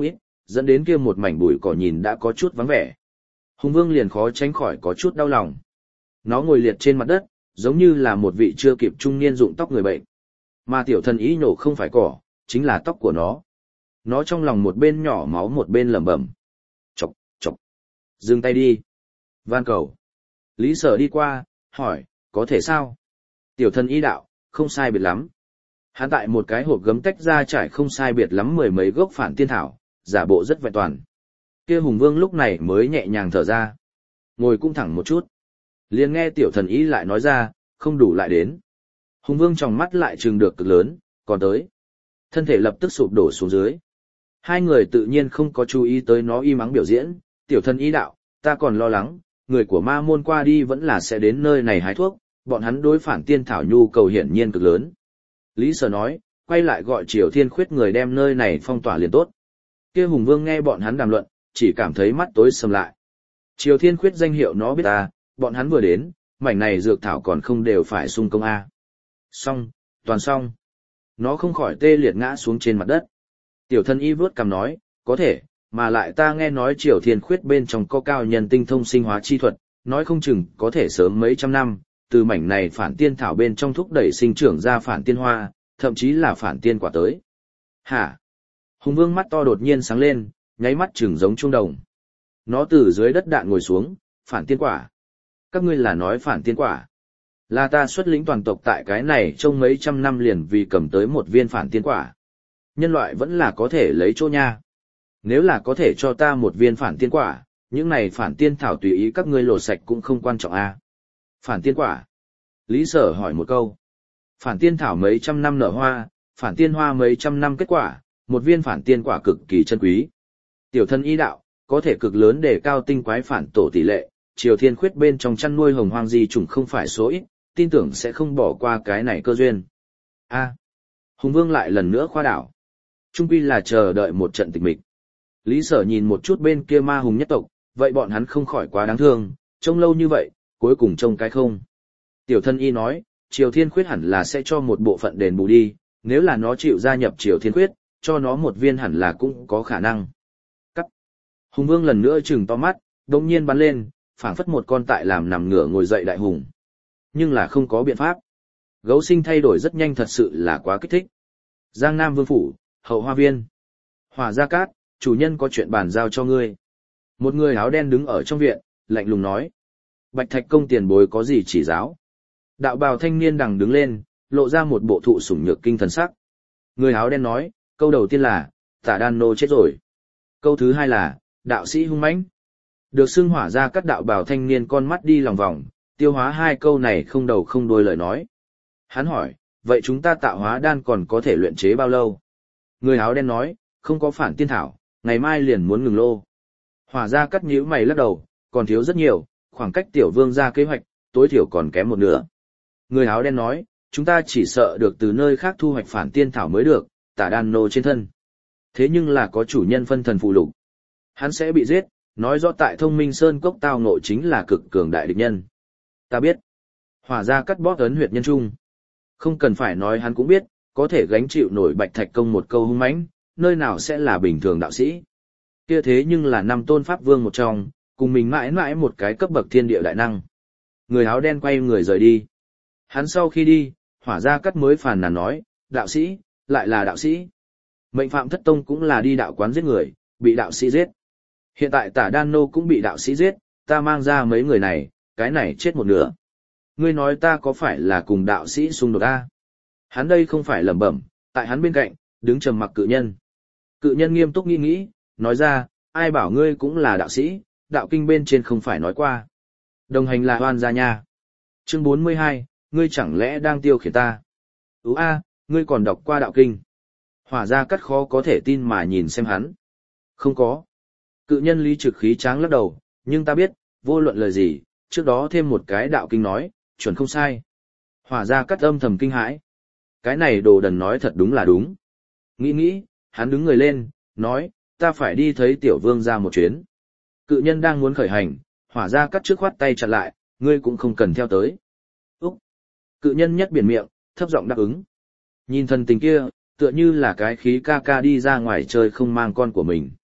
Speaker 1: dẫn đến kia một mảnh bụi cỏ nhìn đã có chút vắng vẻ. Hùng Vương liền khó tránh khỏi có chút đau lòng. Nó ngồi liệt trên mặt đất, giống như là một vị chưa kịp trung niên rụng tóc người bệnh. Mà tiểu thần ý nhổ không phải cỏ, chính là tóc của nó. Nó trong lòng một bên nhỏ máu một bên lẩm bẩm. Chọc, chọc. Dừng tay đi. Van cầu. Lý Sở đi qua, hỏi, có thể sao? Tiểu thần y đạo, không sai biệt lắm. Hắn tại một cái hộp gấm tách ra trải không sai biệt lắm mười mấy gốc phản tiên thảo, giả bộ rất vẹn toàn. Kia Hùng Vương lúc này mới nhẹ nhàng thở ra. Ngồi cũng thẳng một chút. Liền nghe tiểu thần y lại nói ra, không đủ lại đến. Hùng Vương tròng mắt lại trừng được cực lớn, còn tới. Thân thể lập tức sụp đổ xuống dưới. Hai người tự nhiên không có chú ý tới nó im ắng biểu diễn, tiểu thần y đạo, ta còn lo lắng, người của ma môn qua đi vẫn là sẽ đến nơi này hái thuốc, bọn hắn đối phản tiên thảo nhu cầu hiển nhiên cực lớn. Lý Sở nói, quay lại gọi Triều Thiên Khuyết người đem nơi này phong tỏa liền tốt. Kia Hùng Vương nghe bọn hắn đàm luận, chỉ cảm thấy mắt tối sầm lại. Triều Thiên Khuyết danh hiệu nó biết ta, bọn hắn vừa đến, mảnh này dược thảo còn không đều phải xung công a. Xong, toàn xong. Nó không khỏi tê liệt ngã xuống trên mặt đất. Tiểu thân y vớt cằm nói, có thể, mà lại ta nghe nói Triều Thiên Khuyết bên trong có cao nhân tinh thông sinh hóa chi thuật, nói không chừng có thể sớm mấy trăm năm, từ mảnh này phản tiên thảo bên trong thúc đẩy sinh trưởng ra phản tiên hoa, thậm chí là phản tiên quả tới. Hả? Hùng Vương mắt to đột nhiên sáng lên, nháy mắt chừng giống trung đồng. Nó từ dưới đất đạn ngồi xuống, phản tiên quả. Các ngươi là nói phản tiên quả. Là ta xuất lĩnh toàn tộc tại cái này trong mấy trăm năm liền vì cầm tới một viên phản tiên quả. Nhân loại vẫn là có thể lấy chỗ nha. Nếu là có thể cho ta một viên phản tiên quả, những này phản tiên thảo tùy ý các ngươi lột sạch cũng không quan trọng a. Phản tiên quả. Lý Sở hỏi một câu. Phản tiên thảo mấy trăm năm nở hoa, phản tiên hoa mấy trăm năm kết quả, một viên phản tiên quả cực kỳ chân quý. Tiểu thân y đạo, có thể cực lớn để cao tinh quái phản tổ tỷ lệ, Triều Thiên Khuyết bên trong chăn nuôi hồng hoang di trùng không phải số ít, tin tưởng sẽ không bỏ qua cái này cơ duyên. A. Hùng Vương lại lần nữa khoa đảo. Trung quy là chờ đợi một trận tịch mịch. Lý Sở nhìn một chút bên kia ma hùng nhất tộc, vậy bọn hắn không khỏi quá đáng thương, trông lâu như vậy, cuối cùng trông cái không. Tiểu thân y nói, Triều Thiên Khuyết hẳn là sẽ cho một bộ phận đền bù đi, nếu là nó chịu gia nhập Triều Thiên Khuyết, cho nó một viên hẳn là cũng có khả năng. Cắt. Hùng Vương lần nữa trừng to mắt, đột nhiên bắn lên, phảng phất một con tại làm nằm ngửa ngồi dậy đại hùng. Nhưng là không có biện pháp. Gấu sinh thay đổi rất nhanh thật sự là quá kích thích. Giang Nam Vương Phủ, Hậu Hoa Viên. Hỏa Gia Cát, chủ nhân có chuyện bàn giao cho ngươi. Một người áo đen đứng ở trong viện, lạnh lùng nói. Bạch Thạch công tiền bối có gì chỉ giáo? Đạo bào thanh niên đằng đứng lên, lộ ra một bộ thụ sủng nhược kinh thần sắc. Người áo đen nói, câu đầu tiên là, Tả Đan Nô chết rồi. Câu thứ hai là, đạo sĩ hung mãnh. Được xưng Hỏa Gia Cát đạo bào thanh niên con mắt đi lòng vòng, tiêu hóa hai câu này không đầu không đuôi lời nói. Hắn hỏi, vậy chúng ta tạo hóa đan còn có thể luyện chế bao lâu? Người áo đen nói, không có phản tiên thảo, ngày mai liền muốn ngừng lô. Hỏa Gia Cát nhíu mày lắc đầu, còn thiếu rất nhiều, khoảng cách tiểu vương ra kế hoạch, tối thiểu còn kém một nửa. Người áo đen nói, chúng ta chỉ sợ được từ nơi khác thu hoạch phản tiên thảo mới được, Tả Đan Nô trên thân. Thế nhưng là có chủ nhân phân thần phụ lục. Hắn sẽ bị giết, nói rõ tại Thông Minh Sơn Cốc tao ngộ chính là cực cường đại địch nhân. Ta biết. Hỏa Gia Cát bóp ấn huyệt nhân trung. Không cần phải nói hắn cũng biết, có thể gánh chịu nổi Bạch Thạch công một câu hung mãnh, nơi nào sẽ là bình thường đạo sĩ. Kia thế nhưng là năm tôn pháp vương một trong, cùng mình mãi mãi một cái cấp bậc thiên địa đại năng. Người áo đen quay người rời đi. Hắn sau khi đi, Hỏa Gia Cát mới phàn nàn nói, đạo sĩ, lại là đạo sĩ. Mệnh Phạm Thất Tông cũng là đi đạo quán giết người, bị đạo sĩ giết. Hiện tại Tả Đan Nô cũng bị đạo sĩ giết, ta mang ra mấy người này, cái này chết một nửa. Ngươi nói ta có phải là cùng đạo sĩ xung đột a? Hắn đây không phải lẩm bẩm, tại hắn bên cạnh, đứng trầm mặc cự nhân. Cự nhân nghiêm túc nghĩ, nói ra, ai bảo ngươi cũng là đạo sĩ, đạo kinh bên trên không phải nói qua. Đồng hành là oan gia nha. Chương 42, ngươi chẳng lẽ đang tiêu khiển ta? Ngươi còn đọc qua đạo kinh. Hỏa Gia Cát khó có thể tin mà nhìn xem hắn. Không có. Cự nhân lý trực khí tráng lắc đầu, nhưng ta biết, vô luận lời gì, trước đó thêm một cái đạo kinh nói, chuẩn không sai. Hỏa Gia Cát âm thầm kinh hãi. Cái này đồ đần nói thật đúng là đúng. Nghĩ, hắn đứng người lên, nói, ta phải đi thấy tiểu vương ra một chuyến. Cự nhân đang muốn khởi hành, Hỏa Gia Cát trước khoát tay chặn lại, ngươi cũng không cần theo tới. Úc! Cự nhân nhất biển miệng, thấp giọng đáp ứng. Nhìn thần tình kia, tựa như là cái khí ca ca đi ra ngoài chơi không mang con của mình.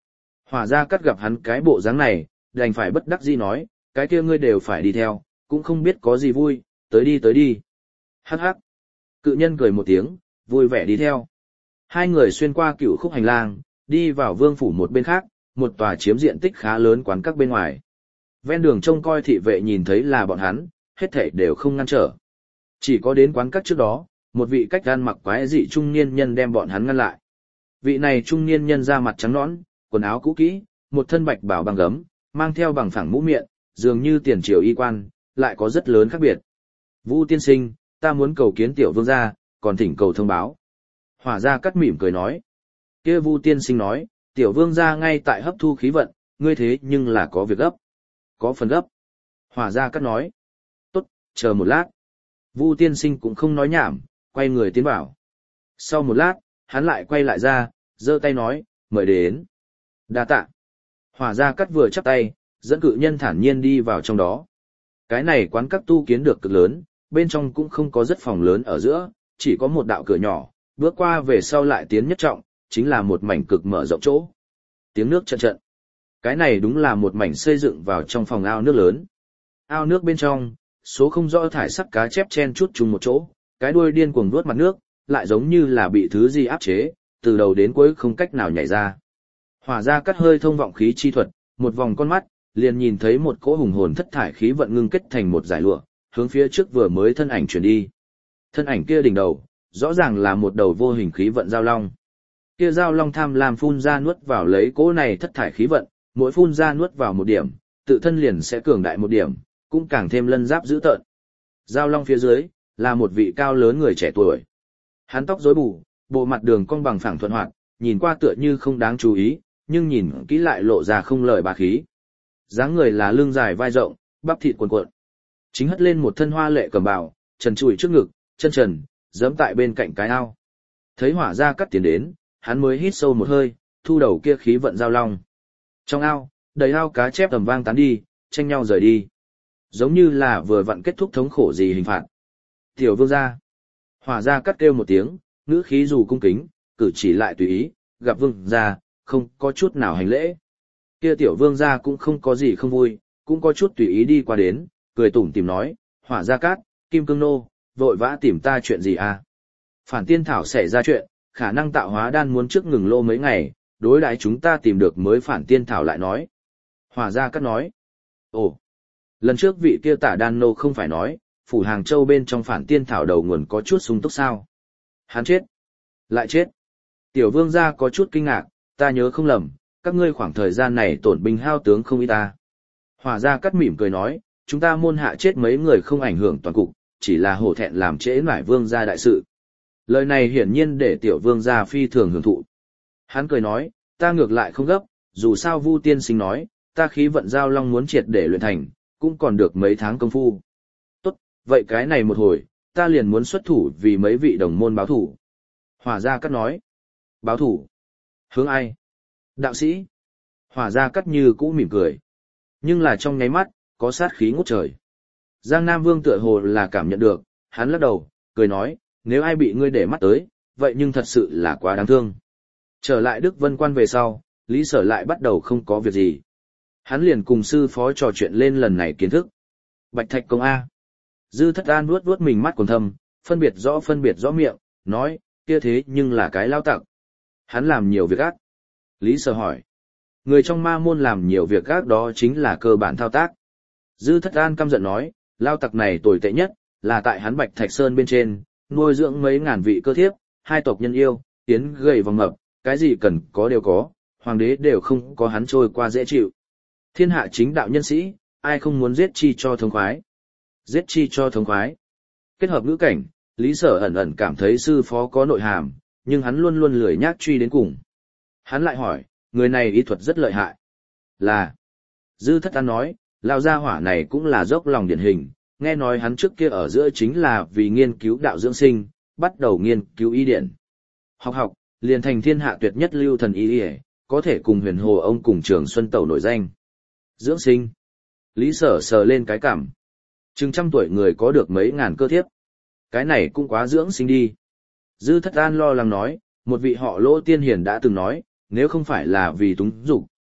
Speaker 1: Hỏa Gia Cát gặp hắn cái bộ dáng này, đành phải bất đắc dĩ nói, cái kia ngươi đều phải đi theo, cũng không biết có gì vui, tới đi. Hắc hắc. Cự nhân cười một tiếng, vui vẻ đi theo. Hai người xuyên qua cựu khúc hành lang, đi vào vương phủ một bên khác, một tòa chiếm diện tích khá lớn quán các bên ngoài. Ven đường trông coi thị vệ nhìn thấy là bọn hắn, hết thảy đều không ngăn trở. Chỉ có đến quán các trước đó, một vị cách gan mặc quái dị trung niên nhân đem bọn hắn ngăn lại. Vị này trung niên nhân da mặt trắng nõn, quần áo cũ kỹ, một thân bạch bào bằng gấm, mang theo bằng phẳng mũ miệng, dường như tiền triều y quan, lại có rất lớn khác biệt. Vu tiên sinh, ta muốn cầu kiến tiểu vương gia, còn thỉnh cầu thông báo. Hỏa Gia Cát mỉm cười nói. Kia Vu tiên sinh nói, tiểu vương gia ngay tại hấp thu khí vận, ngươi thế nhưng là có việc gấp. Có phần gấp. Hỏa Gia Cát nói. Tốt, chờ một lát. Vu tiên sinh cũng không nói nhảm, quay người tiến vào. Sau một lát, hắn lại quay lại ra, giơ tay nói, mời đến. Đa tạ. Hỏa Gia Cát vừa chắp tay, dẫn cự nhân thản nhiên đi vào trong đó. Cái này quán các tu kiến được cực lớn, bên trong cũng không có rất phòng lớn ở giữa, chỉ có một đạo cửa nhỏ, bước qua về sau lại tiến nhất trọng, chính là một mảnh cực mở rộng chỗ. Tiếng nước trận trận. Cái này đúng là một mảnh xây dựng vào trong phòng ao nước lớn. Ao nước bên trong, số không rõ thải sắc cá chép chen chút chung một chỗ, cái đuôi điên cuồng vuốt mặt nước, lại giống như là bị thứ gì áp chế, từ đầu đến cuối không cách nào nhảy ra. Hỏa Gia Cát hơi thông vọng khí chi thuật, một vòng con mắt, liền nhìn thấy một cỗ hùng hồn thất thải khí vận ngưng kết thành một dải lụa, hướng phía trước vừa mới thân ảnh chuyển đi. Thân ảnh kia đỉnh đầu, rõ ràng là một đầu vô hình khí vận giao long. Kia giao long tham lam phun ra nuốt vào lấy cỗ này thất thải khí vận, mỗi phun ra nuốt vào một điểm, tự thân liền sẽ cường đại một điểm, cũng càng thêm lân giáp dữ tợn. Giao long phía dưới là một vị cao lớn người trẻ tuổi. Hắn tóc rối bù, bộ mặt đường cong bằng phẳng thuận hoạt, nhìn qua tựa như không đáng chú ý, nhưng nhìn kỹ lại lộ ra không lời bá khí. Dáng người là lưng dài vai rộng, bắp thịt cuồn cuộn. Chính hất lên một thân hoa lệ cẩm bào, trần trụi trước ngực, chân trần, giẫm tại bên cạnh cái ao. Thấy Hỏa Gia Cát tiến đến, hắn mới hít sâu một hơi, thu đầu kia khí vận giao long. Trong ao, đầy ao cá chép tầm vang tán đi, tranh nhau rời đi. Giống như là vừa vặn kết thúc thống khổ gì hình phạt. Tiểu vương gia. Hỏa Gia Cát kêu một tiếng, ngữ khí dù cung kính, cử chỉ lại tùy ý, gặp vương gia, không có chút nào hành lễ. Kia tiểu vương gia cũng không có gì không vui, cũng có chút tùy ý đi qua đến, cười tủm tỉm nói, Hỏa Gia Cát, Kim Cương Nô, vội vã tìm ta chuyện gì à? Phản tiên thảo xảy ra chuyện, khả năng tạo hóa đan muốn trước ngừng lô mấy ngày, đối đãi chúng ta tìm được mới phản tiên thảo lại nói. Hỏa Gia Cát nói, ồ, lần trước vị kia tả đan nô không phải nói, phủ Hàng Châu bên trong phản tiên thảo đầu nguồn có chút sung túc sao? Hắn chết. Lại chết. Tiểu vương gia có chút kinh ngạc, ta nhớ không lầm, các ngươi khoảng thời gian này tổn binh hao tướng không ít ta. Hỏa Gia Cát mỉm cười nói, chúng ta môn hạ chết mấy người không ảnh hưởng toàn cục, chỉ là hổ thẹn làm trễ nải vương gia đại sự. Lời này hiển nhiên để tiểu vương gia phi thường hưởng thụ. Hắn cười nói, ta ngược lại không gấp, dù sao Vu tiên sinh nói, ta khí vận giao long muốn triệt để luyện thành, cũng còn được mấy tháng công phu. Tốt, vậy cái này một hồi, ta liền muốn xuất thủ vì mấy vị đồng môn báo thủ. Hỏa Gia Cát nói, báo thủ? Hướng ai? Đạo sĩ. Hỏa Gia Cát như cũ mỉm cười. Nhưng là trong nháy mắt, có sát khí ngút trời. Giang Nam Vương tựa hồ là cảm nhận được, hắn lắc đầu, cười nói, nếu ai bị ngươi để mắt tới, vậy nhưng thật sự là quá đáng thương. Trở lại Đức Vân Quan về sau, Lý Sở lại bắt đầu không có việc gì. Hắn liền cùng sư phó trò chuyện lên lần này kiến thức. Bạch Thạch Công A. Dư Thất An vuốt vuốt mình mắt còn thâm, phân biệt rõ miệng, nói, kia thế nhưng là cái lao tặc. Hắn làm nhiều việc ác. Lý Sở hỏi. Người trong ma môn làm nhiều việc ác đó chính là cơ bản thao tác. Dư Thất An căm giận nói, lao tặc này tồi tệ nhất, là tại hắn Bạch Thạch Sơn bên trên, nuôi dưỡng mấy ngàn vị cơ thiếp, hai tộc nhân yêu, tiến gầy vòng mập, cái gì cần có đều có, hoàng đế đều không có hắn trôi qua dễ chịu. Thiên hạ chính đạo nhân sĩ, ai không muốn giết chi cho thống khoái. Giết chi cho thống khoái. Kết hợp ngữ cảnh, Lý Sở ẩn ẩn cảm thấy sư phó có nội hàm, nhưng hắn luôn luôn lười nhác truy đến cùng. Hắn lại hỏi, người này y thuật rất lợi hại. Là. Dư Thất An nói, lao gia hỏa này cũng là dốc lòng điển hình, nghe nói hắn trước kia ở giữa chính là vì nghiên cứu đạo dưỡng sinh, bắt đầu nghiên cứu y điển. Học, liền thành thiên hạ tuyệt nhất lưu thần y y, có thể cùng Huyền Hồ ông cùng Trường Xuân Tẩu nổi danh. Dưỡng sinh. Lý Sở sờ lên cái cằm. Chừng trăm tuổi người có được mấy ngàn cơ thiếp. Cái này cũng quá dưỡng sinh đi. Dư Thất An lo lắng nói, một vị họ Lỗ tiên hiền đã từng nói, nếu không phải là vì túng dục,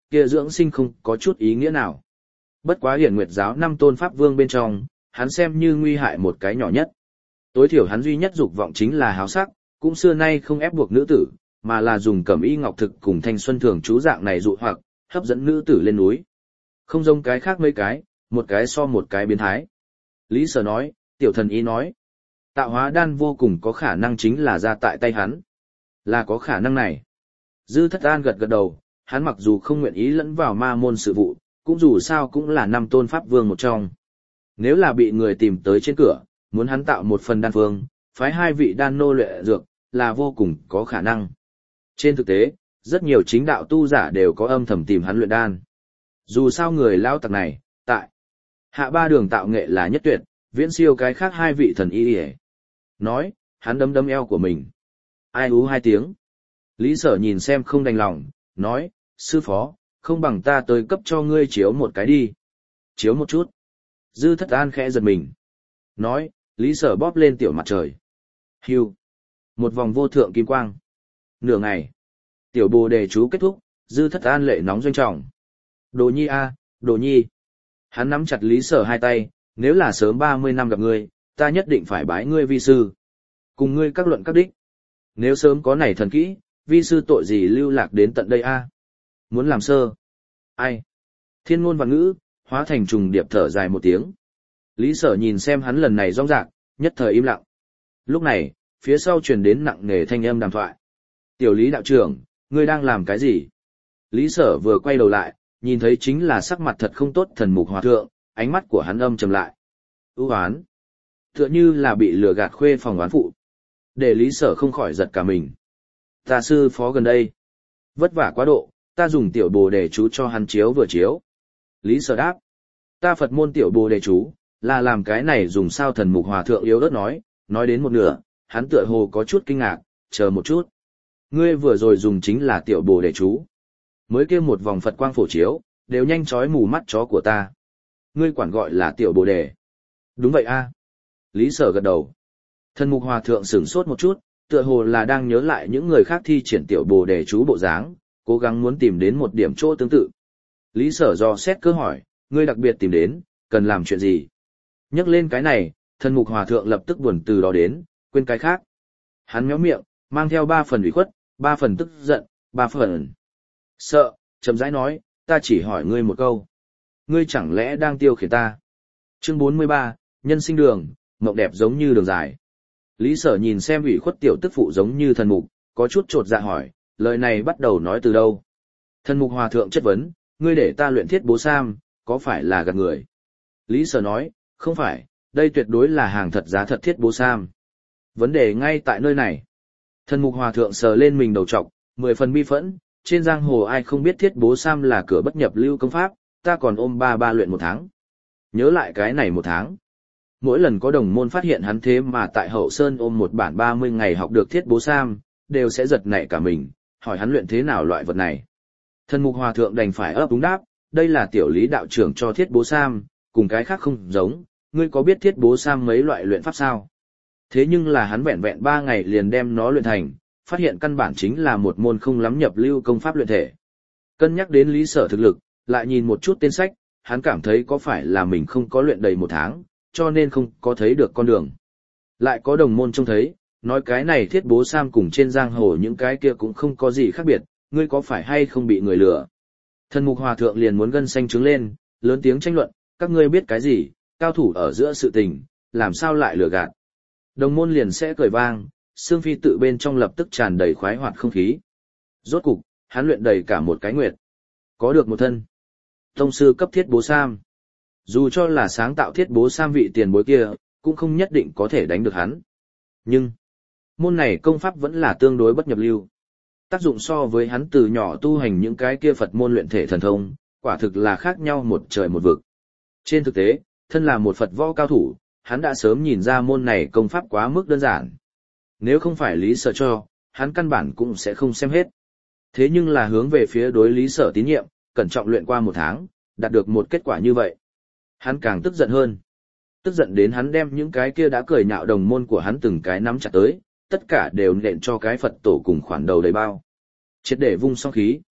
Speaker 1: kia dưỡng sinh không có chút ý nghĩa nào. Bất quá Hiển Nguyệt giáo 5 tôn pháp vương bên trong, hắn xem như nguy hại một cái nhỏ nhất. Tối thiểu hắn duy nhất dục vọng chính là háo sắc, cũng xưa nay không ép buộc nữ tử, mà là dùng cẩm y ngọc thực cùng thanh xuân thường chú dạng này dụ hoặc, hấp dẫn nữ tử lên núi. Không giống cái khác mấy cái, một cái so một cái biến thái. Lý Sở nói, tiểu thần ý nói, tạo hóa đan vô cùng có khả năng chính là ra tại tay hắn. Là có khả năng này. Dư Thất An gật gật đầu, hắn mặc dù không nguyện ý lẫn vào ma môn sự vụ, cũng dù sao cũng là 5 tôn pháp vương một trong. Nếu là bị người tìm tới trên cửa, muốn hắn tạo một phần đan phương, phái 2 vị đan nô luyện dược, là vô cùng có khả năng. Trên thực tế, rất nhiều chính đạo tu giả đều có âm thầm tìm hắn luyện đan. Dù sao người lao tặc này, tại hạ 3 đường tạo nghệ là nhất tuyệt, viễn siêu cái khác 2 vị thần y y. Nói, hắn đấm đấm eo của mình. Ai ú 2 tiếng. Lý Sở nhìn xem không đành lòng, nói, sư phó, không bằng ta tới cấp cho ngươi chiếu một cái đi. Chiếu một chút. Dư Thất An khẽ giật mình. Nói, Lý Sở bóp lên tiểu mặt trời. Hưu. Một vòng vô thượng kim quang. Nửa ngày. Tiểu bồ đề chú kết thúc, Dư Thất An lệ nóng doanh trọng. Đồ nhi a, đồ nhi. Hắn nắm chặt Lý Sở 2 tay, nếu là sớm 30 năm gặp ngươi, ta nhất định phải bái ngươi vi sư. Cùng ngươi các luận các đích. Nếu sớm có này thần kỹ, vi sư tội gì lưu lạc đến tận đây a? Muốn làm sơ. Ai? Thiên ngôn và ngữ, hóa thành trùng điệp thở dài một tiếng. Lý Sở nhìn xem hắn lần này rong rạc, nhất thời im lặng. Lúc này, phía sau truyền đến nặng nề thanh âm đàm thoại. Tiểu Lý đạo trưởng, ngươi đang làm cái gì? Lý Sở vừa quay đầu lại, nhìn thấy chính là sắc mặt thật không tốt Thần Mục Hòa Thượng, ánh mắt của hắn âm trầm lại. Ưu oán. Tựa như là bị lừa gạt khuê phòng oán phụ. Để Lý Sở không khỏi giật cả mình. Ta sư phó gần đây. Vất vả quá độ, ta dùng tiểu bồ đề chú cho hắn chiếu vừa chiếu. Lý Sở đáp. Ta Phật môn tiểu bồ đề chú, là làm cái này dùng sao Thần Mục Hòa Thượng yếu ớt nói đến một nửa, hắn tựa hồ có chút kinh ngạc, chờ một chút. Ngươi vừa rồi dùng chính là tiểu bồ đề chú. Mới kia một vòng Phật quang phổ chiếu, đều nhanh chói mù mắt chó của ta. Ngươi quản gọi là tiểu bồ đề. Đúng vậy a. Lý Sở gật đầu. Thần Mục Hòa Thượng sửng sốt một chút, tựa hồ là đang nhớ lại những người khác thi triển tiểu bồ đề chú bộ dáng, cố gắng muốn tìm đến một điểm chỗ tương tự. Lý Sở dò xét cơ hỏi, ngươi đặc biệt tìm đến, cần làm chuyện gì? Nhắc lên cái này, Thần Mục Hòa Thượng lập tức buồn từ đó đến, quên cái khác. Hắn méo miệng, mang theo 3 phần ủy khuất, 3 phần tức giận, 3 phần sợ, chậm rãi nói, ta chỉ hỏi ngươi một câu. Ngươi chẳng lẽ đang tiêu khiển ta? Chương 43, nhân sinh đường, mộng đẹp giống như đường dài. Lý Sở nhìn xem ủy khuất tiểu tức phụ giống như thần mục, có chút chột dạ hỏi, lời này bắt đầu nói từ đâu? Thần Mục Hòa Thượng chất vấn, ngươi để ta luyện thiết bố sam, có phải là gạt người? Lý Sở nói, không phải, đây tuyệt đối là hàng thật giá thật thiết bố sam. Vấn đề ngay tại nơi này. Thần Mục Hòa Thượng sờ lên mình đầu trọc, 10 phần bi phẫn, trên giang hồ ai không biết thiết bố sam là cửa bất nhập lưu công pháp, ta còn ôm ba luyện 1 tháng. Nhớ lại cái này 1 tháng. Mỗi lần có đồng môn phát hiện hắn thế mà tại Hậu Sơn ôm một bản 30 ngày học được thiết bố sam, đều sẽ giật nảy cả mình, hỏi hắn luyện thế nào loại vật này. Thần Mục Hòa Thượng đành phải ấp úng đáp, đây là tiểu Lý đạo trưởng cho thiết bố sam, cùng cái khác không giống, ngươi có biết thiết bố sam mấy loại luyện pháp sao? Thế nhưng là hắn vẹn vẹn 3 ngày liền đem nó luyện thành, phát hiện căn bản chính là một môn không lắm nhập lưu công pháp luyện thể. Cân nhắc đến Lý Sở thực lực, lại nhìn một chút tên sách, hắn cảm thấy có phải là mình không có luyện đầy 1 tháng, cho nên không có thấy được con đường. Lại có đồng môn trông thấy, nói cái này thiết bố sam cùng trên giang hồ những cái kia cũng không có gì khác biệt, ngươi có phải hay không bị người lừa? Thần Mục Hòa Thượng liền muốn gân xanh trứng lên, lớn tiếng tranh luận, các ngươi biết cái gì, cao thủ ở giữa sự tình, làm sao lại lừa gạt? Đồng môn liền sẽ cười vang, Sương Phi tự bên trong lập tức tràn đầy khoái hoạt không khí. Rốt cục, hắn luyện đầy cả một cái nguyệt. Có được một thân tông sư cấp thiết bố sam. Dù cho là sáng tạo thiết bố sam vị tiền bối kia, cũng không nhất định có thể đánh được hắn. Nhưng, môn này công pháp vẫn là tương đối bất nhập lưu. Tác dụng so với hắn từ nhỏ tu hành những cái kia Phật môn luyện thể thần thông, quả thực là khác nhau một trời một vực. Trên thực tế, thân là một Phật võ cao thủ, hắn đã sớm nhìn ra môn này công pháp quá mức đơn giản. Nếu không phải Lý Sở cho, hắn căn bản cũng sẽ không xem hết. Thế nhưng là hướng về phía đối Lý Sở tín nhiệm, cẩn trọng luyện qua 1 tháng, đạt được một kết quả như vậy. Hắn càng tức giận hơn. Tức giận đến hắn đem những cái kia đã cười nhạo đồng môn của hắn từng cái nắm chặt tới, tất cả đều nện cho cái Phật tổ cùng khoản đầu đầy bao. Triệt để vung xong khí.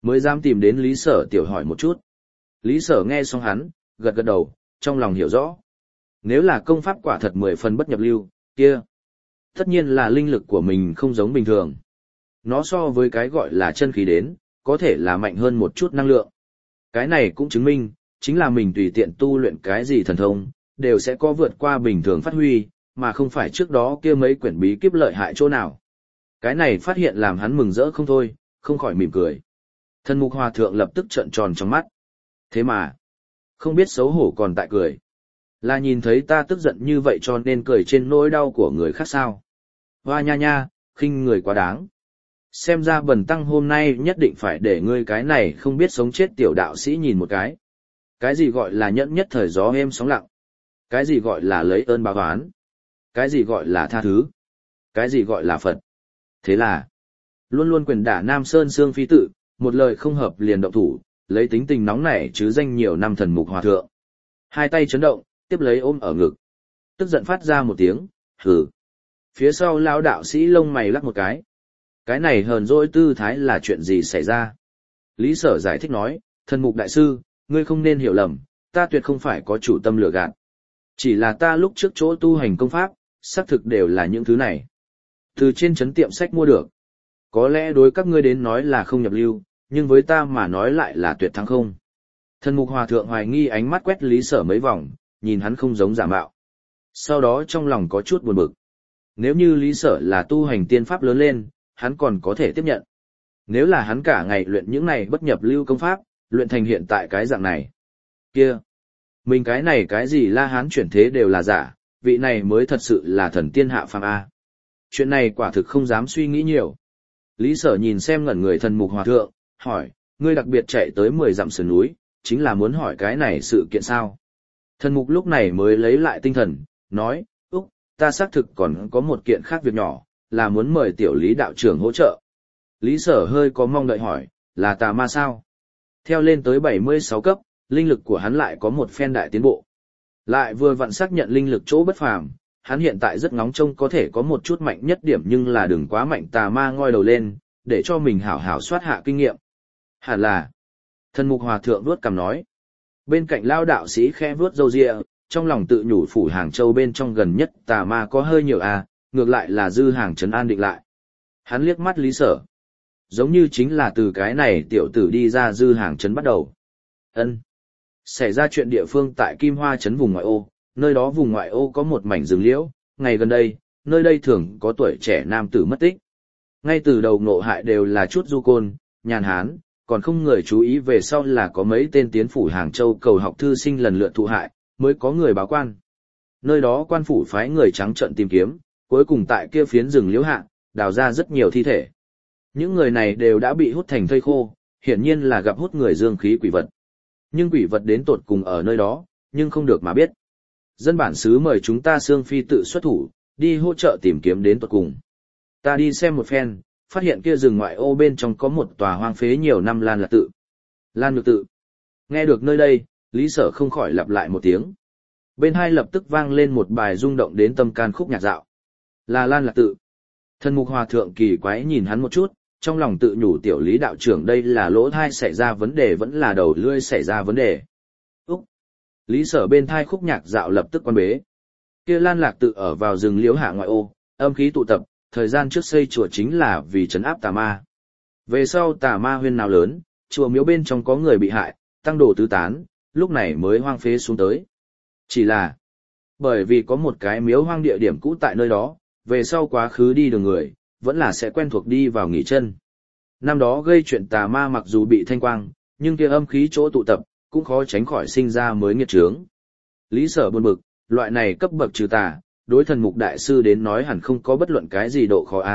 Speaker 1: Mới dám tìm đến Lý Sở tiểu hỏi một chút. Lý Sở nghe xong hắn, gật gật đầu, trong lòng hiểu rõ. Nếu là công pháp quả thật 10 phần bất nhập lưu, kia. Tất nhiên là linh lực của mình không giống bình thường. Nó so với cái gọi là chân khí đến, có thể là mạnh hơn một chút năng lượng. Cái này cũng chứng minh, chính là mình tùy tiện tu luyện cái gì thần thông, đều sẽ có vượt qua bình thường phát huy, mà không phải trước đó kia mấy quyển bí kíp lợi hại chỗ nào. Cái này phát hiện làm hắn mừng rỡ không thôi, không khỏi mỉm cười. Thần Mục Hòa Thượng lập tức trợn tròn trong mắt. Thế mà, không biết xấu hổ còn tại cười. Là nhìn thấy ta tức giận như vậy cho nên cười trên nỗi đau của người khác sao. Hoa nha nha, khinh người quá đáng. Xem ra Bần Tăng hôm nay nhất định phải để ngươi cái này không biết sống chết tiểu đạo sĩ nhìn một cái. Cái gì gọi là nhẫn nhất thời gió êm sóng lặng? Cái gì gọi là lấy ơn báo oán? Cái gì gọi là tha thứ? Cái gì gọi là Phật? Thế là, luôn luôn quyền đả Nam Sơn Sương Phi tự, một lời không hợp liền động thủ, lấy tính tình nóng nảy chứ danh nhiều năm Thần Mục Hòa Thượng. Hai tay chấn động, tiếp lấy ôm ở ngực. Tức giận phát ra một tiếng, hừ. Phía sau lão đạo sĩ lông mày lắc một cái. Cái này hờn dỗi tư thái là chuyện gì xảy ra? Lý Sở giải thích nói, Thần Mục Đại Sư, ngươi không nên hiểu lầm, ta tuyệt không phải có chủ tâm lừa gạt. Chỉ là ta lúc trước chỗ tu hành công pháp, xác thực đều là những thứ này. Từ trên trấn tiệm sách mua được. Có lẽ đối các ngươi đến nói là không nhập lưu, nhưng với ta mà nói lại là tuyệt thắng không. Thần Mục Hòa Thượng hoài nghi ánh mắt quét Lý Sở mấy vòng, nhìn hắn không giống giả mạo. Sau đó trong lòng có chút buồn bực. Nếu như Lý Sở là tu hành tiên pháp lớn lên, hắn còn có thể tiếp nhận. Nếu là hắn cả ngày luyện những này bất nhập lưu công pháp, luyện thành hiện tại cái dạng này. Kia! Mình cái này cái gì La Hán chuyển thế đều là giả, vị này mới thật sự là thần tiên hạ phàm A. Chuyện này quả thực không dám suy nghĩ nhiều. Lý Sở nhìn xem ngẩn người Thần Mục Hòa Thượng, hỏi, ngươi đặc biệt chạy tới 10 dặm sườn núi, chính là muốn hỏi cái này sự kiện sao? Thần Mục lúc này mới lấy lại tinh thần, nói, Úc, ta xác thực còn có một kiện khác việc nhỏ, là muốn mời tiểu Lý đạo trưởng hỗ trợ. Lý Sở hơi có mong đợi hỏi, là tà ma sao? Theo lên tới 76 cấp, linh lực của hắn lại có một phen đại tiến bộ. Lại vừa vặn xác nhận linh lực chỗ bất phàm, hắn hiện tại rất ngóng trông có thể có một chút mạnh nhất điểm nhưng là đừng quá mạnh tà ma ngoi đầu lên, để cho mình hảo hảo soát hạ kinh nghiệm. Hẳn là, Thần Mục Hòa Thượng vuốt cằm nói. Bên cạnh lao đạo sĩ khẽ vuốt râu ria, trong lòng tự nhủ phủ Hàng Châu bên trong gần nhất tà ma có hơi nhiều ngược lại là dư hàng trấn an định lại. Hắn liếc mắt Lý Sở. Giống như chính là từ cái này tiểu tử đi ra dư hàng trấn bắt đầu. Ân. Xảy ra chuyện địa phương tại Kim Hoa trấn vùng ngoại ô, nơi đó vùng ngoại ô có một mảnh rừng liễu, ngày gần đây, nơi đây thường có tuổi trẻ nam tử mất tích. Ngay từ đầu ngộ hại đều là chút du côn, nhàn hán, còn không người chú ý về sau là có mấy tên tiến phủ Hàng Châu cầu học thư sinh lần lượt thụ hại, mới có người báo quan. Nơi đó quan phủ phái người trắng trợn tìm kiếm, cuối cùng tại kia phiến rừng liễu hạ, đào ra rất nhiều thi thể. Những người này đều đã bị hút thành thây khô, hiển nhiên là gặp hút người dương khí quỷ vật. Nhưng quỷ vật đến tột cùng ở nơi đó, nhưng không được mà biết. Dân bản xứ mời chúng ta Sương Phi tự xuất thủ, đi hỗ trợ tìm kiếm đến tột cùng. Ta đi xem một phen, phát hiện kia rừng ngoại ô bên trong có một tòa hoang phế nhiều năm Lan Lạc tự. Lan Nhược tự. Nghe được nơi đây, Lý Sở không khỏi lặp lại một tiếng. Bên hai lập tức vang lên một bài rung động đến tâm can khúc nhạc dạo. Là Lan Lạc tự. Thần Mục Hòa Thượng kỳ quái nhìn hắn một chút, trong lòng tự nhủ tiểu Lý đạo trưởng đây là lỗ thai xảy ra vấn đề vẫn là đầu lưỡi xảy ra vấn đề. Úc! Lý Sở bên thai khúc nhạc dạo lập tức quan bế. Kia Lan Lạc tự ở vào rừng liễu hạ ngoại ô, âm khí tụ tập, thời gian trước xây chùa chính là vì trấn áp tà ma. Về sau tà ma huyên nào lớn, chùa miếu bên trong có người bị hại, tăng đồ tứ tán, lúc này mới hoang phế xuống tới. Chỉ là, bởi vì có một cái miếu hoang địa điểm cũ tại nơi đó, về sau quá khứ đi đường người, vẫn là sẽ quen thuộc đi vào nghỉ chân. Năm đó gây chuyện tà ma mặc dù bị thanh quang, nhưng kia âm khí chỗ tụ tập, cũng khó tránh khỏi sinh ra mới nghiệt chướng. Lý Sở buồn bực, loại này cấp bậc trừ tà, đối Thần Mục Đại Sư đến nói hẳn không có bất luận cái gì độ khó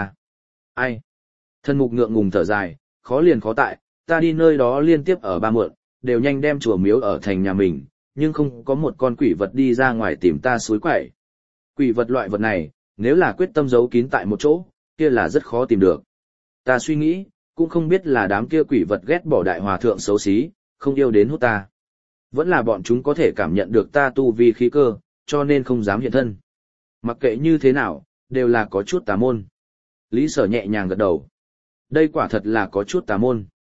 Speaker 1: Ai? Thần Mục ngượng ngùng thở dài, khó liền khó tại, ta đi nơi đó liên tiếp ở ba muộn, đều nhanh đem chùa miếu ở thành nhà mình, nhưng không có một con quỷ vật đi ra ngoài tìm ta suối quẩy. Quỷ vật loại vật này, nếu là quyết tâm giấu kín tại một chỗ, kia là rất khó tìm được. Ta suy nghĩ, cũng không biết là đám kia quỷ vật ghét bỏ đại hòa thượng xấu xí, không yêu đến hút ta. Vẫn là bọn chúng có thể cảm nhận được ta tu vi khí cơ, cho nên không dám hiện thân. Mặc kệ như thế nào, đều là có chút tà môn. Lý Sở nhẹ nhàng gật đầu. Đây quả thật là có chút tà môn.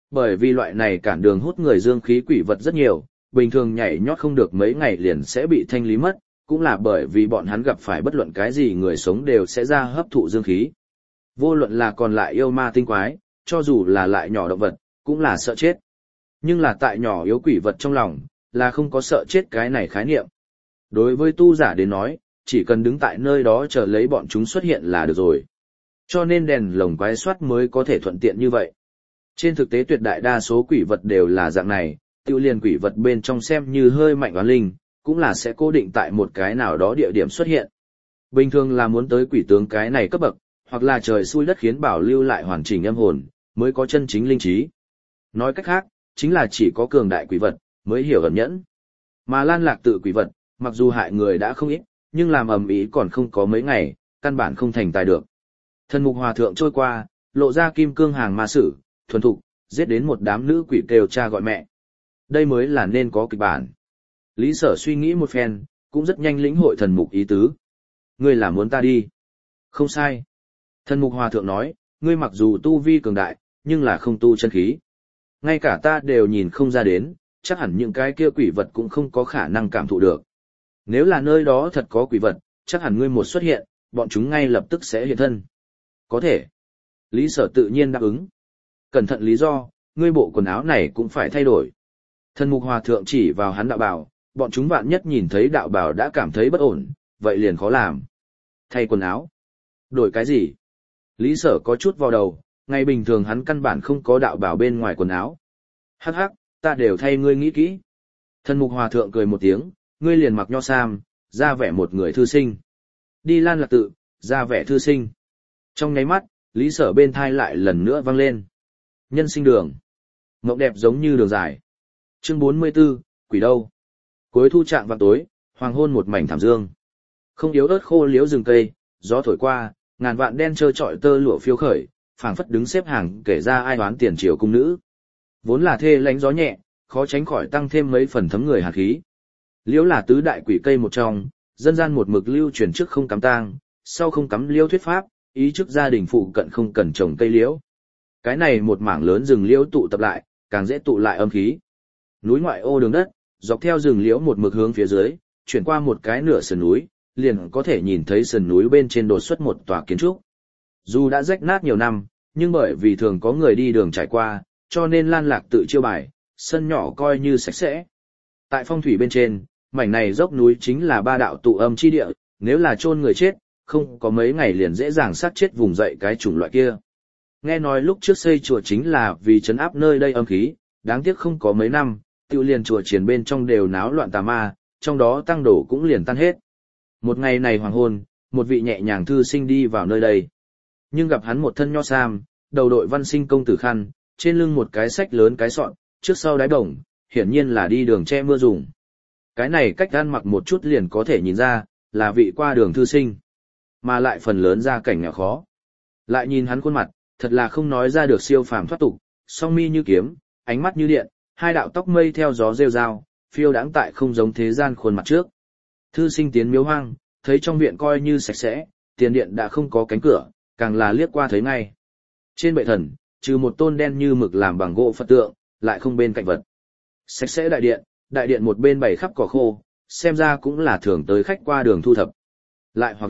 Speaker 1: Bởi vì loại này cản đường hút người dương khí quỷ vật rất nhiều, bình thường nhảy nhót không được mấy ngày liền sẽ bị thanh lý mất, cũng là bởi vì bọn hắn gặp phải bất luận cái gì người sống đều sẽ ra hấp thụ dương khí. Vô luận là còn lại yêu ma tinh quái, cho dù là lại nhỏ động vật, cũng là sợ chết. Nhưng là tại nhỏ yếu quỷ vật trong lòng, là không có sợ chết cái này khái niệm. Đối với tu giả đến nói, chỉ cần đứng tại nơi đó chờ lấy bọn chúng xuất hiện là được rồi. Cho nên đèn lồng quái soát mới có thể thuận tiện như vậy. Trên thực tế tuyệt đại đa số quỷ vật đều là dạng này, tiêu liền quỷ vật bên trong xem như hơi mạnh oán linh, cũng là sẽ cố định tại một cái nào đó địa điểm xuất hiện. Bình thường là muốn tới quỷ tướng cái này cấp bậc, hoặc là trời xui đất khiến bảo lưu lại hoàn chỉnh âm hồn, mới có chân chính linh trí. Nói cách khác, chính là chỉ có cường đại quỷ vật, mới hiểu ẩn nhẫn. Mà Lan Lạc tự quỷ vật, mặc dù hại người đã không ít, nhưng làm ầm ĩ còn không có mấy ngày, căn bản không thành tài được. Thần mục hòa thượng trôi qua, lộ ra kim cương hàng ma sử, thuần thục, giết đến một đám nữ quỷ kêu cha gọi mẹ. Đây mới là nên có kịch bản. Lý Sở suy nghĩ một phen, cũng rất nhanh lĩnh hội thần mục ý tứ. Ngươi là muốn ta đi? Không sai. Thần mục hòa thượng nói, ngươi mặc dù tu vi cường đại, nhưng là không tu chân khí. Ngay cả ta đều nhìn không ra đến, chắc hẳn những cái kia quỷ vật cũng không có khả năng cảm thụ được. Nếu là nơi đó thật có quỷ vật, chắc hẳn ngươi một xuất hiện, bọn chúng ngay lập tức sẽ hiện thân. Có thể. Lý Sở tự nhiên đáp ứng. Cẩn thận lý do, ngươi bộ quần áo này cũng phải thay đổi. Thần mục hòa thượng chỉ vào hắn đạo bào, bọn chúng vạn nhất nhìn thấy đạo bào đã cảm thấy bất ổn, vậy liền khó làm. Thay quần áo. Đổi cái gì? Lý Sở có chút vào đầu, ngày bình thường hắn căn bản không có đạo bào bên ngoài quần áo. Hắc hắc, ta đều thay ngươi nghĩ kỹ. Thần mục hòa thượng cười một tiếng, ngươi liền mặc nho sam, ra vẻ một người thư sinh. Đi Lan Lạc tự, ra vẻ thư sinh. Trong nháy mắt, Lý Sở bên thai lại lần nữa vang lên. Nhân sinh đường. Mộng đẹp giống như đường dài. Chương 44, quỷ đâu? Cuối thu trạng vào tối, hoàng hôn một mảnh thảm dương. Không yếu ớt khô liễu rừng cây, gió thổi qua, ngàn vạn đen trơ trọi tơ lụa phiêu khởi, phảng phất đứng xếp hàng kể ra ai oán tiền triều cung nữ. Vốn là thê lánh gió nhẹ, khó tránh khỏi tăng thêm mấy phần thấm người hàn khí. Liễu là tứ đại quỷ cây một trong, dân gian một mực lưu truyền trước không cắm tang, sau không cắm liễu thuyết pháp, ý trước gia đình phụ cận không cần trồng cây liễu. Cái này một mảng lớn rừng liễu tụ tập lại, càng dễ tụ lại âm khí. Núi ngoại ô đường đất, dọc theo rừng liễu một mực hướng phía dưới, chuyển qua một cái nửa sườn núi, liền có thể nhìn thấy sườn núi bên trên đột xuất một tòa kiến trúc. Dù đã rách nát nhiều năm, nhưng bởi vì thường có người đi đường trải qua, cho nên Lan Lạc tự chiêu bài, sân nhỏ coi như sạch sẽ. Tại phong thủy bên trên, mảnh này dốc núi chính là ba đạo tụ âm chi địa, nếu là chôn người chết, không có mấy ngày liền dễ dàng sát chết vùng dậy cái chủng loại kia. Nghe nói lúc trước xây chùa chính là vì trấn áp nơi đây âm khí, đáng tiếc không có mấy năm, tiêu liền chùa triển bên trong đều náo loạn tà ma, trong đó tăng đổ cũng liền tan hết. Một ngày này hoàng hôn, một vị nhẹ nhàng thư sinh đi vào nơi đây. Nhưng gặp hắn một thân nho sam, đầu đội văn sinh công tử khăn, trên lưng một cái sách lớn cái sọn, trước sau đáy bổng, hiển nhiên là đi đường che mưa dùng. Cái này cách ăn mặc một chút liền có thể nhìn ra, là vị qua đường thư sinh. Mà lại phần lớn ra cảnh nghèo khó. Lại nhìn hắn khuôn mặt, thật là không nói ra được siêu phàm thoát tục, song mi như kiếm, ánh mắt như điện, hai đạo tóc mây theo gió rêu rao, phiêu đãng tại không giống thế gian khuôn mặt trước. Thư sinh tiến miếu hoang, thấy trong viện coi như sạch sẽ, tiền điện đã không có cánh cửa, càng là liếc qua thấy ngay. Trên bệ thần, trừ một tôn đen như mực làm bằng gỗ Phật tượng, lại không bên cạnh vật. Sạch sẽ đại điện một bên bày khắp cỏ khô, xem ra cũng là thường tới khách qua đường thu thập. Lại hoặc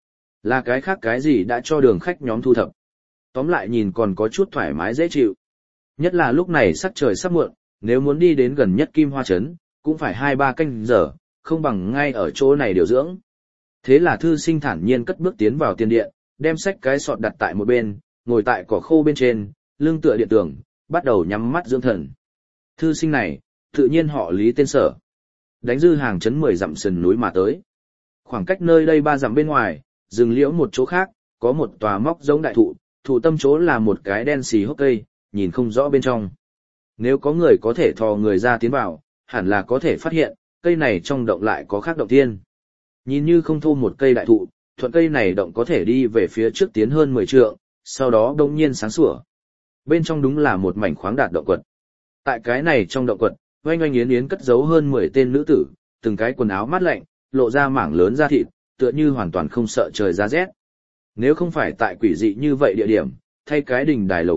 Speaker 1: là cái khác cái gì đã cho đường khách nhóm thu thập. Tóm lại nhìn còn có chút thoải mái dễ chịu. Nhất là lúc này sắc trời sắp muộn, nếu muốn đi đến gần nhất Kim Hoa Trấn, cũng phải 2-3 canh giờ, không bằng ngay ở chỗ này điều dưỡng. Thế là thư sinh thản nhiên cất bước tiến vào tiền điện, đem sách cái sọt đặt tại một bên, ngồi tại cỏ khô bên trên, lưng tựa điện tường, bắt đầu nhắm mắt dưỡng thần. Thư sinh này, tự nhiên họ Lý tên Sở. Đánh dư hàng trấn 10 dặm sườn núi mà tới. Khoảng cách nơi đây 3 dặm bên ngoài, rừng liễu một chỗ khác, có một tòa móc giống đại thụ, thụ tâm chỗ là một cái đen xì hốc cây, nhìn không rõ bên trong. Nếu có người có thể thò người ra tiến vào, hẳn là có thể phát hiện, cây này trong động lại có khác động thiên. Nhìn như không thô một cây đại thụ, thuận cây này động có thể đi về phía trước tiến hơn 10 trượng, sau đó đông nhiên sáng sủa. Bên trong đúng là một mảnh khoáng đạt động quật. Tại cái này trong động quật, oanh oanh yến yến cất giấu hơn 10 tên nữ tử, từng cái quần áo mát lạnh, lộ ra mảng lớn da thịt, tựa như hoàn toàn không sợ trời giá rét. Nếu không phải tại quỷ dị như vậy địa điểm, thay cái đình đài lầu cát,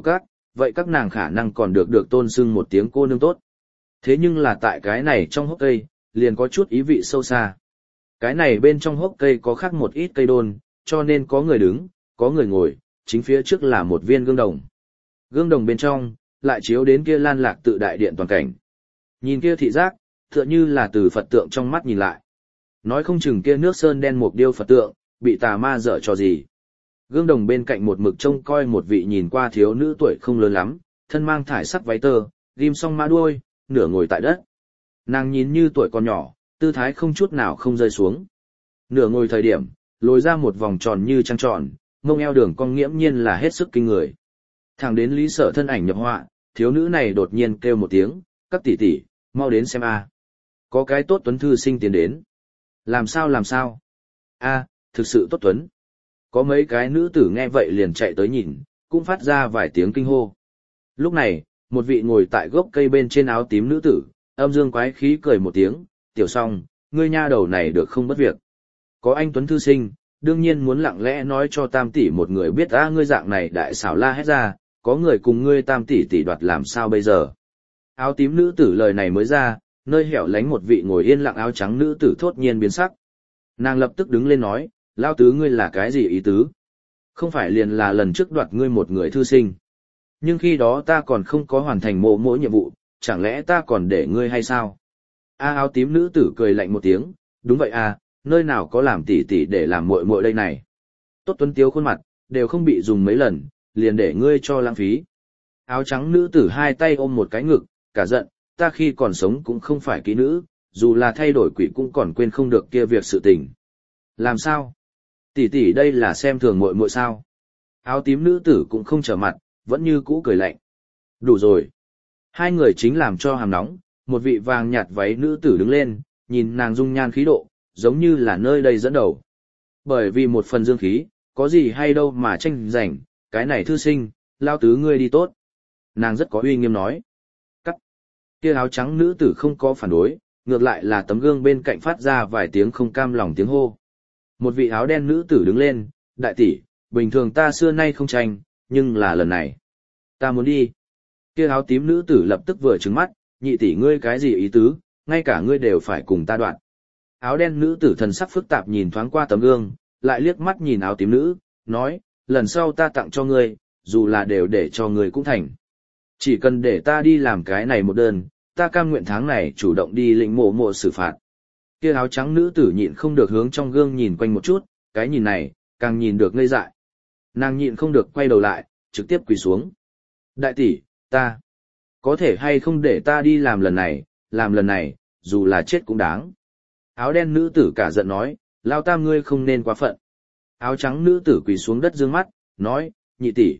Speaker 1: vậy các nàng khả năng còn được tôn xưng một tiếng cô nương tốt. Thế nhưng là tại cái này trong hốc cây, liền có chút ý vị sâu xa. Cái này bên trong hốc cây có khác một ít cây đôn, cho nên có người đứng, có người ngồi, chính phía trước là một viên gương đồng. Gương đồng bên trong, lại chiếu đến kia lan lạc tự đại điện toàn cảnh. Nhìn kia thị giác, tựa như là từ Phật tượng trong mắt nhìn lại. Nói không chừng kia nước sơn đen mục điêu Phật tượng, bị tà ma dở trò gì. Gương đồng bên cạnh một mực trông coi một vị nhìn qua thiếu nữ tuổi không lớn lắm, thân mang thải sắc váy tơ, ghim song mã đuôi, nửa ngồi tại đất. Nàng nhìn như tuổi còn nhỏ, tư thái không chút nào không rơi xuống. Nửa ngồi thời điểm, lồi ra một vòng tròn như trăng tròn, mông eo đường cong nghiễm nhiên là hết sức kinh người. Thẳng đến Lý Sở thân ảnh nhập họa, thiếu nữ này đột nhiên kêu một tiếng, các tỷ tỷ, mau đến xem a. Có cái tốt tuấn thư sinh tiến đến. Làm sao? A, thực sự tốt tuấn. Có mấy cái nữ tử nghe vậy liền chạy tới nhìn, cũng phát ra vài tiếng kinh hô. Lúc này, một vị ngồi tại gốc cây bên trên áo tím nữ tử, âm dương quái khí cười một tiếng, tiểu song, ngươi nha đầu này được không bất việc. Có anh tuấn thư sinh, đương nhiên muốn lặng lẽ nói cho tam tỷ một người biết ngươi dạng này đại xảo la hét ra, có người cùng ngươi tam tỷ tỷ đoạt làm sao bây giờ. Áo tím nữ tử lời này mới ra, nơi hẻo lánh một vị ngồi yên lặng áo trắng nữ tử thốt nhiên biến sắc. Nàng lập tức đứng lên nói, lao tứ ngươi là cái gì ý tứ? Không phải liền là lần trước đoạt ngươi một người thư sinh. Nhưng khi đó ta còn không có hoàn thành mỗi nhiệm vụ, chẳng lẽ ta còn để ngươi hay sao? Áo tím nữ tử cười lạnh một tiếng, đúng vậy nơi nào có làm tỷ tỷ để làm muội muội đây này. Tốt tuấn tiếu khuôn mặt, đều không bị dùng mấy lần, liền để ngươi cho lãng phí. Áo trắng nữ tử hai tay ôm một cái ngực, cả giận, ta khi còn sống cũng không phải kỹ nữ, dù là thay đổi quỷ cũng còn quên không được kia việc sự tình. Làm sao? Tỷ tỷ đây là xem thường muội muội sao? Áo tím nữ tử cũng không trở mặt, vẫn như cũ cười lạnh. Đủ rồi. Hai người chính làm cho hàm nóng, một vị vàng nhạt váy nữ tử đứng lên, nhìn nàng dung nhan khí độ, giống như là nơi đây dẫn đầu. Bởi vì một phần dương khí, có gì hay đâu mà tranh giành, cái này thư sinh, lao tứ ngươi đi tốt. Nàng rất có uy nghiêm nói. Cắt. Kia áo trắng nữ tử không có phản đối, ngược lại là tấm gương bên cạnh phát ra vài tiếng không cam lòng tiếng hô. Một vị áo đen nữ tử đứng lên, đại tỷ, bình thường ta xưa nay không tranh, nhưng là lần này, ta muốn đi. Kia áo tím nữ tử lập tức vừa trừng mắt, nhị tỷ ngươi cái gì ý tứ, ngay cả ngươi đều phải cùng ta đoạn. Áo đen nữ tử thần sắc phức tạp nhìn thoáng qua tấm gương, lại liếc mắt nhìn áo tím nữ, nói, lần sau ta tặng cho ngươi, dù là đều để cho ngươi cũng thành. Chỉ cần để ta đi làm cái này một đơn, ta cam nguyện tháng này chủ động đi lĩnh mộ xử phạt. Kia áo trắng nữ tử nhịn không được hướng trong gương nhìn quanh một chút, cái nhìn này, càng nhìn được ngây dại. Nàng nhịn không được quay đầu lại, trực tiếp quỳ xuống. Đại tỷ, ta, có thể hay không để ta đi làm lần này, dù là chết cũng đáng. Áo đen nữ tử cả giận nói, lao tam ngươi không nên quá phận. Áo trắng nữ tử quỳ xuống đất dương mắt, nói, nhị tỷ,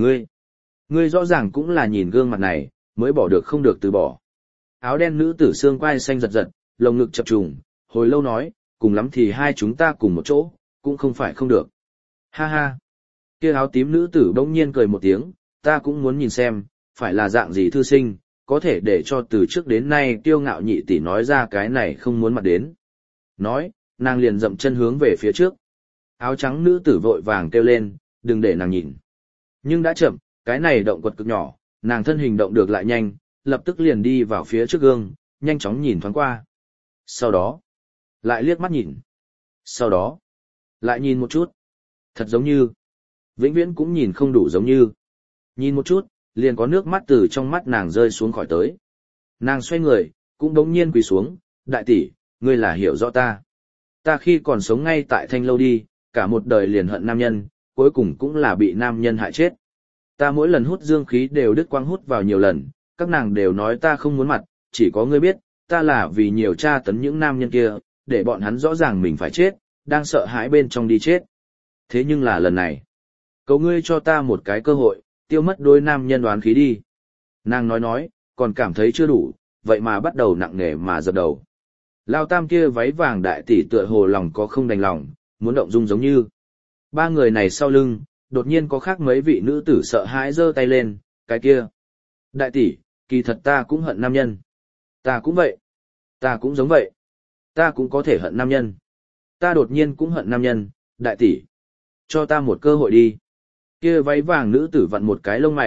Speaker 1: ngươi rõ ràng cũng là nhìn gương mặt này, mới bỏ được không được từ bỏ. Áo đen nữ tử xương quai xanh giật giật, lồng ngực chập trùng, hồi lâu nói, cùng lắm thì hai chúng ta cùng một chỗ, cũng không phải không được. Ha ha. Kia áo tím nữ tử bỗng nhiên cười một tiếng, ta cũng muốn nhìn xem, phải là dạng gì thư sinh, có thể để cho từ trước đến nay kiêu ngạo nhị tỷ nói ra cái này không muốn mặt đến. Nói, nàng liền dậm chân hướng về phía trước. Áo trắng nữ tử vội vàng kêu lên, đừng để nàng nhìn. Nhưng đã chậm, cái này động quật cực nhỏ, nàng thân hình động được lại nhanh, lập tức liền đi vào phía trước gương, nhanh chóng nhìn thoáng qua. Sau đó, lại liếc mắt nhìn. Sau đó, lại nhìn một chút. Thật giống như, vĩnh viễn cũng nhìn không đủ giống như. Nhìn một chút, liền có nước mắt từ trong mắt nàng rơi xuống khỏi tới. Nàng xoay người, cũng đống nhiên quỳ xuống, đại tỷ, ngươi là hiểu rõ ta. Ta khi còn sống ngay tại Thanh Lâu đi, cả một đời liền hận nam nhân, cuối cùng cũng là bị nam nhân hại chết. Ta mỗi lần hút dương khí đều đứt quang hút vào nhiều lần, các nàng đều nói ta không muốn mặt, chỉ có ngươi biết, ta là vì nhiều tra tấn những nam nhân kia, để bọn hắn rõ ràng mình phải chết, đang sợ hãi bên trong đi chết. Thế nhưng là lần này, cầu ngươi cho ta một cái cơ hội, tiêu mất đôi nam nhân đoán khí đi. Nàng nói, còn cảm thấy chưa đủ, vậy mà bắt đầu nặng nề mà dập đầu. Lao tam kia váy vàng đại tỷ tựa hồ lòng có không đành lòng, muốn động dung giống như. Ba người này sau lưng, đột nhiên có khác mấy vị nữ tử sợ hãi giơ tay lên, cái kia. Đại tỷ, kỳ thật ta cũng hận nam nhân. Ta cũng vậy. Ta cũng giống vậy. Ta cũng có thể hận nam nhân. Ta đột nhiên cũng hận nam nhân, đại tỷ. Cho ta một cơ hội đi. Kia váy vàng nữ tử vặn một cái lông mày,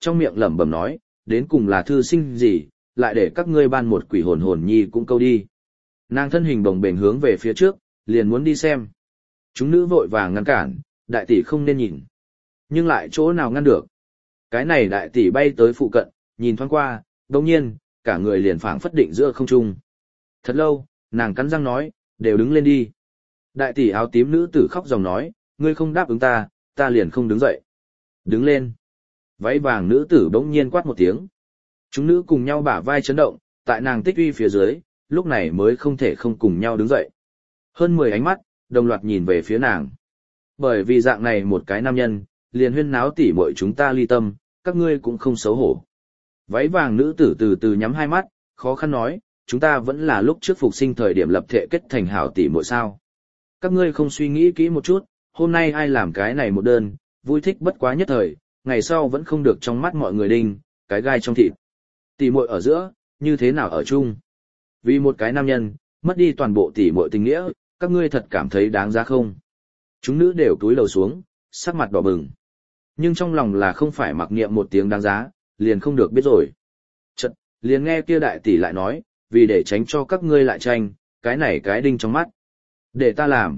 Speaker 1: trong miệng lẩm bẩm nói, đến cùng là thư sinh gì, lại để các ngươi ban một quỷ hồn hồn nhi cũng câu đi. Nàng thân hình bồng bềnh hướng về phía trước, liền muốn đi xem. Chúng nữ vội vàng ngăn cản, đại tỷ không nên nhìn. Nhưng lại chỗ nào ngăn được. Cái này đại tỷ bay tới phụ cận, nhìn thoáng qua, đồng nhiên, cả người liền phảng phất định giữa không trung. Thật lâu, nàng cắn răng nói, đều đứng lên đi. Đại tỷ áo tím nữ tử khóc dòng nói, ngươi không đáp ứng ta, ta liền không đứng dậy. Đứng lên. Váy vàng nữ tử bỗng nhiên quát một tiếng. Chúng nữ cùng nhau bả vai chấn động, tại nàng tích uy phía dưới, lúc này mới không thể không cùng nhau đứng dậy. Hơn 10 ánh mắt, đồng loạt nhìn về phía nàng. Bởi vì dạng này một cái nam nhân, liền huyên náo tỉ muội chúng ta ly tâm, các ngươi cũng không xấu hổ. Váy vàng nữ tử từ từ nhắm hai mắt, khó khăn nói, chúng ta vẫn là lúc trước phục sinh thời điểm lập thể kết thành hảo tỉ muội sao. Các ngươi không suy nghĩ kỹ một chút, hôm nay ai làm cái này một đơn, vui thích bất quá nhất thời, ngày sau vẫn không được trong mắt mọi người đinh, cái gai trong thịt. Tỉ muội ở giữa, như thế nào ở chung? Vì một cái nam nhân, mất đi toàn bộ tỉ muội tình nghĩa, các ngươi thật cảm thấy đáng giá không? Chúng nữ đều cúi đầu xuống, sắc mặt đỏ bừng. Nhưng trong lòng là không phải mặc niệm một tiếng đáng giá, liền không được biết rồi. Chật, liền nghe kia đại tỷ lại nói, vì để tránh cho các ngươi lại tranh, cái này cái đinh trong mắt. Để ta làm.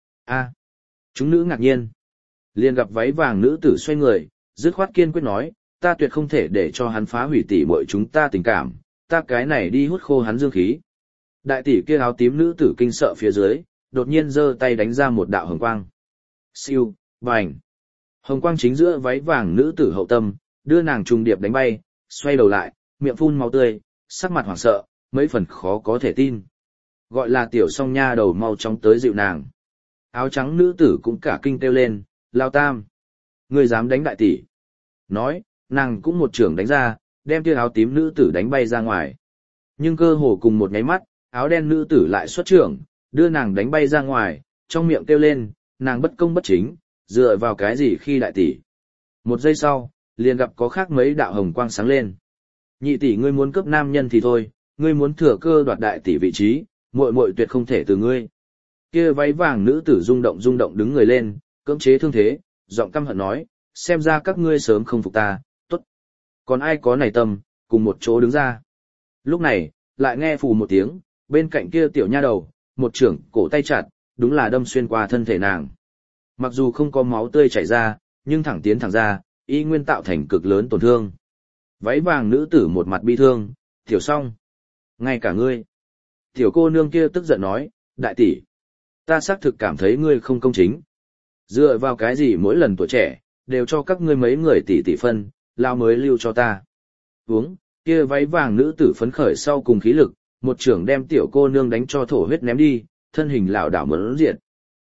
Speaker 1: A. Chúng nữ ngạc nhiên. Liền gặp váy vàng nữ tử xoay người, dứt khoát kiên quyết nói, ta tuyệt không thể để cho hắn phá hủy tỉ muội chúng ta tình cảm, ta cái này đi hút khô hắn dương khí. Đại tỷ kia áo tím nữ tử kinh sợ phía dưới, đột nhiên giơ tay đánh ra một đạo hồng quang. Siêu, bành. Hồng quang chính giữa váy vàng nữ tử hậu tâm, đưa nàng trùng điệp đánh bay, xoay đầu lại, miệng phun máu tươi, sắc mặt hoảng sợ, mấy phần khó có thể tin. Gọi là tiểu song nha đầu mau chóng tới dịu nàng. Áo trắng nữ tử cũng cả kinh kêu lên, lao tam. Ngươi dám đánh đại tỷ. Nói, nàng cũng một trưởng đánh ra, đem kia áo tím nữ tử đánh bay ra ngoài. Nhưng cơ hồ cùng một nháy mắt, áo đen nữ tử lại xuất trưởng, đưa nàng đánh bay ra ngoài, trong miệng kêu lên, nàng bất công bất chính, dựa vào cái gì khi đại tỷ. Một giây sau, liền gặp có khác mấy đạo hồng quang sáng lên. Nhị tỷ ngươi muốn cướp nam nhân thì thôi, ngươi muốn thừa cơ đoạt đại tỷ vị trí, muội muội tuyệt không thể từ ngươi. Kia váy vàng nữ tử rung động đứng người lên, cưỡng chế thương thế, giọng căm hận nói, xem ra các ngươi sớm không phục ta, tốt. Còn ai có này tâm, cùng một chỗ đứng ra. Lúc này, lại nghe phù một tiếng, bên cạnh kia tiểu nha đầu, một trưởng cổ tay chặt, đúng là đâm xuyên qua thân thể nàng. Mặc dù không có máu tươi chảy ra, nhưng thẳng tiến thẳng ra, y nguyên tạo thành cực lớn tổn thương. Váy vàng nữ tử một mặt bi thương, tiểu song. Ngay cả ngươi. Tiểu cô nương kia tức giận nói, đại tỷ. Ta xác thực cảm thấy ngươi không công chính. Dựa vào cái gì mỗi lần tuổi trẻ, đều cho các ngươi mấy người tỷ phân, lao mới lưu cho ta. Uống, kia váy vàng nữ tử phấn khởi sau cùng khí lực, một trưởng đem tiểu cô nương đánh cho thổ huyết ném đi, thân hình lảo đảo muốn diệt.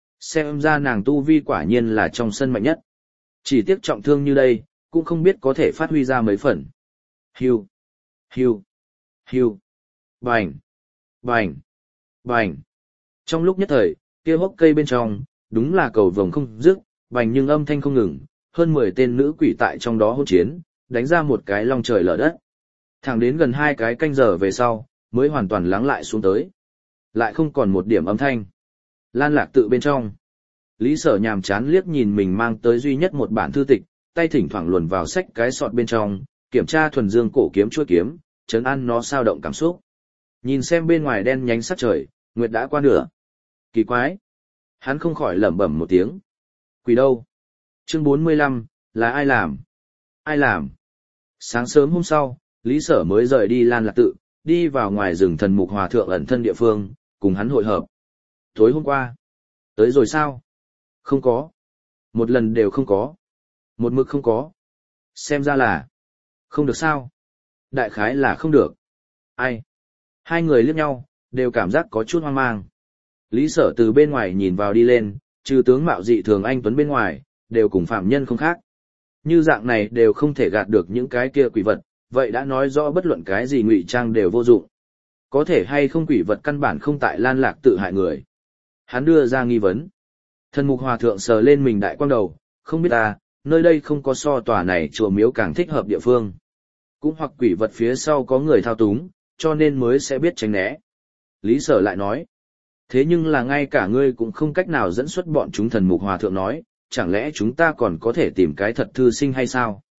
Speaker 1: Xem ra nàng tu vi quả nhiên là trong sân mạnh nhất. Chỉ tiếc trọng thương như đây, cũng không biết có thể phát huy ra mấy phần. Hiu, hiu, hiu, bành, bành, bành. Trong lúc nhất thời, kia hốc cây bên trong, đúng là cầu vồng không dứt, bành nhưng âm thanh không ngừng, hơn 10 tên nữ quỷ tại trong đó hỗn chiến, đánh ra một cái long trời lở đất. Thẳng đến gần 2 cái canh giờ về sau, mới hoàn toàn lắng lại xuống tới. Lại không còn một điểm âm thanh. Lan Lạc tự bên trong. Lý Sở nhàm chán liếc nhìn mình mang tới duy nhất một bản thư tịch, tay thỉnh thoảng luồn vào sách cái sọt bên trong, kiểm tra thuần dương cổ kiếm chuôi kiếm, trấn an nó sao động cảm xúc. Nhìn xem bên ngoài đen nhánh sắc trời, nguyệt đã qua nửa. Kỳ quái. Hắn không khỏi lẩm bẩm một tiếng. Quỷ đâu? Chương 45, là ai làm? Ai làm? Sáng sớm hôm sau, Lý Sở mới rời đi Lan Lạc tự, đi vào ngoài rừng thần mục hòa thượng ẩn thân địa phương, cùng hắn hội hợp. Tối hôm qua. Tới rồi sao? Không có. Một lần đều không có. Một mực không có. Xem ra là. Không được sao? Đại khái là không được. Ai? Hai người liếc nhau, đều cảm giác có chút hoang mang. Lý Sở từ bên ngoài nhìn vào đi lên, trừ tướng mạo dị thường anh tuấn bên ngoài, đều cùng phạm nhân không khác. Như dạng này đều không thể gạt được những cái kia quỷ vật, vậy đã nói rõ bất luận cái gì ngụy trang đều vô dụng. Có thể hay không quỷ vật căn bản không tại Lan Lạc tự hại người. Hắn đưa ra nghi vấn. Thần mục hòa thượng sờ lên mình đại quang đầu, không biết ta, nơi đây không có so tòa này chùa miếu càng thích hợp địa phương. Cũng hoặc quỷ vật phía sau có người thao túng, cho nên mới sẽ biết tránh né. Lý Sở lại nói. Thế nhưng là ngay cả ngươi cũng không cách nào dẫn xuất bọn chúng. Thần mục hòa thượng nói, chẳng lẽ chúng ta còn có thể tìm cái thật thư sinh hay sao?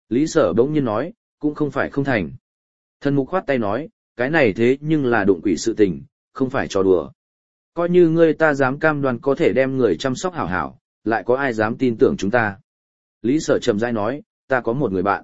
Speaker 1: Lý Sở bỗng nhiên nói, cũng không phải không thành. Thần mục khoát tay nói, cái này thế nhưng là đụng quỷ sự tình, không phải trò đùa. Coi như ngươi ta dám cam đoan có thể đem người chăm sóc hảo hảo, lại có ai dám tin tưởng chúng ta. Lý Sở trầm rãi nói, ta có một người bạn.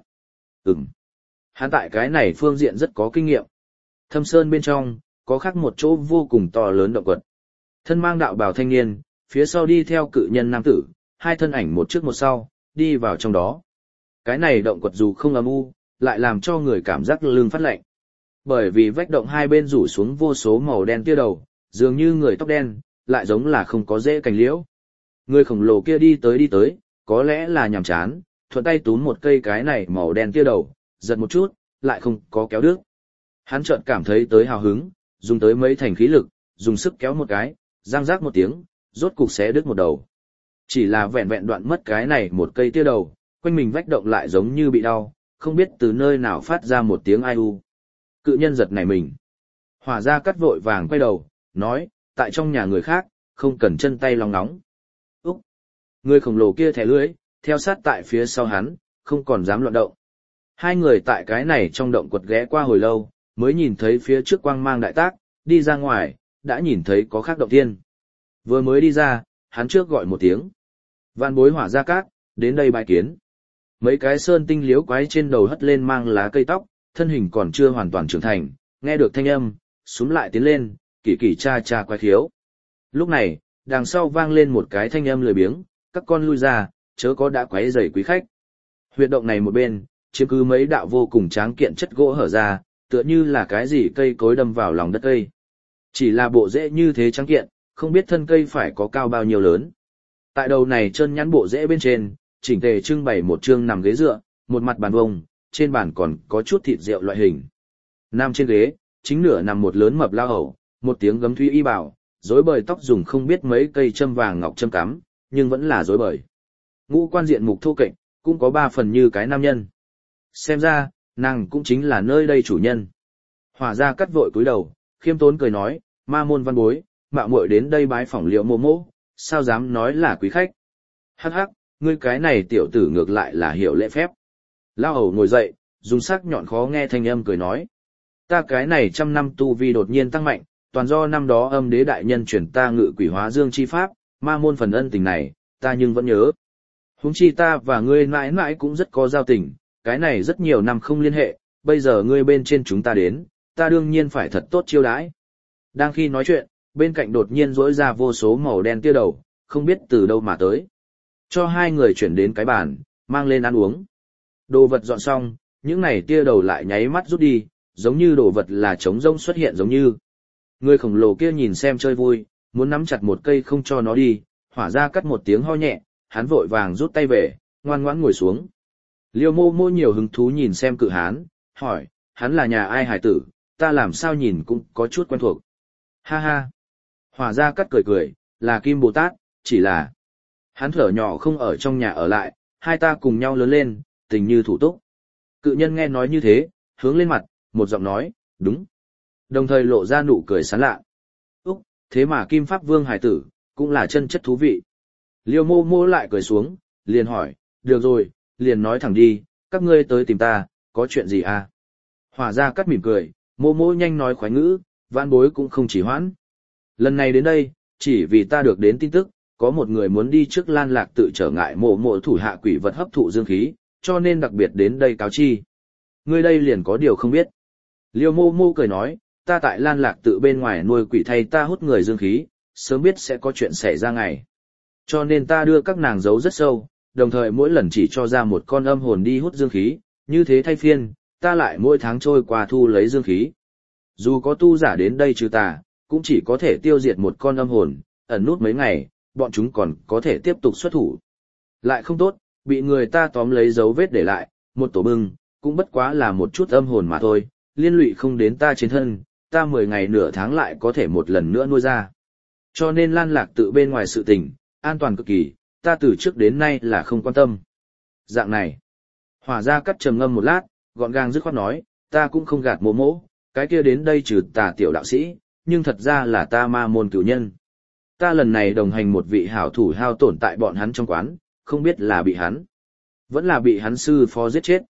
Speaker 1: Hắn tại cái này phương diện rất có kinh nghiệm. Thâm Sơn bên trong, có khác một chỗ vô cùng to lớn động quật. Thân mang đạo bào thanh niên, phía sau đi theo cự nhân nam tử, hai thân ảnh một trước một sau, đi vào trong đó. Cái này động quật dù không âm u, lại làm cho người cảm giác lưng phát lạnh. Bởi vì vách động hai bên rủ xuống vô số màu đen tia đầu, dường như người tóc đen, lại giống là không có rễ cành liễu. Người khổng lồ kia đi tới, có lẽ là nhàm chán, thuận tay túm một cây cái này màu đen tia đầu, giật một chút, lại không có kéo đứt. Hắn chợt cảm thấy tới hào hứng, dùng tới mấy thành khí lực, dùng sức kéo một cái, răng rác một tiếng, rốt cục xé đứt một đầu. Chỉ là vẹn vẹn đoạn mất cái này một cây tia đầu, quanh mình vách động lại giống như bị đau, không biết từ nơi nào phát ra một tiếng ai u. Cự nhân giật nảy mình. Hỏa Gia Cát vội vàng quay đầu, nói, tại trong nhà người khác, không cần chân tay lòng nóng. Úc! Người khổng lồ kia thẻ lưới, theo sát tại phía sau hắn, không còn dám loạn động. Hai người tại cái này trong động quật ghé qua hồi lâu, mới nhìn thấy phía trước quang mang đại tác, đi ra ngoài, đã nhìn thấy có khác động thiên. Vừa mới đi ra, hắn trước gọi một tiếng. Vạn bối Hỏa Gia Cát, đến đây bái kiến. Mấy cái sơn tinh liếu quái trên đầu hất lên mang lá cây tóc, thân hình còn chưa hoàn toàn trưởng thành, nghe được thanh âm, súm lại tiến lên, kỳ kỳ cha cha quái khiếu. Lúc này, đằng sau vang lên một cái thanh âm lười biếng, các con lui ra, chớ có đã quấy rầy quý khách. Huyệt động này một bên, chiếm cứ mấy đạo vô cùng tráng kiện chất gỗ hở ra, tựa như là cái gì cây cối đâm vào lòng đất cây. Chỉ là bộ rễ như thế tráng kiện, không biết thân cây phải có cao bao nhiêu lớn. Tại đầu này chân nhắn bộ rễ bên trên, chỉnh tề trưng bày một chương nằm ghế dựa, một mặt bàn vông, trên bàn còn có chút thịt rượu loại hình. Nam trên ghế, chính nửa nằm một lớn mập lao hầu, một tiếng gấm thúy y bảo, rối bời tóc dùng không biết mấy cây châm vàng ngọc châm cắm, nhưng vẫn là rối bời. Ngũ quan diện mục thô kệch, cũng có ba phần như cái nam nhân. Xem ra, nàng cũng chính là nơi đây chủ nhân. Hỏa Gia Cát vội cúi đầu, khiêm tốn cười nói, ma môn văn bối, mạo muội đến đây bái phỏng Liễu mô mô, sao dám nói là quý khách. Hắc hắc, ngươi cái này tiểu tử ngược lại là hiểu lễ phép. Lao hầu ngồi dậy, dùng sắc nhọn khó nghe thanh âm cười nói. Ta cái này 100 năm tu vi đột nhiên tăng mạnh, toàn do năm đó âm đế đại nhân chuyển ta ngự quỷ hóa dương chi pháp, ma môn phần ân tình này, ta nhưng vẫn nhớ. Huống chi ta và ngươi mãi mãi cũng rất có giao tình, cái này rất nhiều năm không liên hệ, bây giờ ngươi bên trên chúng ta đến, ta đương nhiên phải thật tốt chiêu đãi. Đang khi nói chuyện, bên cạnh đột nhiên rỗi ra vô số màu đen tia đầu, không biết từ đâu mà tới. Cho hai người chuyển đến cái bàn, mang lên ăn uống. Đồ vật dọn xong, những này tia đầu lại nháy mắt rút đi, giống như đồ vật là trống rỗng xuất hiện giống như. Người khổng lồ kia nhìn xem chơi vui, muốn nắm chặt một cây không cho nó đi, Hỏa Gia Cát một tiếng ho nhẹ, hắn vội vàng rút tay về, ngoan ngoãn ngồi xuống. Liêu mô mô nhiều hứng thú nhìn xem cự hán, hỏi, hắn là nhà ai hải tử, ta làm sao nhìn cũng có chút quen thuộc. Ha ha. Hỏa Gia Cát cười cười, là Kim Bồ Tát, chỉ là hắn thở nhỏ không ở trong nhà ở lại, hai ta cùng nhau lớn lên, tình như thủ túc. Cự nhân nghe nói như thế, hướng lên mặt, một giọng nói, đúng. Đồng thời lộ ra nụ cười sán lạ. Úc, thế mà Kim Pháp Vương hải tử, cũng là chân chất thú vị. Liêu mô mô lại cười xuống, liền hỏi, được rồi, liền nói thẳng đi, các ngươi tới tìm ta, có chuyện gì à? Hỏa Gia Cát mỉm cười, mô mô nhanh nói khoái ngữ, vãn bối cũng không chỉ hoãn. Lần này đến đây, chỉ vì ta được đến tin tức, có một người muốn đi trước Lan Lạc tự trở ngại mộ mộ thủ hạ quỷ vật hấp thụ dương khí, cho nên đặc biệt đến đây cáo chi. Ngươi đây liền có điều không biết. Liêu mô mô cười nói, ta tại Lan Lạc tự bên ngoài nuôi quỷ thay ta hút người dương khí, sớm biết sẽ có chuyện xảy ra ngày. Cho nên ta đưa các nàng giấu rất sâu, đồng thời mỗi lần chỉ cho ra một con âm hồn đi hút dương khí, như thế thay phiên, ta lại mỗi tháng trôi qua thu lấy dương khí. Dù có tu giả đến đây trừ tà, cũng chỉ có thể tiêu diệt một con âm hồn, ẩn nút mấy ngày, bọn chúng còn có thể tiếp tục xuất thủ. Lại không tốt, bị người ta tóm lấy dấu vết để lại, một tổ bưng, cũng bất quá là một chút âm hồn mà thôi, liên lụy không đến ta trên thân, ta 10 ngày nửa tháng lại có thể một lần nữa nuôi ra. Cho nên Lan Lạc tự bên ngoài sự tình, an toàn cực kỳ, ta từ trước đến nay là không quan tâm. Dạng này, Hỏa Gia Cát trầm ngâm một lát, gọn gàng dứt khoát nói, ta cũng không gạt mộ mỗ, cái kia đến đây trừ tà tiểu đạo sĩ, nhưng thật ra là ta ma môn cửu nhân. Ta lần này đồng hành một vị hảo thủ hao tổn tại bọn hắn trong quán, không biết là bị hắn, vẫn là bị hắn sư phó giết chết.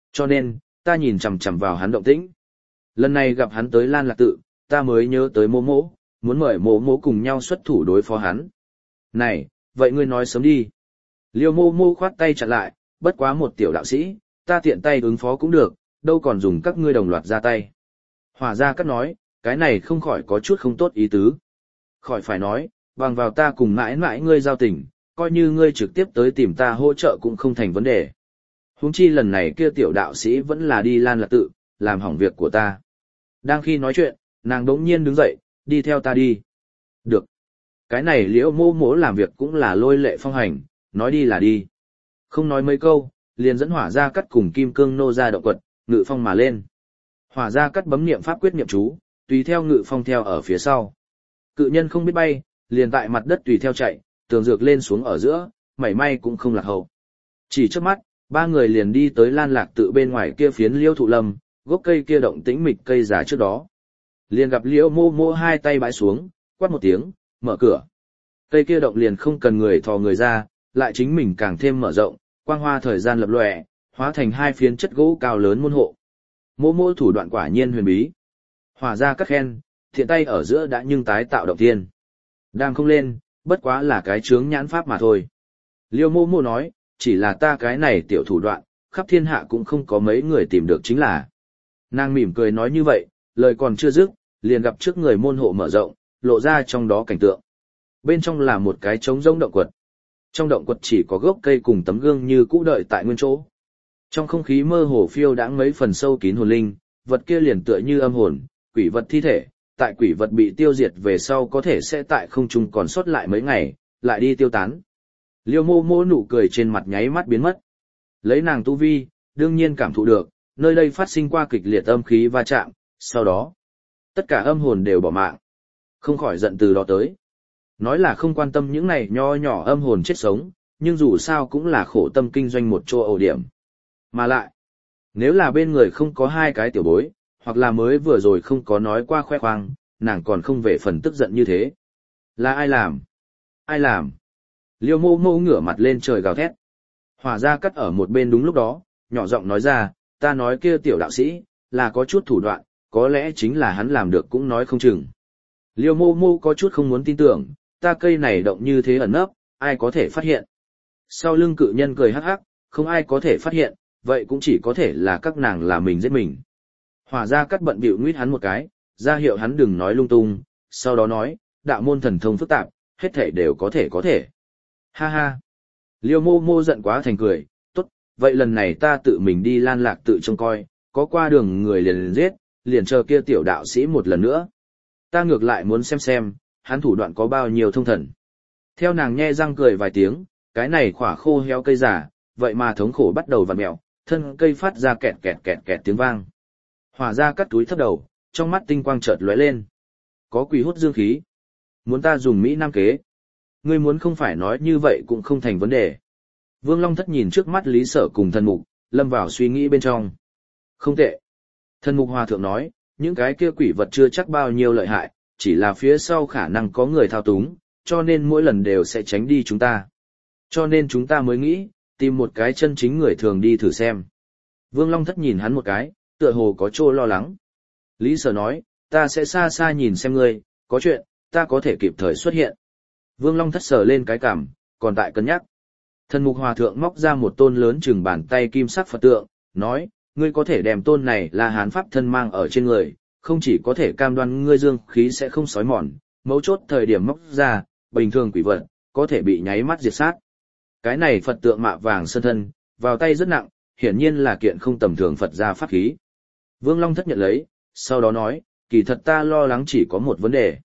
Speaker 1: Cho nên, ta nhìn chằm chằm vào hắn động tĩnh. Lần này gặp hắn tới Lan Lạc Tự, ta mới nhớ tới mô mỗ, muốn mời mô mỗ cùng nhau xuất thủ đối phó hắn. Này, vậy ngươi nói sớm đi. Liêu mô mô khoát tay chặn lại, bất quá một tiểu đạo sĩ, ta tiện tay ứng phó cũng được, đâu còn dùng các ngươi đồng loạt ra tay. Hỏa Gia Cát nói, cái này không khỏi có chút không tốt ý tứ. Khỏi phải nói, bằng vào ta cùng mãi mãi ngươi giao tình, coi như ngươi trực tiếp tới tìm ta hỗ trợ cũng không thành vấn đề. Huống chi lần này kia tiểu đạo sĩ vẫn là đi Lan Lạc Tự, làm hỏng việc của ta. Đang khi nói chuyện, nàng đống nhiên đứng dậy, đi theo ta đi. Được. Cái này Liễu mô mỗ làm việc cũng là lôi lệ phong hành, nói đi là đi. Không nói mấy câu, liền dẫn Hỏa Gia Cát cùng Kim Cương nô ra động quật, ngự phong mà lên. Hỏa Gia Cát bấm niệm pháp quyết niệm chú, tùy theo ngự phong theo ở phía sau. Cự nhân không biết bay, liền tại mặt đất tùy theo chạy, tường dược lên xuống ở giữa, mảy may cũng không lạc hậu. Chỉ trước mắt, ba người liền đi tới Lan Lạc Tự bên ngoài kia phiến liễu thụ lâm, gốc cây kia động tĩnh mịch cây già trước đó. Liền gặp Liễu mô mô hai tay bãi xuống, quát một tiếng, mở cửa. Cây kia động liền không cần người thò người ra, lại chính mình càng thêm mở rộng, quang hoa thời gian lập lòe, hóa thành hai phiến chất gỗ cao lớn môn hộ. Mô mô thủ đoạn quả nhiên huyền bí. Hỏa Gia Cát khen, thiện tay ở giữa đã nhưng tái tạo động thiên. Đang không lên, bất quá là cái chướng nhãn pháp mà thôi. Liêu mô mô nói, chỉ là ta cái này tiểu thủ đoạn, khắp thiên hạ cũng không có mấy người tìm được chính là. Nàng mỉm cười nói như vậy, lời còn chưa dứt, liền gặp trước người môn hộ mở rộng, lộ ra trong đó cảnh tượng. Bên trong là một cái trống rỗng động quật. Trong động quật chỉ có gốc cây cùng tấm gương như cũ đợi tại nguyên chỗ. Trong không khí mơ hồ phiêu đãng mấy phần sâu kín hồn linh, vật kia liền tựa như âm hồn, quỷ vật thi thể, tại quỷ vật bị tiêu diệt về sau có thể sẽ tại không trung còn sót lại mấy ngày, lại đi tiêu tán. Liêu mô mô nụ cười trên mặt nháy mắt biến mất. Lấy nàng tu vi, đương nhiên cảm thụ được, nơi đây phát sinh qua kịch liệt âm khí va chạm, sau đó, tất cả âm hồn đều bỏ mạng. Không khỏi giận từ đó tới. Nói là không quan tâm những này nho nhỏ âm hồn chết sống, nhưng dù sao cũng là khổ tâm kinh doanh một chỗ ổ điểm. Mà lại, nếu là bên người không có hai cái tiểu bối, hoặc là mới vừa rồi không có nói qua khoe khoang, nàng còn không về phần tức giận như thế. Là ai làm? Ai làm? Liêu mô mô ngửa mặt lên trời gào thét. Hỏa Gia Cát ở một bên đúng lúc đó, nhỏ giọng nói ra, ta nói kia tiểu đạo sĩ, là có chút thủ đoạn, có lẽ chính là hắn làm được cũng nói không chừng. Liêu mô mô có chút không muốn tin tưởng, ta cây này động như thế ẩn nấp, ai có thể phát hiện. Sau lưng cự nhân cười hắc hắc, không ai có thể phát hiện, vậy cũng chỉ có thể là các nàng là mình giết mình. Hỏa Gia Cát bận bịu nguyết hắn một cái, ra hiệu hắn đừng nói lung tung, sau đó nói, đạo môn thần thông phức tạp, hết thể đều có thể. Ha ha. Liêu mô mô giận quá thành cười, tốt, vậy lần này ta tự mình đi Lan Lạc Tự trông coi, có qua đường người liền giết, liền chờ kia tiểu đạo sĩ một lần nữa. Ta ngược lại muốn xem, hắn thủ đoạn có bao nhiêu thông thần. Theo nàng nhe răng cười vài tiếng, cái này khỏa khô héo cây giả, vậy mà thống khổ bắt đầu vặn mèo, thân cây phát ra kẹt kẹt tiếng vang. Hỏa Gia Cát túi thấp đầu, trong mắt tinh quang chợt lóe lên. Có quỷ hút dương khí. Muốn ta dùng Mỹ Nam kế. Ngươi muốn không phải nói như vậy cũng không thành vấn đề. Vương Long Thất nhìn trước mắt Lý Sở cùng Thần Mục, lâm vào suy nghĩ bên trong. Không tệ. Thần Mục Hòa Thượng nói, những cái kia quỷ vật chưa chắc bao nhiêu lợi hại, chỉ là phía sau khả năng có người thao túng, cho nên mỗi lần đều sẽ tránh đi chúng ta. Cho nên chúng ta mới nghĩ, tìm một cái chân chính người thường đi thử xem. Vương Long Thất nhìn hắn một cái, tựa hồ có chỗ lo lắng. Lý Sở nói, ta sẽ xa xa nhìn xem ngươi, có chuyện, ta có thể kịp thời xuất hiện. Vương Long Thất sờ lên cái cằm, còn tại cân nhắc. Thần Mục Hòa Thượng móc ra một tôn lớn chừng bàn tay kim sắc Phật tượng, nói, ngươi có thể đem tôn này là hán pháp thân mang ở trên người, không chỉ có thể cam đoan ngươi dương khí sẽ không xói mòn, mấu chốt thời điểm móc ra, bình thường quỷ vật, có thể bị nháy mắt diệt sát. Cái này Phật tượng mạ vàng sơn thân, vào tay rất nặng, hiển nhiên là kiện không tầm thường Phật gia pháp khí. Vương Long Thất nhận lấy, sau đó nói, kỳ thật ta lo lắng chỉ có một vấn đề.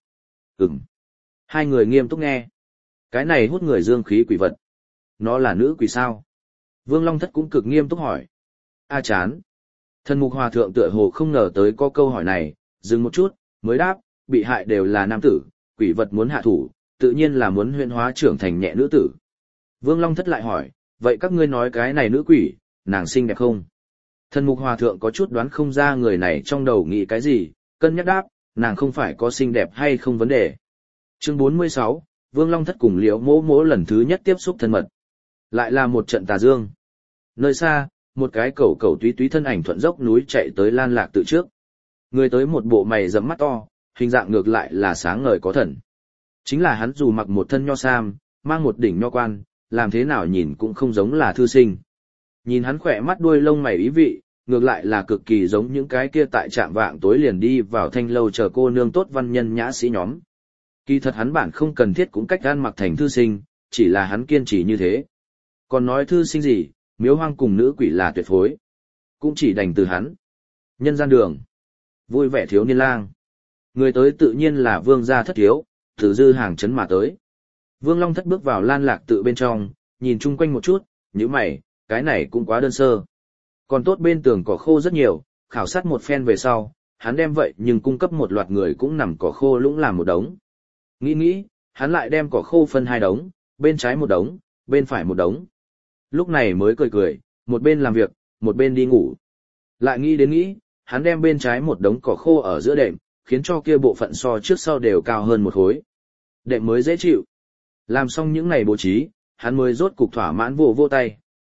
Speaker 1: Hai người nghiêm túc nghe. Cái này hút người dương khí quỷ vật. Nó là nữ quỷ sao? Vương Long Thất cũng cực nghiêm túc hỏi. A chán. Thần Mục Hòa Thượng tựa hồ không ngờ tới có câu hỏi này, dừng một chút, mới đáp, bị hại đều là nam tử, quỷ vật muốn hạ thủ, tự nhiên là muốn huyễn hóa trưởng thành nhẹ nữ tử. Vương Long Thất lại hỏi, vậy các ngươi nói cái này nữ quỷ, nàng xinh đẹp không? Thần Mục Hòa Thượng có chút đoán không ra người này trong đầu nghĩ cái gì, cân nhắc đáp, nàng không phải có xinh đẹp hay không vấn đề. Chương 46, Vương Long Thất cùng Liễu Mỗ Mỗ lần thứ nhất tiếp xúc thân mật. Lại là một trận tà dương. Nơi xa, một cái cẩu cẩu túy túy thân ảnh thuận dốc núi chạy tới Lan Lạc Tự trước. Người tới một bộ mày rậm mắt to, hình dạng ngược lại là sáng ngời có thần. Chính là hắn dù mặc một thân nho sam, mang một đỉnh nho quan, làm thế nào nhìn cũng không giống là thư sinh. Nhìn hắn khỏe mắt đuôi lông mày ý vị, ngược lại là cực kỳ giống những cái kia tại trạm vạng tối liền đi vào thanh lâu chờ cô nương tốt văn nhân nhã sĩ nhóm. Kỳ thật hắn bản không cần thiết cũng cách gan mặc thành thư sinh, chỉ là hắn kiên trì như thế. Còn nói thư sinh gì, miếu hoang cùng nữ quỷ là tuyệt phối. Cũng chỉ đành từ hắn. Nhân gian đường. Vui vẻ thiếu niên lang. Người tới tự nhiên là vương gia thất thiếu, từ dư hàng chấn mà tới. Vương Long Thất bước vào Lan Lạc Tự bên trong, nhìn chung quanh một chút, nhíu mày, cái này cũng quá đơn sơ. Còn tốt bên tường cỏ khô rất nhiều, khảo sát một phen về sau, hắn đem vậy nhưng cung cấp một loạt người cũng nằm cỏ khô lũng làm một đống. Nghĩ, hắn lại đem cỏ khô phân hai đống, bên trái một đống, bên phải một đống. Lúc này mới cười, một bên làm việc, một bên đi ngủ. Lại nghĩ, hắn đem bên trái một đống cỏ khô ở giữa đệm, khiến cho kia bộ phận so trước sau đều cao hơn một khối. Đệm mới dễ chịu. Làm xong những này bố trí, hắn mới rốt cục thỏa mãn vô tay.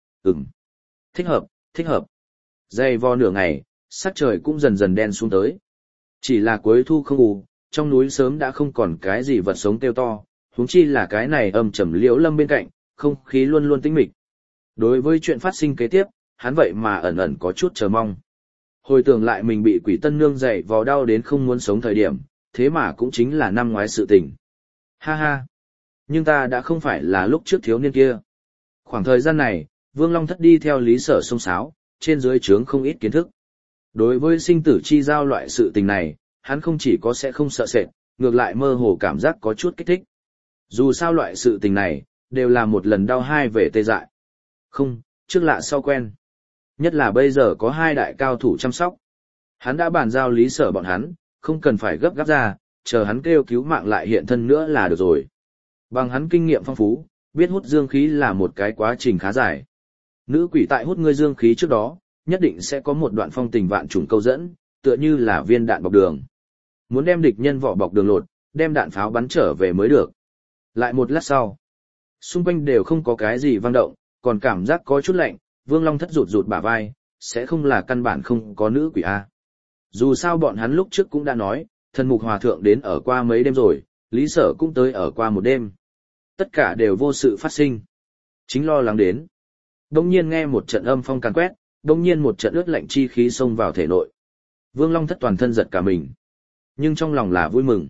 Speaker 1: Thích hợp. Dày vò nửa ngày, sắc trời cũng dần dần đen xuống tới. Chỉ là cuối thu không ù, trong núi sớm đã không còn cái gì vật sống kêu to, huống chi là cái này âm trầm liễu lâm bên cạnh, không khí luôn luôn tĩnh mịch. Đối với chuyện phát sinh kế tiếp, hắn vậy mà ẩn có chút chờ mong. Hồi tưởng lại mình bị quỷ tân nương dạy vò đau đến không muốn sống thời điểm, thế mà cũng chính là năm ngoái sự tình. Ha. Nhưng ta đã không phải là lúc trước thiếu niên kia. Khoảng thời gian này, Vương Long Thất đi theo Lý Sở xông xáo, trên dưới trướng không ít kiến thức. Đối với sinh tử chi giao loại sự tình này, hắn không chỉ có sẽ không sợ sệt, ngược lại mơ hồ cảm giác có chút kích thích. Dù sao loại sự tình này, đều là một lần đau hai về tê dại. Không, trước lạ sau quen. Nhất là bây giờ có hai đại cao thủ chăm sóc. Hắn đã bàn giao Lý Sở bọn hắn, không cần phải gấp gáp ra, chờ hắn kêu cứu mạng lại hiện thân nữa là được rồi. Bằng hắn kinh nghiệm phong phú, biết hút dương khí là một cái quá trình khá dài. Nữ quỷ tại hút ngươi dương khí trước đó, nhất định sẽ có một đoạn phong tình vạn trùng câu dẫn, tựa như là viên đạn bọc đường. Muốn đem địch nhân vỏ bọc đường lột, đem đạn pháo bắn trở về mới được. Lại một lát sau, xung quanh đều không có cái gì vang động, còn cảm giác có chút lạnh, Vương Long Thất rụt bả vai, sẽ không là căn bản không có nữ quỷ A. Dù sao bọn hắn lúc trước cũng đã nói, thần mục hòa thượng đến ở qua mấy đêm rồi, Lý Sở cũng tới ở qua một đêm. Tất cả đều vô sự phát sinh. Chính lo lắng đến. Đông nhiên nghe một trận âm phong càn quét, đông nhiên một trận ướt lạnh chi khí xông vào thể nội. Vương Long Thất toàn thân giật cả mình. Nhưng trong lòng là vui mừng.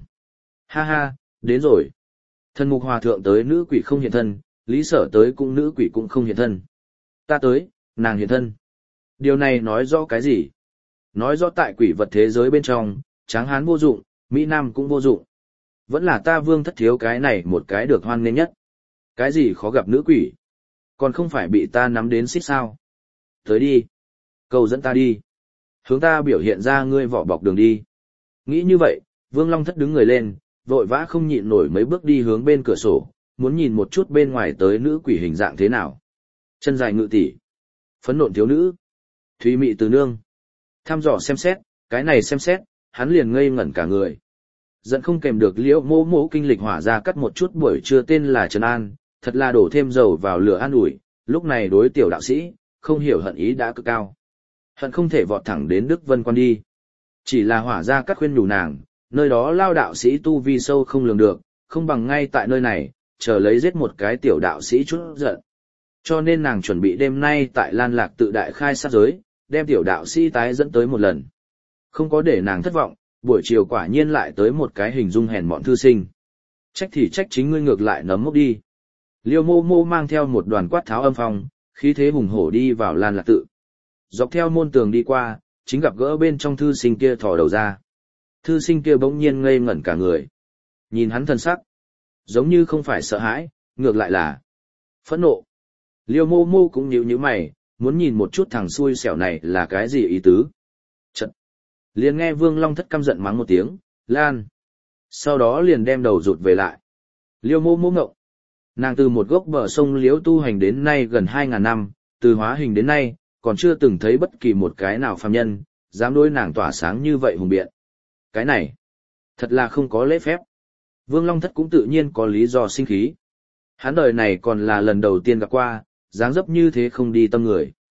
Speaker 1: Ha, đến rồi. Thần mục hòa thượng tới nữ quỷ không hiện thân, Lý Sở tới cũng nữ quỷ cũng không hiện thân. Ta tới, nàng hiện thân. Điều này nói rõ cái gì? Nói rõ tại quỷ vật thế giới bên trong, tráng hán vô dụng, Mỹ Nam cũng vô dụng. Vẫn là ta Vương Thất thiếu cái này một cái được hoan nghênh nhất. Cái gì khó gặp nữ quỷ? Còn không phải bị ta nắm đến xích sao? Tới đi. Cầu dẫn ta đi. Hướng ta biểu hiện ra ngươi vỏ bọc đường đi. Nghĩ như vậy, Vương Long Thất đứng người lên, vội vã không nhịn nổi mấy bước đi hướng bên cửa sổ, muốn nhìn một chút bên ngoài tới nữ quỷ hình dạng thế nào. Chân dài ngự tỷ, phấn nộn thiếu nữ, thúy mị từ nương. Tham dò xem xét, cái này xem xét, hắn liền ngây ngẩn cả người. Giận không kèm được Liễu Mỗ Mỗ kinh lịch hỏa ra cắt một chút buổi trưa tên là Trần An, thật là đổ thêm dầu vào lửa an ủi, lúc này đối tiểu đạo sĩ, không hiểu hận ý đã cực cao. Hận không thể vọt thẳng đến Đức Vân Quan đi. Chỉ là hỏa ra cắt khuyên nhủ nàng, nơi đó lao đạo sĩ tu vi sâu không lường được, không bằng ngay tại nơi này, chờ lấy giết một cái tiểu đạo sĩ chút giận. Cho nên nàng chuẩn bị đêm nay tại Lan Lạc Tự đại khai sát giới, đem tiểu đạo sĩ tái dẫn tới một lần. Không có để nàng thất vọng, buổi chiều quả nhiên lại tới một cái hình dung hèn mọn thư sinh. Trách thì trách chính ngươi ngược lại nấm mốc đi. Liêu Mô Mô mang theo một đoàn quát tháo âm phong, khí thế hùng hổ đi vào Lan Lạc Tự. Dọc theo môn tường đi qua, chính gặp gỡ bên trong thư sinh kia thò đầu ra. Thư sinh kia bỗng nhiên ngây ngẩn cả người. Nhìn hắn thân sắc, giống như không phải sợ hãi, ngược lại là phẫn nộ. Liêu Mô Mô cũng nhíu mày, muốn nhìn một chút thằng xui xẻo này là cái gì ý tứ. Chật. Liền nghe Vương Long Thất căm giận mắng một tiếng, Lan. Sau đó liền đem đầu rụt về lại. Liêu Mô Mô ngộng. Nàng từ một gốc bờ sông Liễu tu hành đến nay gần 2.000 năm, từ hóa hình đến nay, còn chưa từng thấy bất kỳ một cái nào phàm nhân, dám đối nàng tỏa sáng như vậy hùng biện. Cái này, thật là không có lễ phép. Vương Long Thất cũng tự nhiên có lý do sinh khí. Hắn đời này còn là lần đầu tiên gặp qua, dáng dấp như thế không đi tâm người.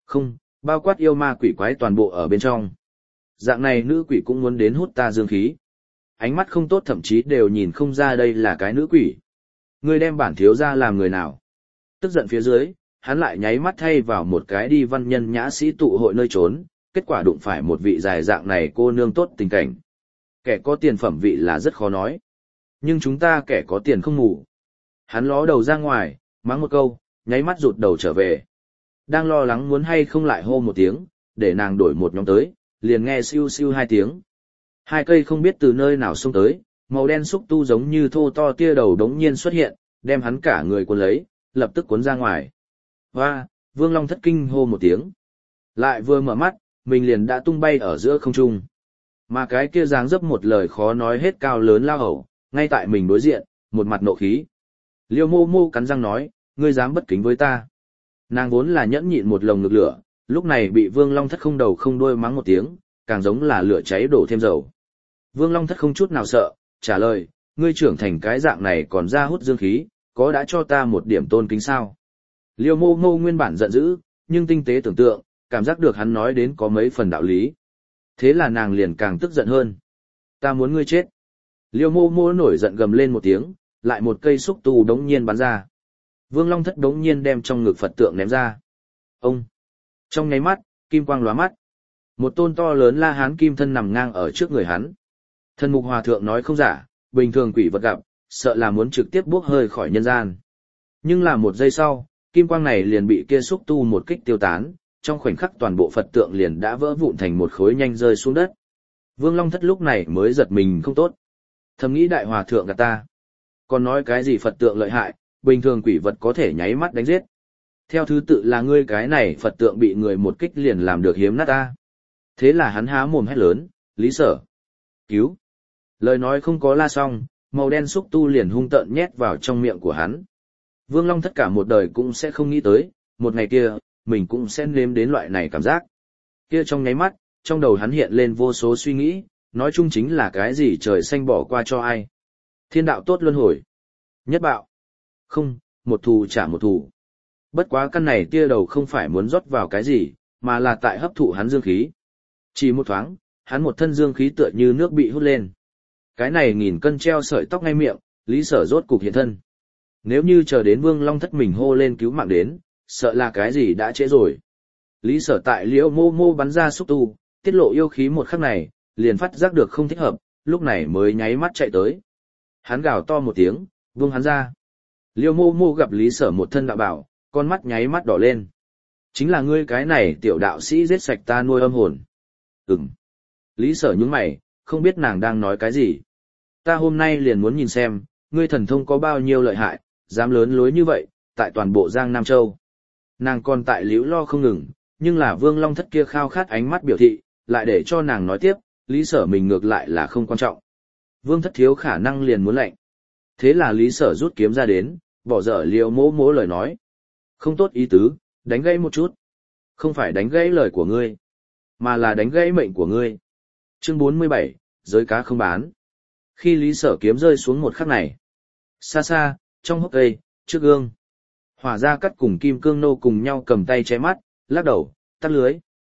Speaker 1: Không, bao quát yêu ma quỷ quái toàn bộ ở bên trong. Dạng này nữ quỷ cũng muốn đến hút ta dương khí. Ánh mắt không tốt thậm chí đều nhìn không ra đây là cái nữ quỷ. Ngươi đem bản thiếu ra làm người nào? Tức giận phía dưới, hắn lại nháy mắt thay vào một cái đi văn nhân nhã sĩ tụ hội nơi trốn, kết quả đụng phải một vị dài dạng này cô nương tốt tình cảnh. Kẻ có tiền phẩm vị là rất khó nói. Nhưng chúng ta kẻ có tiền không ngủ. Hắn ló đầu ra ngoài, mắng một câu, nháy mắt rụt đầu trở về. Đang lo lắng muốn hay không lại hô một tiếng, để nàng đổi một nhóm tới, liền nghe siêu siêu hai tiếng. Hai cây không biết từ nơi nào xông tới, màu đen xúc tu giống như thô to tia đầu đống nhiên xuất hiện, đem hắn cả người cuốn lấy, lập tức cuốn ra ngoài. Hoa, Vương Long thất kinh hô một tiếng. Lại vừa mở mắt, mình liền đã tung bay ở giữa không trung. Mà cái kia dáng dấp một lời khó nói hết cao lớn lao hầu, ngay tại mình đối diện, một mặt nộ khí. Liêu mô mô cắn răng nói, ngươi dám bất kính với ta. Nàng vốn là nhẫn nhịn một lồng ngực lửa, lúc này bị Vương Long thất không đầu không đuôi mắng một tiếng, càng giống là lửa cháy đổ thêm dầu. Vương Long thất không chút nào sợ, trả lời, ngươi trưởng thành cái dạng này còn ra hút dương khí, có đã cho ta một điểm tôn kính sao? Liêu mô mô nguyên bản giận dữ, nhưng tinh tế tưởng tượng, cảm giác được hắn nói đến có mấy phần đạo lý. Thế là nàng liền càng tức giận hơn. Ta muốn ngươi chết. Liêu mô mô nổi giận gầm lên một tiếng, lại một cây xúc tu đống nhiên bắn ra. Vương Long thất đống nhiên đem trong ngực Phật tượng ném ra. Ông! Trong nháy mắt, kim quang lóa mắt. Một tôn to lớn La Hán kim thân nằm ngang ở trước người hắn. Thần mục hòa thượng nói không giả, bình thường quỷ vật gặp, sợ là muốn trực tiếp buốc hơi khỏi nhân gian. Nhưng là một giây sau, kim quang này liền bị kia xúc tu một kích tiêu tán, trong khoảnh khắc toàn bộ Phật tượng liền đã vỡ vụn thành một khối nhanh rơi xuống đất. Vương Long thất lúc này mới giật mình không tốt. Thầm nghĩ đại hòa thượng gạt ta. Còn nói cái gì Phật tượng lợi hại, bình thường quỷ vật có thể nháy mắt đánh giết. Theo thứ tự là ngươi cái này Phật tượng bị người một kích liền làm được hiếm nát ta. Thế là hắn há mồm hét lớn, Lý Sở. Cứu. Lời nói không có la xong, màu đen xúc tu liền hung tợn nhét vào trong miệng của hắn. Vương Long tất cả một đời cũng sẽ không nghĩ tới, một ngày kia, mình cũng sẽ nếm đến loại này cảm giác. Kia trong nháy mắt, trong đầu hắn hiện lên vô số suy nghĩ, nói chung chính là cái gì trời xanh bỏ qua cho ai. Thiên đạo tốt luân hồi. Nhất bạo. Không, một thù trả một thù. Bất quá căn này tia đầu không phải muốn rót vào cái gì, mà là tại hấp thụ hắn dương khí. Chỉ một thoáng, hắn một thân dương khí tựa như nước bị hút lên. Cái này nghìn cân treo sợi tóc ngay miệng, Lý Sở rốt cục hiện thân. Nếu như chờ đến Vương Long thất mình hô lên cứu mạng đến, sợ là cái gì đã trễ rồi. Lý Sở tại Liễu Mô Mô bắn ra xúc tu, tiết lộ yêu khí một khắc này, liền phát giác được không thích hợp, lúc này mới nháy mắt chạy tới. Hắn gào to một tiếng, buông hắn ra. Liễu Mô Mô gặp Lý Sở một thân đạo bảo, con mắt nháy mắt đỏ lên. Chính là ngươi cái này tiểu đạo sĩ giết sạch ta nuôi âm hồn. Ừm. Lý Sở nhướng mày, không biết nàng đang nói cái gì. Ta hôm nay liền muốn nhìn xem, ngươi thần thông có bao nhiêu lợi hại, dám lớn lối như vậy, tại toàn bộ Giang Nam Châu. Nàng còn tại liễu lo không ngừng, nhưng là Vương Long thất kia khao khát ánh mắt biểu thị, lại để cho nàng nói tiếp, Lý Sở mình ngược lại là không quan trọng. Vương thất thiếu khả năng liền muốn lệnh. Thế là Lý Sở rút kiếm ra đến, bỏ dở Liễu Mỗ Mỗ lời nói. Không tốt ý tứ, đánh gãy một chút. Không phải đánh gãy lời của ngươi, mà là đánh gãy mệnh của ngươi. Chương 47, giới cá không bán. Khi Lý Sở kiếm rơi xuống một khắc này, xa xa, trong hốc cây, trước gương, Hỏa Gia Cắt cùng Kim Cương Nô cùng nhau cầm tay che mắt, lắc đầu, tắt lưới.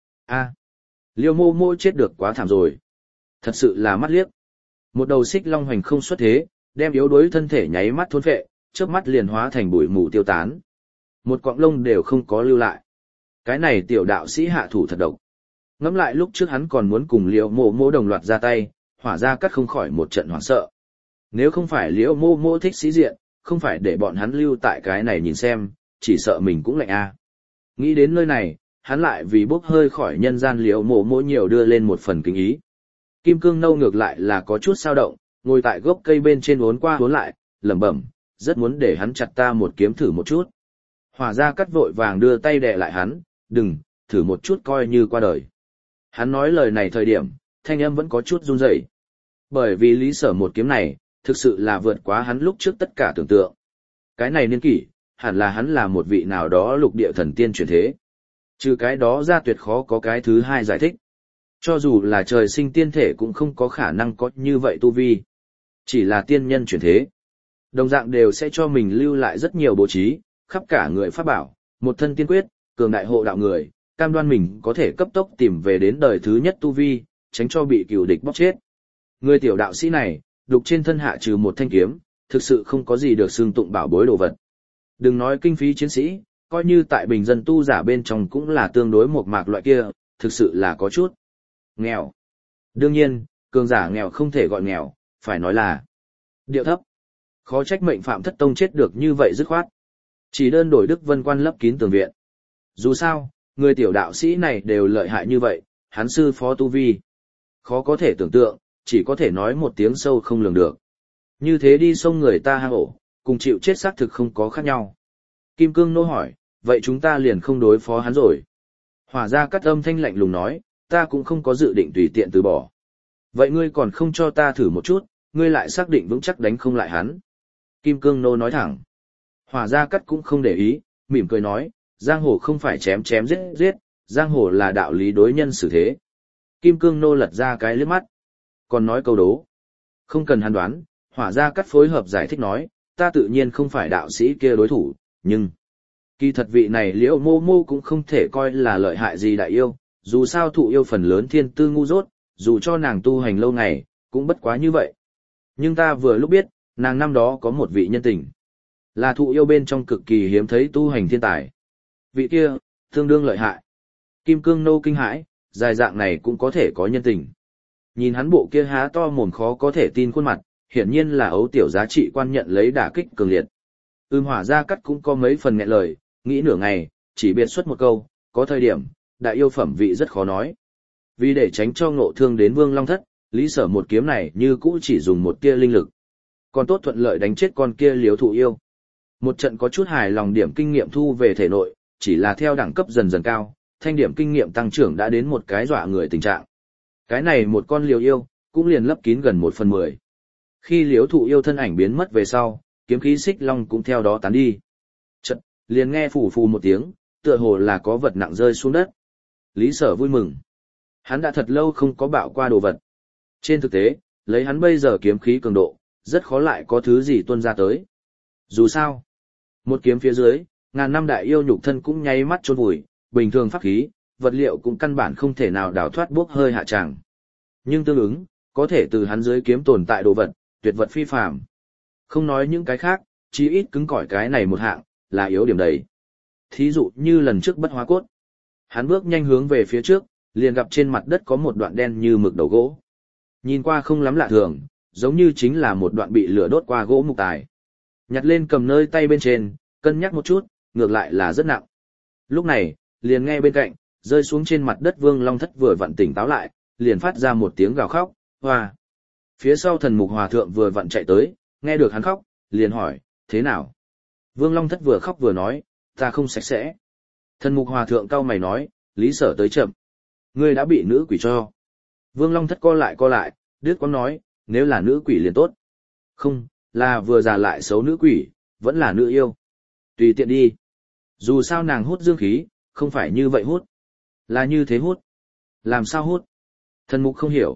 Speaker 1: A, Liêu Mô Mô chết được quá thảm rồi. Thật sự là mắt liếc. Một đầu xích long hoành không xuất thế, đem yếu đuối thân thể nháy mắt thôn phệ, chớp mắt liền hóa thành bụi mù tiêu tán. Một cọng lông đều không có lưu lại. Cái này tiểu đạo sĩ hạ thủ thật độc. Ngẫm lại lúc trước hắn còn muốn cùng Liễu Mô Mô đồng loạt ra tay, Hỏa Gia Cắt không khỏi một trận hoảng sợ. Nếu không phải Liễu Mô Mô thích sĩ diện, không phải để bọn hắn lưu tại cái này nhìn xem, chỉ sợ mình cũng lạnh a. Nghĩ đến nơi này, hắn lại vì bốc hơi khỏi nhân gian Liễu Mô Mô nhiều đưa lên một phần kính ý. Kim Cương Nâu ngược lại là có chút sao động, ngồi tại gốc cây bên trên uốn qua uốn lại, lẩm bẩm, rất muốn để hắn chặt ta một kiếm thử một chút. Hỏa Gia Cắt vội vàng đưa tay đè lại hắn, đừng, thử một chút coi như qua đời. Hắn nói lời này thời điểm, thanh âm vẫn có chút run rẩy. Bởi vì Lý Sở một kiếm này, thực sự là vượt quá hắn lúc trước tất cả tưởng tượng. Cái này niên kỷ, hẳn là hắn là một vị nào đó lục địa thần tiên chuyển thế. Trừ cái đó ra tuyệt khó có cái thứ hai giải thích. Cho dù là trời sinh tiên thể cũng không có khả năng có như vậy tu vi. Chỉ là tiên nhân chuyển thế. Đồng dạng đều sẽ cho mình lưu lại rất nhiều bố trí, khắp cả người pháp bảo, một thân tiên quyết, cường đại hộ đạo người, cam đoan mình có thể cấp tốc tìm về đến đời thứ nhất tu vi, tránh cho bị cừu địch bóp chết. Người tiểu đạo sĩ này, đục trên thân hạ trừ một thanh kiếm, thực sự không có gì được xưng tụng bảo bối đồ vật. Đừng nói kinh phí chiến sĩ, coi như tại bình dân tu giả bên trong cũng là tương đối một mạc loại kia, thực sự là có chút nghèo. Đương nhiên, cường giả nghèo không thể gọi nghèo, phải nói là điệu thấp. Khó trách mệnh Phạm Thất Tông chết được như vậy dứt khoát. Chỉ đơn đổi Đức Vân Quan lấp kín tường viện. Dù sao, người tiểu đạo sĩ này đều lợi hại như vậy, hắn sư phó tu vi. Khó có thể tưởng tượng, chỉ có thể nói một tiếng sâu không lường được. Như thế đi xông người ta hang ổ, cùng chịu chết xác thực không có khác nhau. Kim Cương Nô hỏi, vậy chúng ta liền không đối phó hắn rồi. Hỏa Gia Cát âm thanh lạnh lùng nói, ta cũng không có dự định tùy tiện từ bỏ. Vậy ngươi còn không cho ta thử một chút, ngươi lại xác định vững chắc đánh không lại hắn. Kim Cương Nô nói thẳng. Hỏa Gia Cát cũng không để ý, mỉm cười nói, giang hồ không phải chém chém giết giết, giang hồ là đạo lý đối nhân xử thế. Kim Cương Nô lật ra cái liếc mắt. Còn nói câu đố. Không cần hắn đoán, Hỏa Gia Cát phối hợp giải thích nói, ta tự nhiên không phải đạo sĩ kia đối thủ, nhưng kỳ thật vị này Liễu Mô Mô cũng không thể coi là lợi hại gì đại yêu, dù sao thụ yêu phần lớn thiên tư ngu dốt, dù cho nàng tu hành lâu ngày, cũng bất quá như vậy. Nhưng ta vừa lúc biết, nàng năm đó có một vị nhân tình, là thụ yêu bên trong cực kỳ hiếm thấy tu hành thiên tài. Vị kia, tương đương lợi hại. Kim Cương Nô kinh hãi, dài dạng này cũng có thể có nhân tình. Nhìn hắn bộ kia há to mồm khó có thể tin khuôn mặt, hiển nhiên là ấu tiểu giá trị quan nhận lấy đả kích cường liệt. Hỏa Gia Cát cũng có mấy phần nghẹn lời, nghĩ nửa ngày, chỉ biệt xuất một câu, có thời điểm, đại yêu phẩm vị rất khó nói. Vì để tránh cho ngộ thương đến Vương Long Thất, Lý Sở một kiếm này như cũ chỉ dùng một tia linh lực. Còn tốt thuận lợi đánh chết con kia Liếu thụ yêu. Một trận có chút hài lòng điểm kinh nghiệm thu về thể nội, chỉ là theo đẳng cấp dần dần cao, thanh điểm kinh nghiệm tăng trưởng đã đến một cái dọa người tình trạng. Cái này một con Liếu yêu, cũng liền lấp kín gần 1/10. Khi Liếu thụ yêu thân ảnh biến mất về sau, kiếm khí xích long cũng theo đó tán đi. Chợt, liền nghe phù phù một tiếng, tựa hồ là có vật nặng rơi xuống đất. Lý Sở vui mừng. Hắn đã thật lâu không có bạo qua đồ vật. Trên thực tế, lấy hắn bây giờ kiếm khí cường độ, rất khó lại có thứ gì tuôn ra tới. Dù sao, một kiếm phía dưới, ngàn năm đại yêu nhục thân cũng nháy mắt chôn vùi, bình thường pháp khí, vật liệu cũng căn bản không thể nào đào thoát bốc hơi hạ tràng. Nhưng tương ứng, có thể từ hắn dưới kiếm tồn tại đồ vật, tuyệt vật phi phàm. Không nói những cái khác, chí ít cứng cỏi cái này một hạng, là yếu điểm đấy. Thí dụ như lần trước bất hóa cốt. Hắn bước nhanh hướng về phía trước, liền gặp trên mặt đất có một đoạn đen như mực đầu gỗ. Nhìn qua không lắm lạ thường, giống như chính là một đoạn bị lửa đốt qua gỗ mục tài. Nhặt lên cầm nơi tay bên trên, cân nhắc một chút, ngược lại là rất nặng. Lúc này, liền nghe bên cạnh, rơi xuống trên mặt đất Vương Long Thất vừa vặn tỉnh táo lại, liền phát ra một tiếng gào khóc, hoa. Phía sau Thần Mục Hòa Thượng vừa vặn chạy tới, nghe được hắn khóc, liền hỏi, thế nào? Vương Long Thất vừa khóc vừa nói, ta không sạch sẽ. Thần Mục Hòa Thượng cau mày nói, Lý Sở tới chậm. Ngươi đã bị nữ quỷ cho. Vương Long Thất co lại, đứt quãng nói, nếu là nữ quỷ liền tốt. Không, là vừa già lại xấu nữ quỷ, vẫn là nữ yêu. Tùy tiện đi. Dù sao nàng hút dương khí, không phải như vậy hút. Là như thế hút. Làm sao hút? Thần Mục không hiểu.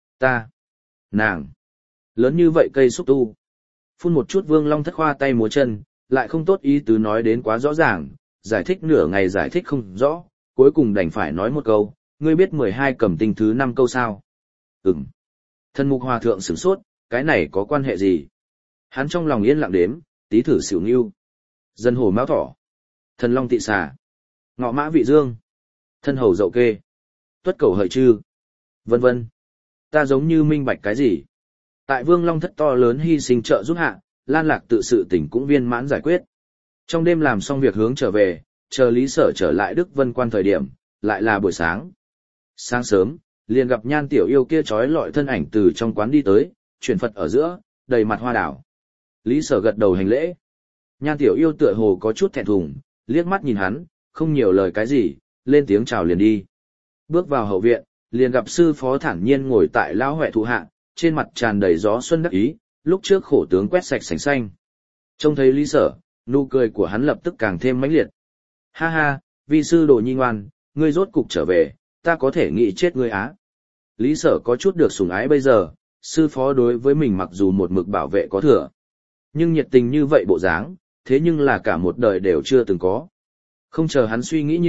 Speaker 1: Nàng. Lớn như vậy cây xúc tu. Phun một chút Vương Long Thất khoa tay múa chân, lại không tốt ý tứ nói đến quá rõ ràng, giải thích nửa ngày giải thích không rõ, cuối cùng đành phải nói một câu, ngươi biết 12 cầm tinh thứ 5 câu sao? Thần Mục Hòa Thượng sửng sốt, cái này có quan hệ gì? Hắn trong lòng yên lặng đếm, tí thử xỉu nghiêu. Dân hổ mão thỏ. Thần long tị xà. Ngọ mã vị dương. Thân hầu dậu kê. Tuất cầu hợi trư. Vân vân. Ta giống như minh bạch cái gì? Tại Vương Long Thất to lớn hy sinh trợ giúp hạ, Lan Lạc tự sự tỉnh cũng viên mãn giải quyết. Trong đêm làm xong việc hướng trở về, chờ Lý Sở trở lại Đức Vân Quan thời điểm, lại là buổi sáng. Sáng sớm, liền gặp Nhan tiểu yêu kia trói lọi thân ảnh từ trong quán đi tới, chuyển Phật ở giữa, đầy mặt hoa đảo. Lý Sở gật đầu hành lễ. Nhan tiểu yêu tựa hồ có chút thẹn thùng, liếc mắt nhìn hắn, không nhiều lời cái gì, lên tiếng chào liền đi. Bước vào hậu viện, liền gặp sư phó thản nhiên ngồi tại lão huệ thụ hạ, trên mặt tràn đầy gió xuân đắc ý, lúc trước khổ tướng quét sạch sành xanh. Trông thấy Lý Sở, nụ cười của hắn lập tức càng thêm mãnh liệt. Ha ha, vi sư đồ nhi ngoan, ngươi rốt cục trở về, ta có thể nghĩ chết ngươi á. Lý Sở có chút được sủng ái bây giờ, sư phó đối với mình mặc dù một mực bảo vệ có thừa. Nhưng nhiệt tình như vậy bộ dáng, thế nhưng là cả một đời đều chưa từng có. Không chờ hắn suy nghĩ nhiều,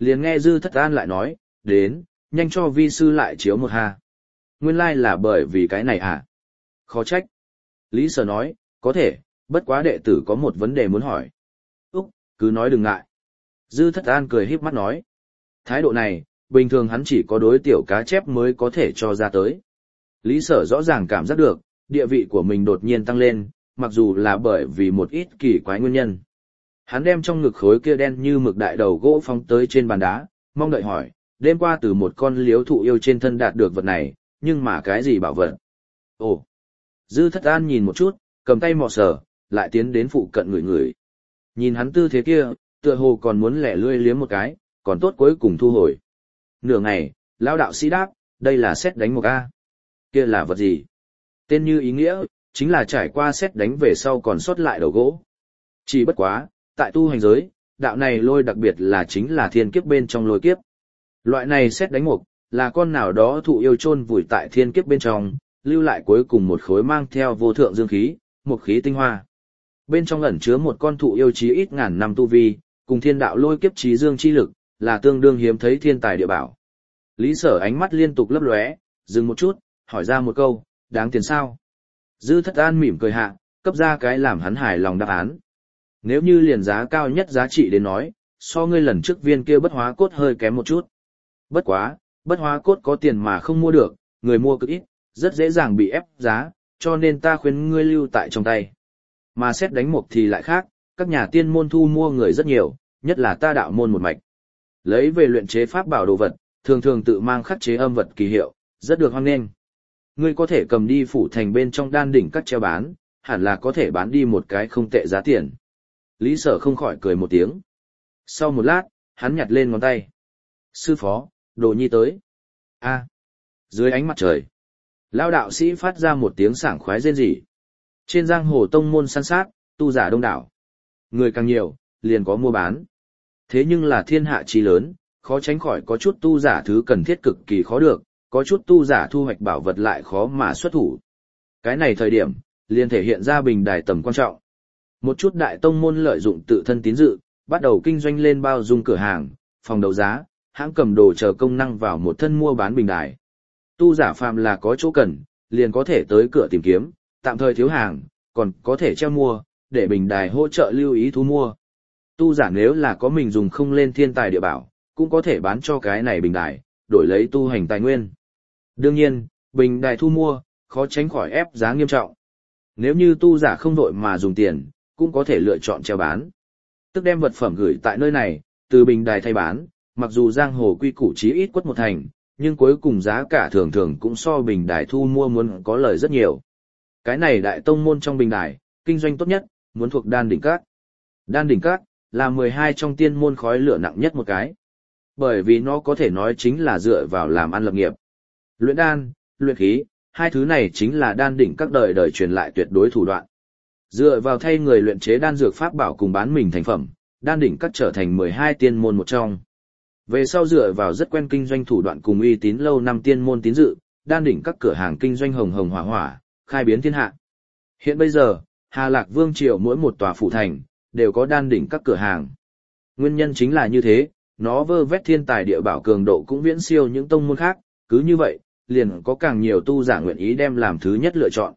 Speaker 1: Liền nghe Dư Thất An lại nói, đến, nhanh cho vi sư lại chiếu một ha. Nguyên lai là bởi vì cái này à? Khó trách. Lý Sở nói, có thể, bất quá đệ tử có một vấn đề muốn hỏi. Úc, cứ nói đừng ngại. Dư Thất An cười híp mắt nói. Thái độ này, bình thường hắn chỉ có đối tiểu cá chép mới có thể cho ra tới. Lý Sở rõ ràng cảm giác được, địa vị của mình đột nhiên tăng lên, mặc dù là bởi vì một ít kỳ quái nguyên nhân. Hắn đem trong ngực khối kia đen như mực đại đầu gỗ phóng tới trên bàn đá, mong đợi hỏi, đêm qua từ một con liếu thụ yêu trên thân đạt được vật này, nhưng mà cái gì bảo vật? Ồ! Dư Thất An nhìn một chút, cầm tay mò sờ, lại tiến đến phụ cận người người. Nhìn hắn tư thế kia, tựa hồ còn muốn lẻ lươi liếm một cái, còn tốt cuối cùng thu hồi. Nửa ngày, lão đạo sĩ đáp, đây là sét đánh một A. Kia là vật gì? Tên như ý nghĩa, chính là trải qua sét đánh về sau còn sót lại đầu gỗ. Chỉ bất quá, tại tu hành giới, đạo này lôi đặc biệt là chính là thiên kiếp bên trong lôi kiếp. Loại này sét đánh mục, là con nào đó thụ yêu chôn vùi tại thiên kiếp bên trong, lưu lại cuối cùng một khối mang theo vô thượng dương khí, một khí tinh hoa. Bên trong ẩn chứa một con thụ yêu chí ít ngàn năm tu vi, cùng thiên đạo lôi kiếp chí dương chi lực, là tương đương hiếm thấy thiên tài địa bảo. Lý Sở ánh mắt liên tục lấp lóe, dừng một chút, hỏi ra một câu, đáng tiền sao? Dư Thất An mỉm cười hạ, cấp ra cái làm hắn hài lòng đáp án. Nếu như liền giá cao nhất giá trị đến nói, so ngươi lần trước viên kia bất hóa cốt hơi kém một chút. Bất quá, bất hóa cốt có tiền mà không mua được, người mua cực ít, rất dễ dàng bị ép giá, cho nên ta khuyên ngươi lưu tại trong tay. Mà xét đánh mục thì lại khác, các nhà tiên môn thu mua người rất nhiều, nhất là ta đạo môn một mạch. Lấy về luyện chế pháp bảo đồ vật, thường thường tự mang khắc chế âm vật kỳ hiệu, rất được hoan nghênh. Ngươi có thể cầm đi phủ thành bên trong đan đỉnh các treo bán, hẳn là có thể bán đi một cái không tệ giá tiền. Lý Sở không khỏi cười một tiếng. Sau một lát, hắn nhặt lên ngón tay. Sư phó, đồ nhi tới. A. Dưới ánh mặt trời, lão đạo sĩ phát ra một tiếng sảng khoái rên rỉ. Trên giang hồ tông môn săn sát, tu giả đông đảo. Người càng nhiều, liền có mua bán. Thế nhưng là thiên hạ chi lớn, khó tránh khỏi có chút tu giả thứ cần thiết cực kỳ khó được, có chút tu giả thu hoạch bảo vật lại khó mà xuất thủ. Cái này thời điểm, liền thể hiện ra bình đài tầm quan trọng. Một chút đại tông môn lợi dụng tự thân tín dự, bắt đầu kinh doanh lên bao dung cửa hàng, phòng đấu giá, hãng cầm đồ chờ công năng vào một thân mua bán bình đài. Tu giả phàm là có chỗ cần, liền có thể tới cửa tìm kiếm, tạm thời thiếu hàng, còn có thể treo mua, để bình đài hỗ trợ lưu ý thu mua. Tu giả nếu là có mình dùng không lên thiên tài địa bảo, cũng có thể bán cho cái này bình đài, đổi lấy tu hành tài nguyên. Đương nhiên, bình đài thu mua, khó tránh khỏi ép giá nghiêm trọng. Nếu như tu giả không vội mà dùng tiền, cũng có thể lựa chọn treo bán. Tức đem vật phẩm gửi tại nơi này, từ bình đài thay bán, mặc dù giang hồ quy củ chí ít quất một thành, nhưng cuối cùng giá cả thường thường cũng so bình đài thu mua muốn có lời rất nhiều. Cái này đại tông môn trong bình đài, kinh doanh tốt nhất, muốn thuộc đan đỉnh các. Đan đỉnh các là 12 trong tiên môn khói lửa nặng nhất một cái. Bởi vì nó có thể nói chính là dựa vào làm ăn lập nghiệp. Luyện đan, luyện khí, hai thứ này chính là đan đỉnh các đời đời truyền lại tuyệt đối thủ đoạn. Dựa vào thay người luyện chế đan dược pháp bảo cùng bán mình thành phẩm, đan đỉnh các trở thành 12 tiên môn một trong. Về sau dựa vào rất quen kinh doanh thủ đoạn cùng uy tín lâu năm tiên môn tín dự, đan đỉnh các cửa hàng kinh doanh hồng hồng hỏa hỏa, khai biến thiên hạ. Hiện bây giờ, Hà Lạc Vương triều mỗi một tòa phủ thành đều có đan đỉnh các cửa hàng. Nguyên nhân chính là như thế, nó vơ vét thiên tài địa bảo cường độ cũng viễn siêu những tông môn khác, cứ như vậy, liền có càng nhiều tu giả nguyện ý đem làm thứ nhất lựa chọn.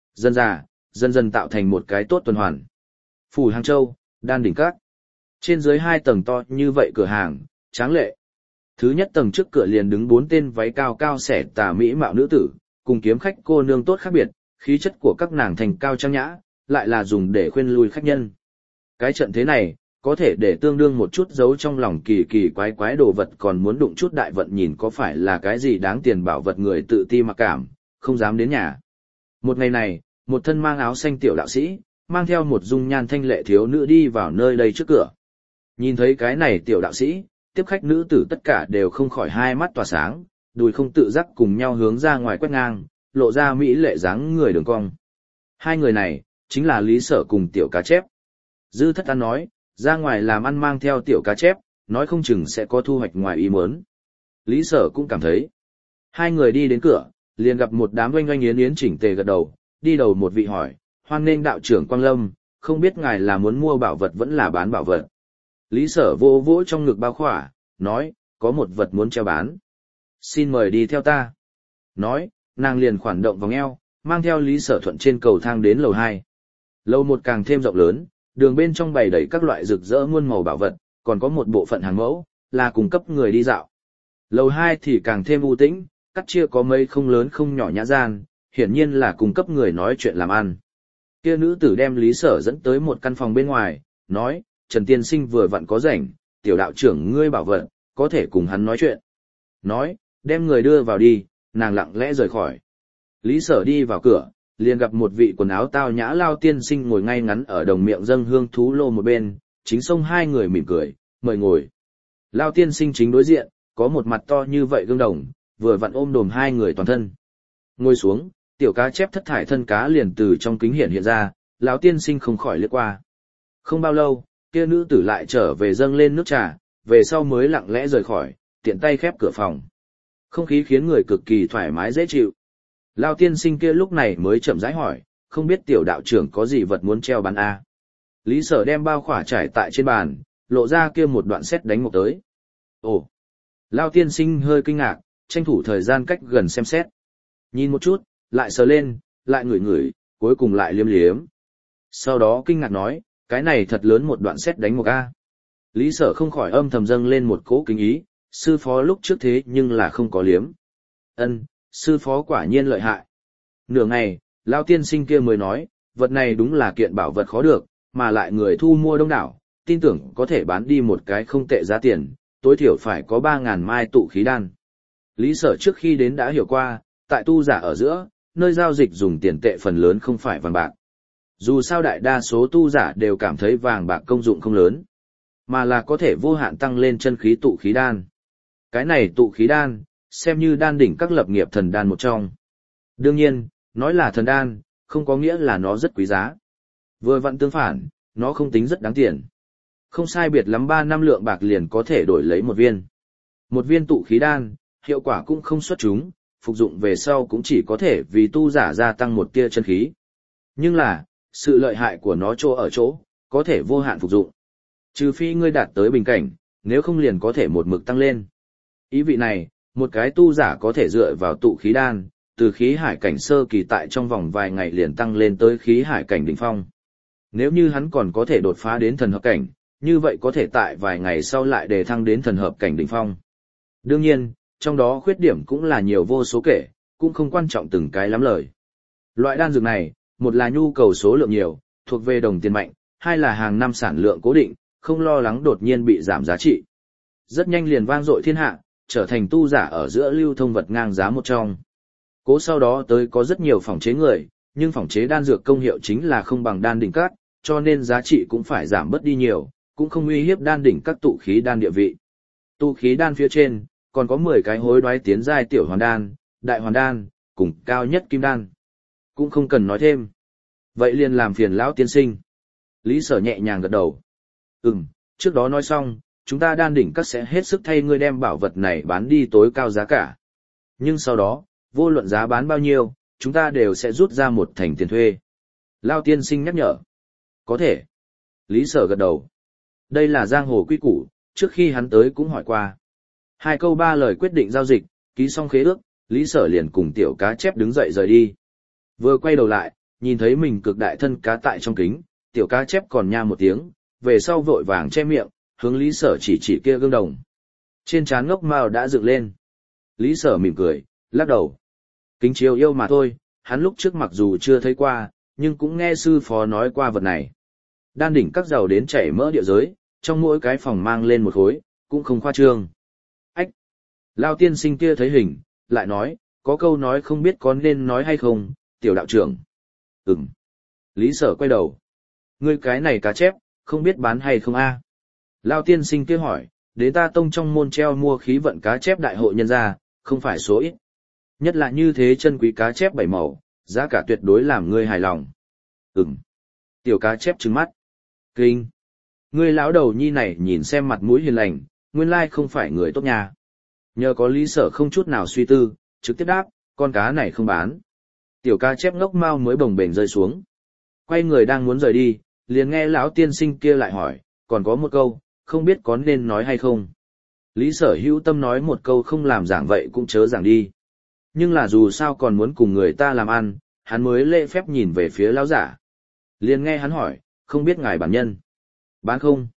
Speaker 1: Dần dần tạo thành một cái tốt tuần hoàn. Phủ Hàng Châu, đan đỉnh các. Trên dưới 2 tầng to như vậy cửa hàng, tráng lệ. Thứ nhất tầng trước cửa liền đứng 4 tên váy cao cao xẻ tà mỹ mạo nữ tử, cùng kiếm khách cô nương tốt khác biệt, khí chất của các nàng thành cao trang nhã, lại là dùng để khuyên lui khách nhân. Cái trận thế này, có thể để tương đương một chút giấu trong lòng kỳ kỳ quái quái đồ vật còn muốn đụng chút đại vận nhìn có phải là cái gì đáng tiền bảo vật người tự ti mặc cảm, không dám đến nhà. Một ngày này, một thân mang áo xanh tiểu đạo sĩ, mang theo một dung nhan thanh lệ thiếu nữ đi vào nơi đây trước cửa. Nhìn thấy cái này tiểu đạo sĩ, tiếp khách nữ tử tất cả đều không khỏi hai mắt tỏa sáng, đùi không tự giác cùng nhau hướng ra ngoài quét ngang, lộ ra mỹ lệ dáng người đường cong. Hai người này, chính là Lý Sở cùng tiểu cá chép. Dư Thất An nói, ra ngoài làm ăn mang theo tiểu cá chép, nói không chừng sẽ có thu hoạch ngoài ý muốn. Lý Sở cũng cảm thấy. Hai người đi đến cửa, liền gặp một đám oanh oanh yến yến chỉnh tề gật đầu, đi đầu một vị hỏi, hoan nghênh đạo trưởng Quang Lâm, không biết ngài là muốn mua bảo vật vẫn là bán bảo vật. Lý Sở vô vỗ trong ngực bao khỏa, nói, có một vật muốn treo bán. Xin mời đi theo ta. Nói, nàng liền khoản động vòng eo, mang theo Lý Sở Thuận trên cầu thang đến lầu 2. Lầu 1 càng thêm rộng lớn, đường bên trong bày đầy các loại rực rỡ muôn màu bảo vật, còn có một bộ phận hàng mẫu, là cung cấp người đi dạo. Lầu 2 thì càng thêm u tĩnh, cắt chia có mấy không lớn không nhỏ nhã gian, hiển nhiên là cung cấp người nói chuyện làm ăn. Kia nữ tử đem Lý Sở dẫn tới một căn phòng bên ngoài, nói, Trần Tiên Sinh vừa vặn có rảnh, tiểu đạo trưởng ngươi bảo vật, có thể cùng hắn nói chuyện. Nói, đem người đưa vào đi, nàng lặng lẽ rời khỏi. Lý Sở đi vào cửa, liền gặp một vị quần áo tao nhã Lao tiên sinh ngồi ngay ngắn ở đồng miệng dâng hương thú lô một bên, chính xông hai người mỉm cười, mời ngồi. Lao tiên sinh chính đối diện, có một mặt to như vậy gương đồng, vừa vặn ôm đồm hai người toàn thân. Ngồi xuống, tiểu cá chép thất thải thân cá liền từ trong kính hiện ra, lão tiên sinh không khỏi liếc qua. Không bao lâu, kia nữ tử lại trở về dâng lên nước trà, về sau mới lặng lẽ rời khỏi, tiện tay khép cửa phòng. Không khí khiến người cực kỳ thoải mái dễ chịu. Lão tiên sinh kia lúc này mới chậm rãi hỏi, không biết tiểu đạo trưởng có gì vật muốn treo bán a? Lý Sở đem bao khỏa trải tại trên bàn, lộ ra kia một đoạn sét đánh một tới. Ồ! Lão tiên sinh hơi kinh ngạc, tranh thủ thời gian cách gần xem xét. Nhìn một chút, lại sờ lên, lại ngửi ngửi, cuối cùng lại liếm liếm. Sau đó kinh ngạc nói, cái này thật lớn một đoạn sét đánh một a. Lý Sở không khỏi âm thầm dâng lên một cỗ kính ý, sư phó lúc trước thế nhưng là không có liếm. Ân, sư phó quả nhiên lợi hại. Nửa ngày, lão tiên sinh kia mới nói, vật này đúng là kiện bảo vật khó được, mà lại người thu mua đông đảo, tin tưởng có thể bán đi một cái không tệ giá tiền, tối thiểu phải có 3.000 mai tụ khí đan. Lý Sở trước khi đến đã hiểu qua, tại tu giả ở giữa, nơi giao dịch dùng tiền tệ phần lớn không phải vàng bạc. Dù sao đại đa số tu giả đều cảm thấy vàng bạc công dụng không lớn, mà là có thể vô hạn tăng lên chân khí tụ khí đan. Cái này tụ khí đan, xem như đan đỉnh các lập nghiệp thần đan một trong. Đương nhiên, nói là thần đan, không có nghĩa là nó rất quý giá. Vừa vặn tương phản, nó không tính rất đáng tiền. Không sai biệt lắm 3 năm lượng bạc liền có thể đổi lấy một viên. Một viên tụ khí đan, hiệu quả cũng không xuất chúng, phục dụng về sau cũng chỉ có thể vì tu giả gia tăng một tia chân khí. Nhưng là, sự lợi hại của nó chỗ ở chỗ, có thể vô hạn phục dụng. Trừ phi ngươi đạt tới bình cảnh, nếu không liền có thể một mực tăng lên. Ý vị này, một cái tu giả có thể dựa vào tụ khí đan, từ khí hải cảnh sơ kỳ tại trong vòng vài ngày liền tăng lên tới khí hải cảnh đỉnh phong. Nếu như hắn còn có thể đột phá đến thần hợp cảnh, như vậy có thể tại vài ngày sau lại đề thăng đến thần hợp cảnh đỉnh phong. Đương nhiên, trong đó khuyết điểm cũng là nhiều vô số kể, cũng không quan trọng từng cái lắm lời. Loại đan dược này, một là nhu cầu số lượng nhiều, thuộc về đồng tiền mạnh, hai là hàng năm sản lượng cố định, không lo lắng đột nhiên bị giảm giá trị. Rất nhanh liền vang dội thiên hạ, trở thành tu giả ở giữa lưu thông vật ngang giá một trong. Cố sau đó tới có rất nhiều phòng chế người, nhưng phòng chế đan dược công hiệu chính là không bằng đan đỉnh các, cho nên giá trị cũng phải giảm bớt đi nhiều, cũng không uy hiếp đan đỉnh các tụ khí đan địa vị. Tụ khí đan phía trên, còn có 10 cái hối đoái tiến giai tiểu hoàn đan, đại hoàn đan, cùng cao nhất kim đan. Cũng không cần nói thêm. Vậy liền làm phiền lão tiên sinh. Lý Sở nhẹ nhàng gật đầu. Trước đó nói xong, chúng ta đan đỉnh các sẽ hết sức thay ngươi đem bảo vật này bán đi tối cao giá cả. Nhưng sau đó, vô luận giá bán bao nhiêu, chúng ta đều sẽ rút ra một thành tiền thuê. Lão tiên sinh nhắc nhở. Có thể. Lý Sở gật đầu. Đây là giang hồ quy củ, trước khi hắn tới cũng hỏi qua. 2 câu 3 lời quyết định giao dịch, ký xong khế ước, Lý Sở liền cùng tiểu cá chép đứng dậy rời đi. Vừa quay đầu lại, nhìn thấy mình cực đại thân cá tại trong kính, tiểu cá chép còn nha một tiếng, về sau vội vàng che miệng, hướng Lý Sở chỉ kia gương đồng. Trên trán ngốc mao đã dựng lên. Lý Sở mỉm cười, lắc đầu. Kính chiếu yêu mà thôi, hắn lúc trước mặc dù chưa thấy qua, nhưng cũng nghe sư phó nói qua vật này. Đan đỉnh các giàu đến chảy mỡ địa giới, trong mỗi cái phòng mang lên một khối, cũng không khoa trương. Ách! Lao tiên sinh kia thấy hình, lại nói, có câu nói không biết có nên nói hay không, tiểu đạo trưởng. Lý Sở quay đầu. Ngươi cái này cá chép, không biết bán hay không a? Lao tiên sinh kia hỏi, đến ta tông trong môn treo mua khí vận cá chép đại hội nhân ra, không phải số ít. Nhất là như thế chân quý cá chép 7 màu, giá cả tuyệt đối làm ngươi hài lòng. Tiểu cá chép trừng mắt. Kinh! Ngươi lão đầu nhi này nhìn xem mặt mũi hiền lành, nguyên lai không phải người tốt nhà. Nhờ có Lý Sở không chút nào suy tư, trực tiếp đáp, con cá này không bán. Tiểu cá chép ngốc mau mới bồng bềnh rơi xuống. Quay người đang muốn rời đi, liền nghe lão tiên sinh kia lại hỏi, còn có một câu, không biết có nên nói hay không. Lý Sở hữu tâm nói một câu không làm giảng vậy cũng chớ giảng đi. Nhưng là dù sao còn muốn cùng người ta làm ăn, hắn mới lễ phép nhìn về phía lão giả. Liền nghe hắn hỏi, không biết ngài bản nhân. Bán không?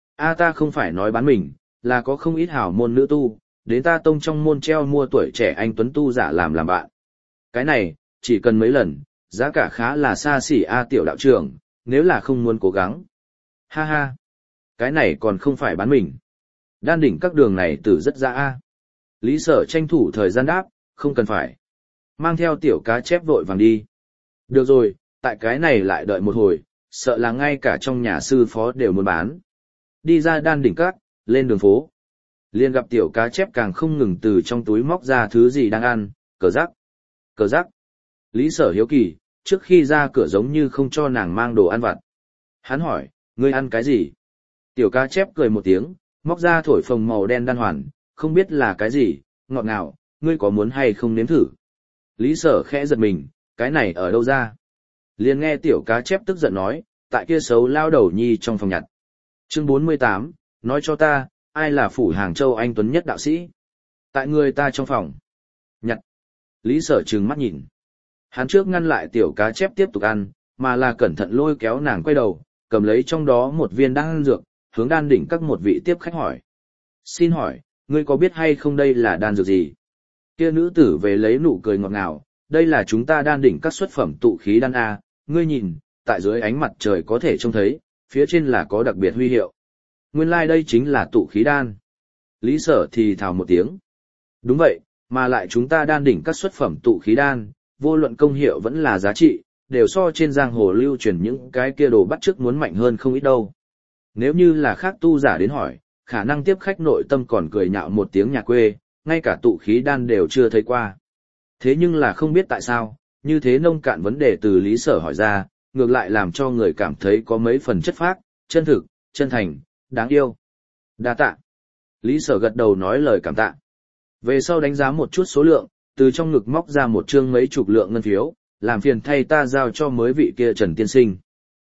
Speaker 1: Ta không phải nói bán mình, là có không ít hảo môn nữ tu, đến ta tông trong môn treo mua tuổi trẻ anh tuấn tu giả làm bạn. Cái này, chỉ cần mấy lần, giá cả khá là xa xỉ tiểu đạo trưởng, nếu là không muốn cố gắng. Ha ha, cái này còn không phải bán mình. Đan đỉnh các đường này tử rất dã. Lý Sở tranh thủ thời gian đáp, không cần phải. Mang theo tiểu cá chép vội vàng đi. Được rồi, tại cái này lại đợi một hồi, sợ là ngay cả trong nhà sư phó đều muốn bán. Đi ra đan đỉnh các, lên đường phố. Liền gặp tiểu cá chép càng không ngừng từ trong túi móc ra thứ gì đang ăn, cờ rắc. Cờ rắc. Lý Sở hiếu kỳ, trước khi ra cửa giống như không cho nàng mang đồ ăn vặt. Hắn hỏi, ngươi ăn cái gì? Tiểu cá chép cười một tiếng, móc ra thổi phồng màu đen đan hoàn, không biết là cái gì, ngọt ngào, ngươi có muốn hay không nếm thử? Lý Sở khẽ giật mình, cái này ở đâu ra? Liền nghe tiểu cá chép tức giận nói, tại kia xấu lao đầu nhi trong phòng nhặt. Chương 48, nói cho ta, ai là phủ Hàng Châu anh tuấn nhất đạo sĩ? Tại người ta trong phòng. Nhặt. Lý Sở trừng mắt nhìn. Hắn trước ngăn lại tiểu cá chép tiếp tục ăn, mà là cẩn thận lôi kéo nàng quay đầu, cầm lấy trong đó một viên đan dược, hướng đan đỉnh các một vị tiếp khách hỏi. Xin hỏi, ngươi có biết hay không đây là đan dược gì? Kia nữ tử về lấy nụ cười ngọt ngào, đây là chúng ta đan đỉnh các xuất phẩm tụ khí đan A, ngươi nhìn, tại dưới ánh mặt trời có thể trông thấy, phía trên là có đặc biệt huy hiệu. Nguyên lai đây chính là tụ khí đan. Lý Sở thì thào một tiếng. Đúng vậy, mà lại chúng ta đan đỉnh các xuất phẩm tụ khí đan, vô luận công hiệu vẫn là giá trị, đều so trên giang hồ lưu truyền những cái kia đồ bắt chước muốn mạnh hơn không ít đâu. Nếu như là khác tu giả đến hỏi, khả năng tiếp khách nội tâm còn cười nhạo một tiếng nhà quê, ngay cả tụ khí đan đều chưa thấy qua. Thế nhưng là không biết tại sao, như thế nông cạn vấn đề từ Lý Sở hỏi ra, ngược lại làm cho người cảm thấy có mấy phần chất phác, chân thực, chân thành, đáng yêu. Đa tạ. Lý Sở gật đầu nói lời cảm tạ. Về sau đánh giá một chút số lượng, từ trong ngực móc ra một chương mấy chục lượng ngân phiếu, làm phiền thay ta giao cho mới vị kia Trần tiên sinh.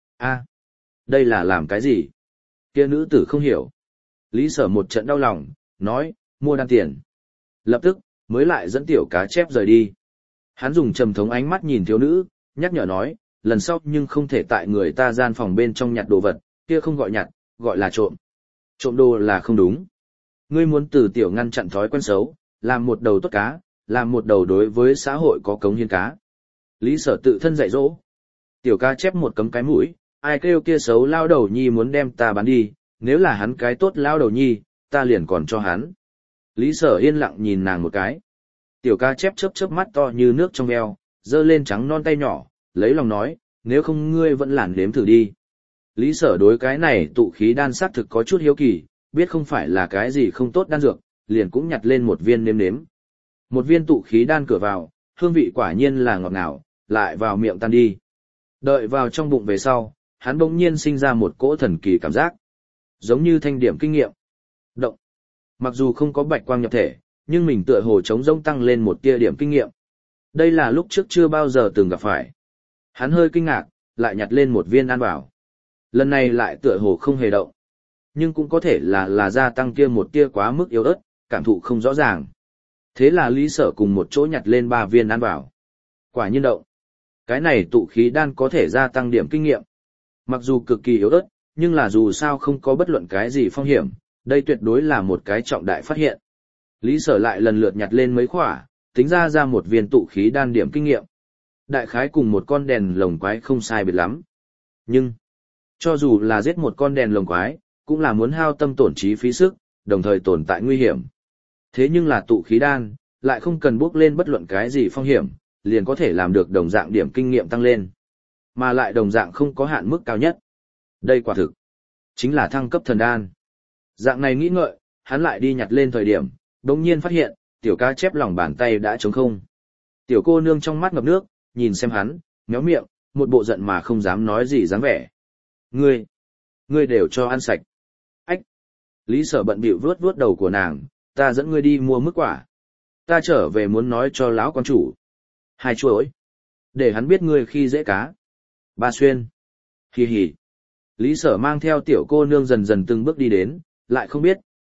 Speaker 1: Đây là làm cái gì? Kia nữ tử không hiểu. Lý Sở một trận đau lòng, nói, mua đan tiền. Lập tức, mới lại dẫn tiểu cá chép rời đi. Hắn dùng trầm thống ánh mắt nhìn thiếu nữ, nhắc nhở nói, lần sau nhưng không thể tại người ta gian phòng bên trong nhặt đồ vật, kia không gọi nhặt, gọi là trộm. Trộm đồ là không đúng. Ngươi muốn từ tiểu ngăn chặn thói quen xấu, làm một đầu tốt cá, làm một đầu đối với xã hội có cống hiến cá. Lý Sở tự thân dạy dỗ. Tiểu cá chép một cấm cái mũi, ai kêu kia xấu lao đầu nhi muốn đem ta bán đi, nếu là hắn cái tốt lao đầu nhi, ta liền còn cho hắn. Lý Sở yên lặng nhìn nàng một cái. Tiểu cá chép chớp chớp mắt to như nước trong eo, giơ lên trắng non tay nhỏ, lấy lòng nói, nếu không ngươi vẫn lản đếm thử đi. Lý Sở đối cái này tụ khí đan xác thực có chút hiếu kỳ, biết không phải là cái gì không tốt đan dược, liền cũng nhặt lên một viên nếm nếm. Một viên tụ khí đan cửa vào, hương vị quả nhiên là ngọt ngào, lại vào miệng tan đi. Đợi vào trong bụng về sau, hắn bỗng nhiên sinh ra một cỗ thần kỳ cảm giác. Giống như thanh điểm kinh nghiệm. Động. Mặc dù không có bạch quang nhập thể, nhưng mình tựa hồ trống rỗng tăng lên một tia điểm kinh nghiệm. Đây là lúc trước chưa bao giờ từng gặp phải. Hắn hơi kinh ngạc, lại nhặt lên một viên ăn vào. Lần này lại tựa hồ không hề động. Nhưng cũng có thể là gia tăng kia một tia quá mức yếu ớt, cảm thụ không rõ ràng. Thế là Lý Sở cùng một chỗ nhặt lên 3 viên ăn vào. Quả nhiên động. Cái này tụ khí đan có thể gia tăng điểm kinh nghiệm. Mặc dù cực kỳ yếu ớt, nhưng là dù sao không có bất luận cái gì phong hiểm, đây tuyệt đối là một cái trọng đại phát hiện. Lý Sở lại lần lượt nhặt lên mấy khỏa, tính ra một viên tụ khí đan điểm kinh nghiệm. Đại khái cùng một con đèn lồng quái không sai biệt lắm. Nhưng, cho dù là giết một con đèn lồng quái, cũng là muốn hao tâm tổn trí phí sức, đồng thời tồn tại nguy hiểm. Thế nhưng là tụ khí đan, lại không cần bước lên bất luận cái gì phong hiểm, liền có thể làm được đồng dạng điểm kinh nghiệm tăng lên. Mà lại đồng dạng không có hạn mức cao nhất. Đây quả thực, chính là thăng cấp thần đan. Dạng này nghĩ ngợi, hắn lại đi nhặt lên thời điểm, đồng nhiên phát hiện, tiểu cá chép lòng bàn tay đã trống không. Tiểu cô nương trong mắt ngập nước, nhìn xem hắn, méo miệng, một bộ giận mà không dám nói gì dáng vẻ. Ngươi đều cho ăn sạch. Ách! Lý Sở bận bịu vuốt vuốt đầu của nàng, ta dẫn ngươi đi mua mức quả. Ta trở về muốn nói cho lão quan chủ. 2 chuỗi. Để hắn biết ngươi khi dễ cá. 3 xuyên. Hì hì. Lý Sở mang theo tiểu cô nương dần dần từng bước đi đến, lại không biết,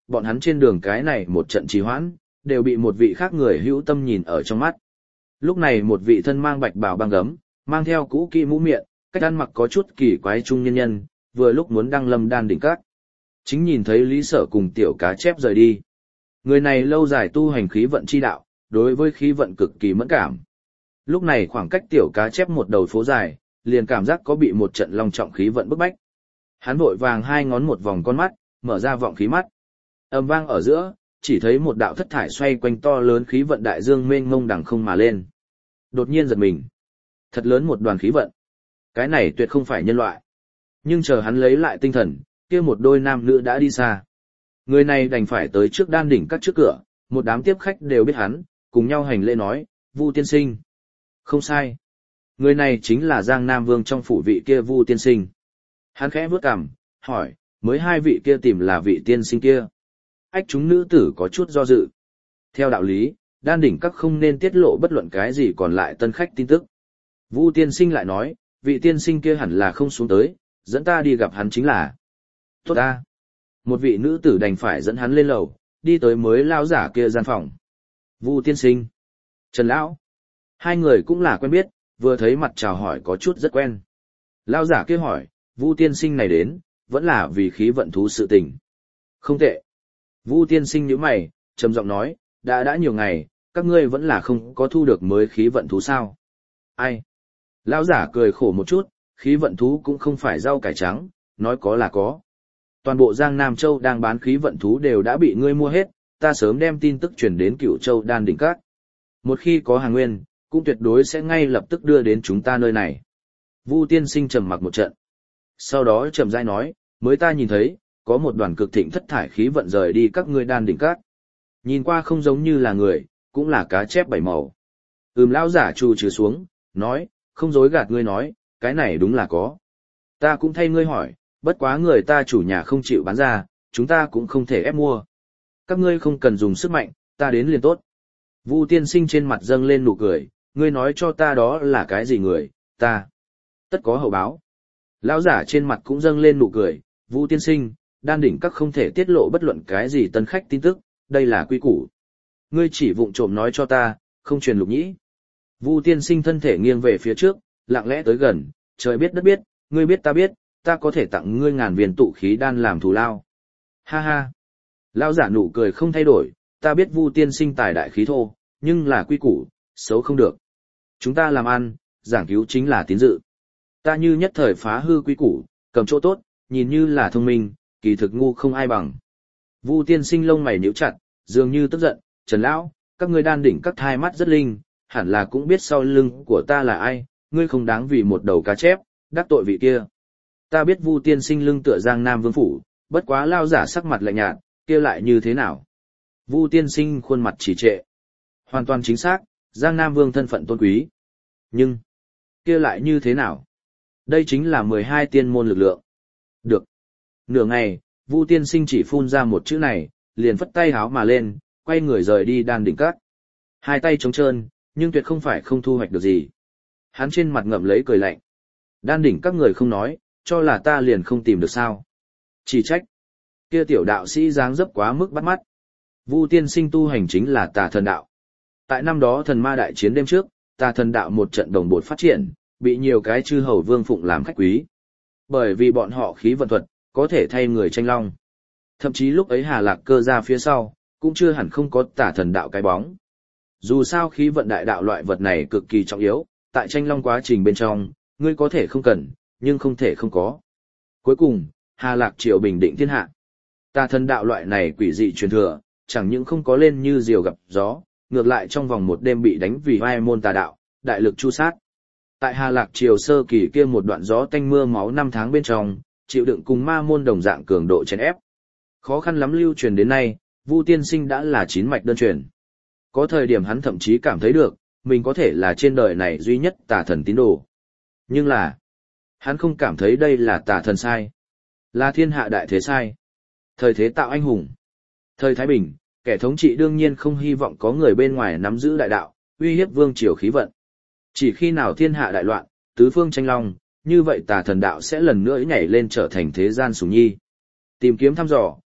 Speaker 1: bọn hắn trên đường cái này một trận trì hoãn, đều bị một vị khác người hữu tâm nhìn ở trong mắt. Lúc này một vị thân mang bạch bào băng gấm, mang theo cũ kỹ mũ miệng, cách ăn mặc có chút kỳ quái trung nhân nhân, vừa lúc muốn đăng lâm đan đỉnh các. Chính nhìn thấy Lý Sở cùng tiểu cá chép rời đi. Người này lâu dài tu hành khí vận chi đạo, đối với khí vận cực kỳ mẫn cảm. Lúc này khoảng cách tiểu cá chép một đầu phố dài, liền cảm giác có bị một trận long trọng khí vận bức bách. Hắn vội vàng hai ngón một vòng con mắt, mở ra vọng khí mắt. Âm vang ở giữa, chỉ thấy một đạo thất thải xoay quanh to lớn khí vận đại dương mênh mông đằng không mà lên. Đột nhiên giật mình. Thật lớn một đoàn khí vận. Cái này tuyệt không phải nhân loại. Nhưng chờ hắn lấy lại tinh thần, kia một đôi nam nữ đã đi xa. Người này đành phải tới trước đan đỉnh các trước cửa, một đám tiếp khách đều biết hắn, cùng nhau hành lễ nói, Vu tiên sinh. Không sai. Người này chính là Giang Nam Vương trong phủ vị kia Vu tiên sinh. Hắn khẽ vuốt cằm, hỏi, mới hai vị kia tìm là vị tiên sinh kia. Ách chúng nữ tử có chút do dự. Theo đạo lý, đan đỉnh các không nên tiết lộ bất luận cái gì còn lại tân khách tin tức. Vu tiên sinh lại nói, vị tiên sinh kia hẳn là không xuống tới, dẫn ta đi gặp hắn chính là. Tốt ta. Một vị nữ tử đành phải dẫn hắn lên lầu, đi tới mới lao giả kia gian phòng. Vu tiên sinh. Trần lão. Hai người cũng là quen biết, vừa thấy mặt chào hỏi có chút rất quen. Lao giả kia hỏi, Vu tiên sinh này đến, vẫn là vì khí vận thú sự tình. Không tệ. Vu tiên sinh nhíu mày, trầm giọng nói, đã nhiều ngày, các ngươi vẫn là không có thu được mới khí vận thú sao. Ai? Lão giả cười khổ một chút, khí vận thú cũng không phải rau cải trắng, nói có là có. Toàn bộ Giang Nam Châu đang bán khí vận thú đều đã bị ngươi mua hết, ta sớm đem tin tức truyền đến Cửu Châu Đan đỉnh các. Một khi có hàng nguyên, cũng tuyệt đối sẽ ngay lập tức đưa đến chúng ta nơi này. Vu tiên sinh trầm mặc một trận. Sau đó trầm rãi nói, mới ta nhìn thấy, có một đoàn cực thịnh thất thải khí vận rời đi các ngươi đan đỉnh các. Nhìn qua không giống như là người, cũng là cá chép bảy màu. Lão giả trù trừ xuống, nói, không dối gạt ngươi nói, cái này đúng là có. Ta cũng thay ngươi hỏi, bất quá người ta chủ nhà không chịu bán ra, chúng ta cũng không thể ép mua. Các ngươi không cần dùng sức mạnh, ta đến liền tốt. Vu tiên sinh trên mặt dâng lên nụ cười, ngươi nói cho ta đó là cái gì người, ta. Tất có hậu báo. Lão giả trên mặt cũng dâng lên nụ cười, Vu tiên sinh, đan đỉnh các không thể tiết lộ bất luận cái gì tân khách tin tức, đây là quy củ. Ngươi chỉ vụng trộm nói cho ta, không truyền lục nhĩ. Vu tiên sinh thân thể nghiêng về phía trước, lặng lẽ tới gần, trời biết đất biết, ngươi biết, ta có thể tặng ngươi 1000 viên tụ khí đan làm thù lao. Ha ha. Lão giả nụ cười không thay đổi, ta biết Vu tiên sinh tài đại khí thô, nhưng là quy củ, xấu không được. Chúng ta làm ăn, giảng cứu chính là tín dự. Ta như nhất thời phá hư quy củ, cầm chỗ tốt, nhìn như là thông minh, kỳ thực ngu không ai bằng. Vu tiên sinh lông mày nhíu chặt, dường như tức giận, Trần lão, các ngươi đan đỉnh các thai mắt rất linh, hẳn là cũng biết sau lưng của ta là ai, ngươi không đáng vì một đầu cá chép, đắc tội vị kia. Ta biết Vu tiên sinh lưng tựa Giang Nam Vương phủ, bất quá lao giả sắc mặt lạnh nhạt, kia lại như thế nào? Vu tiên sinh khuôn mặt trì trệ. Hoàn toàn chính xác, Giang Nam Vương thân phận tôn quý. Nhưng, kia lại như thế nào? Đây chính là 12 tiên môn lực lượng. Được. Nửa ngày, Vu tiên sinh chỉ phun ra một chữ này, liền phất tay háo mà lên, quay người rời đi đan đỉnh các. Hai tay trống trơn, nhưng tuyệt không phải không thu hoạch được gì. Hắn trên mặt ngậm lấy cười lạnh. Đan đỉnh các người không nói, cho là ta liền không tìm được sao. Chỉ trách. Kia tiểu đạo sĩ dáng dấp quá mức bắt mắt. Vu tiên sinh tu hành chính là tà thần đạo. Tại năm đó thần ma đại chiến đêm trước, tà thần đạo một trận đồng bột phát triển, bị nhiều cái chư hầu vương phụng làm khách quý. Bởi vì bọn họ khí vận thuật, có thể thay người tranh long. Thậm chí lúc ấy Hà Lạc Cơ ra phía sau, cũng chưa hẳn không có tà thần đạo cái bóng. Dù sao khí vận đại đạo loại vật này cực kỳ trọng yếu, tại tranh long quá trình bên trong, ngươi có thể không cần, nhưng không thể không có. Cuối cùng, Hà Lạc Triều bình định thiên hạ. Tà thần đạo loại này quỷ dị truyền thừa, chẳng những không có lên như diều gặp gió, ngược lại trong vòng một đêm bị đánh vì vai môn tà đạo, đại lực chu sát. Tại Hà Lạc Triều sơ kỳ kia một đoạn gió tanh mưa máu 5 tháng bên trong, chịu đựng cùng ma môn đồng dạng cường độ chèn ép. Khó khăn lắm lưu truyền đến nay, Vu tiên sinh đã là 9 mạch đơn truyền. Có thời điểm hắn thậm chí cảm thấy được, mình có thể là trên đời này duy nhất tà thần tín đồ. Nhưng là, hắn không cảm thấy đây là tà thần sai, là thiên hạ đại thế sai. Thời thế tạo anh hùng. Thời Thái Bình, kẻ thống trị đương nhiên không hy vọng có người bên ngoài nắm giữ đại đạo, uy hiếp vương triều khí vận. Chỉ khi nào thiên hạ đại loạn, tứ phương tranh long, như vậy tà thần đạo sẽ lần nữa nhảy lên trở thành thế gian sủng nhi. Tìm kiếm thăm dò,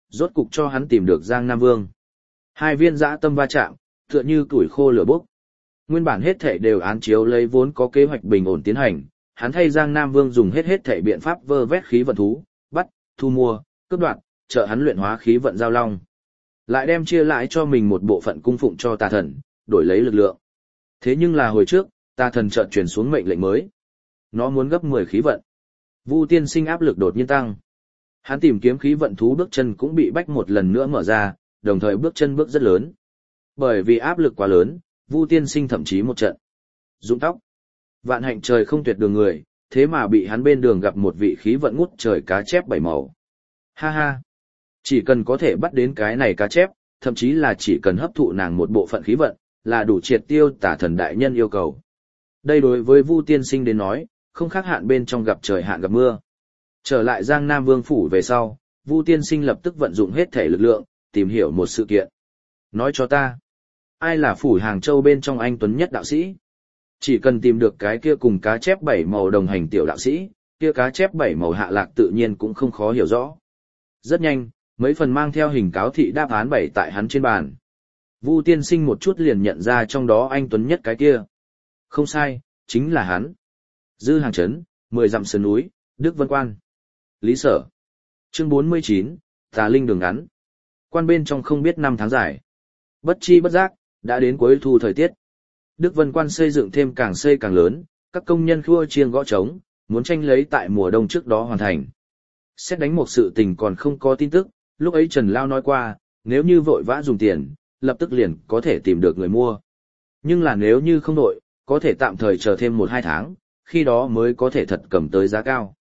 Speaker 1: rốt cục cho hắn tìm được Giang Nam Vương. Hai viên dã tâm va chạm, tựa như củi khô lửa bốc. Nguyên bản hết thảy đều án chiếu lấy vốn có kế hoạch bình ổn tiến hành, hắn thay Giang Nam Vương dùng hết thảy biện pháp vơ vét khí vận thú, bắt, thu mua, cướp đoạt, trợ hắn luyện hóa khí vận giao long. Lại đem chia lại cho mình một bộ phận cung phụng cho tà thần, đổi lấy lực lượng. Thế nhưng là hồi trước, tà thần chợt truyền xuống mệnh lệnh mới. Nó muốn gấp 10 khí vận. Vu Tiên Sinh áp lực đột nhiên tăng. Hắn tìm kiếm khí vận thú bước chân cũng bị bách một lần nữa mở ra, đồng thời bước chân bước rất lớn. Bởi vì áp lực quá lớn, Vu Tiên Sinh thậm chí một trận rụng tóc. Vạn hạnh trời không tuyệt đường người, thế mà bị hắn bên đường gặp một vị khí vận ngút trời cá chép 7 màu. Ha ha! Chỉ cần có thể bắt đến cái này cá chép, thậm chí là chỉ cần hấp thụ nàng một bộ phận khí vận, là đủ triệt tiêu tả thần đại nhân yêu cầu. Đây đối với Vu Tiên Sinh đến nói, không khác hạn bên trong gặp trời hạn gặp mưa. Trở lại Giang Nam Vương phủ về sau, Vu Tiên Sinh lập tức vận dụng hết thể lực lượng, tìm hiểu một sự kiện. Nói cho ta, ai là phủ Hàng Châu bên trong anh tuấn nhất đạo sĩ? Chỉ cần tìm được cái kia cùng cá chép 7 màu đồng hành tiểu đạo sĩ, kia cá chép 7 màu hạ lạc tự nhiên cũng không khó hiểu rõ. Rất nhanh, mấy phần mang theo hình cáo thị đáp án bày tại hắn trên bàn. Vu Tiên Sinh một chút liền nhận ra trong đó anh tuấn nhất cái kia. Không sai, chính là hắn. Dư Hàng Trấn, 10 dặm sườn núi, Đức Vân Quan. Lý Sở. Chương 49, Tà Linh đường ngắn. Quan bên trong không biết năm tháng dài. Bất chi bất giác, đã đến cuối thu thời tiết. Đức Vân Quan xây dựng thêm càng xây càng lớn, các công nhân khua chiêng gõ trống, muốn tranh lấy tại mùa đông trước đó hoàn thành. Xét đánh một sự tình còn không có tin tức, lúc ấy Trần Lao nói qua, nếu như vội vã dùng tiền, lập tức liền có thể tìm được người mua. Nhưng là nếu như không đội, có thể tạm thời chờ thêm 1-2 tháng, khi đó mới có thể thật cầm tới giá cao.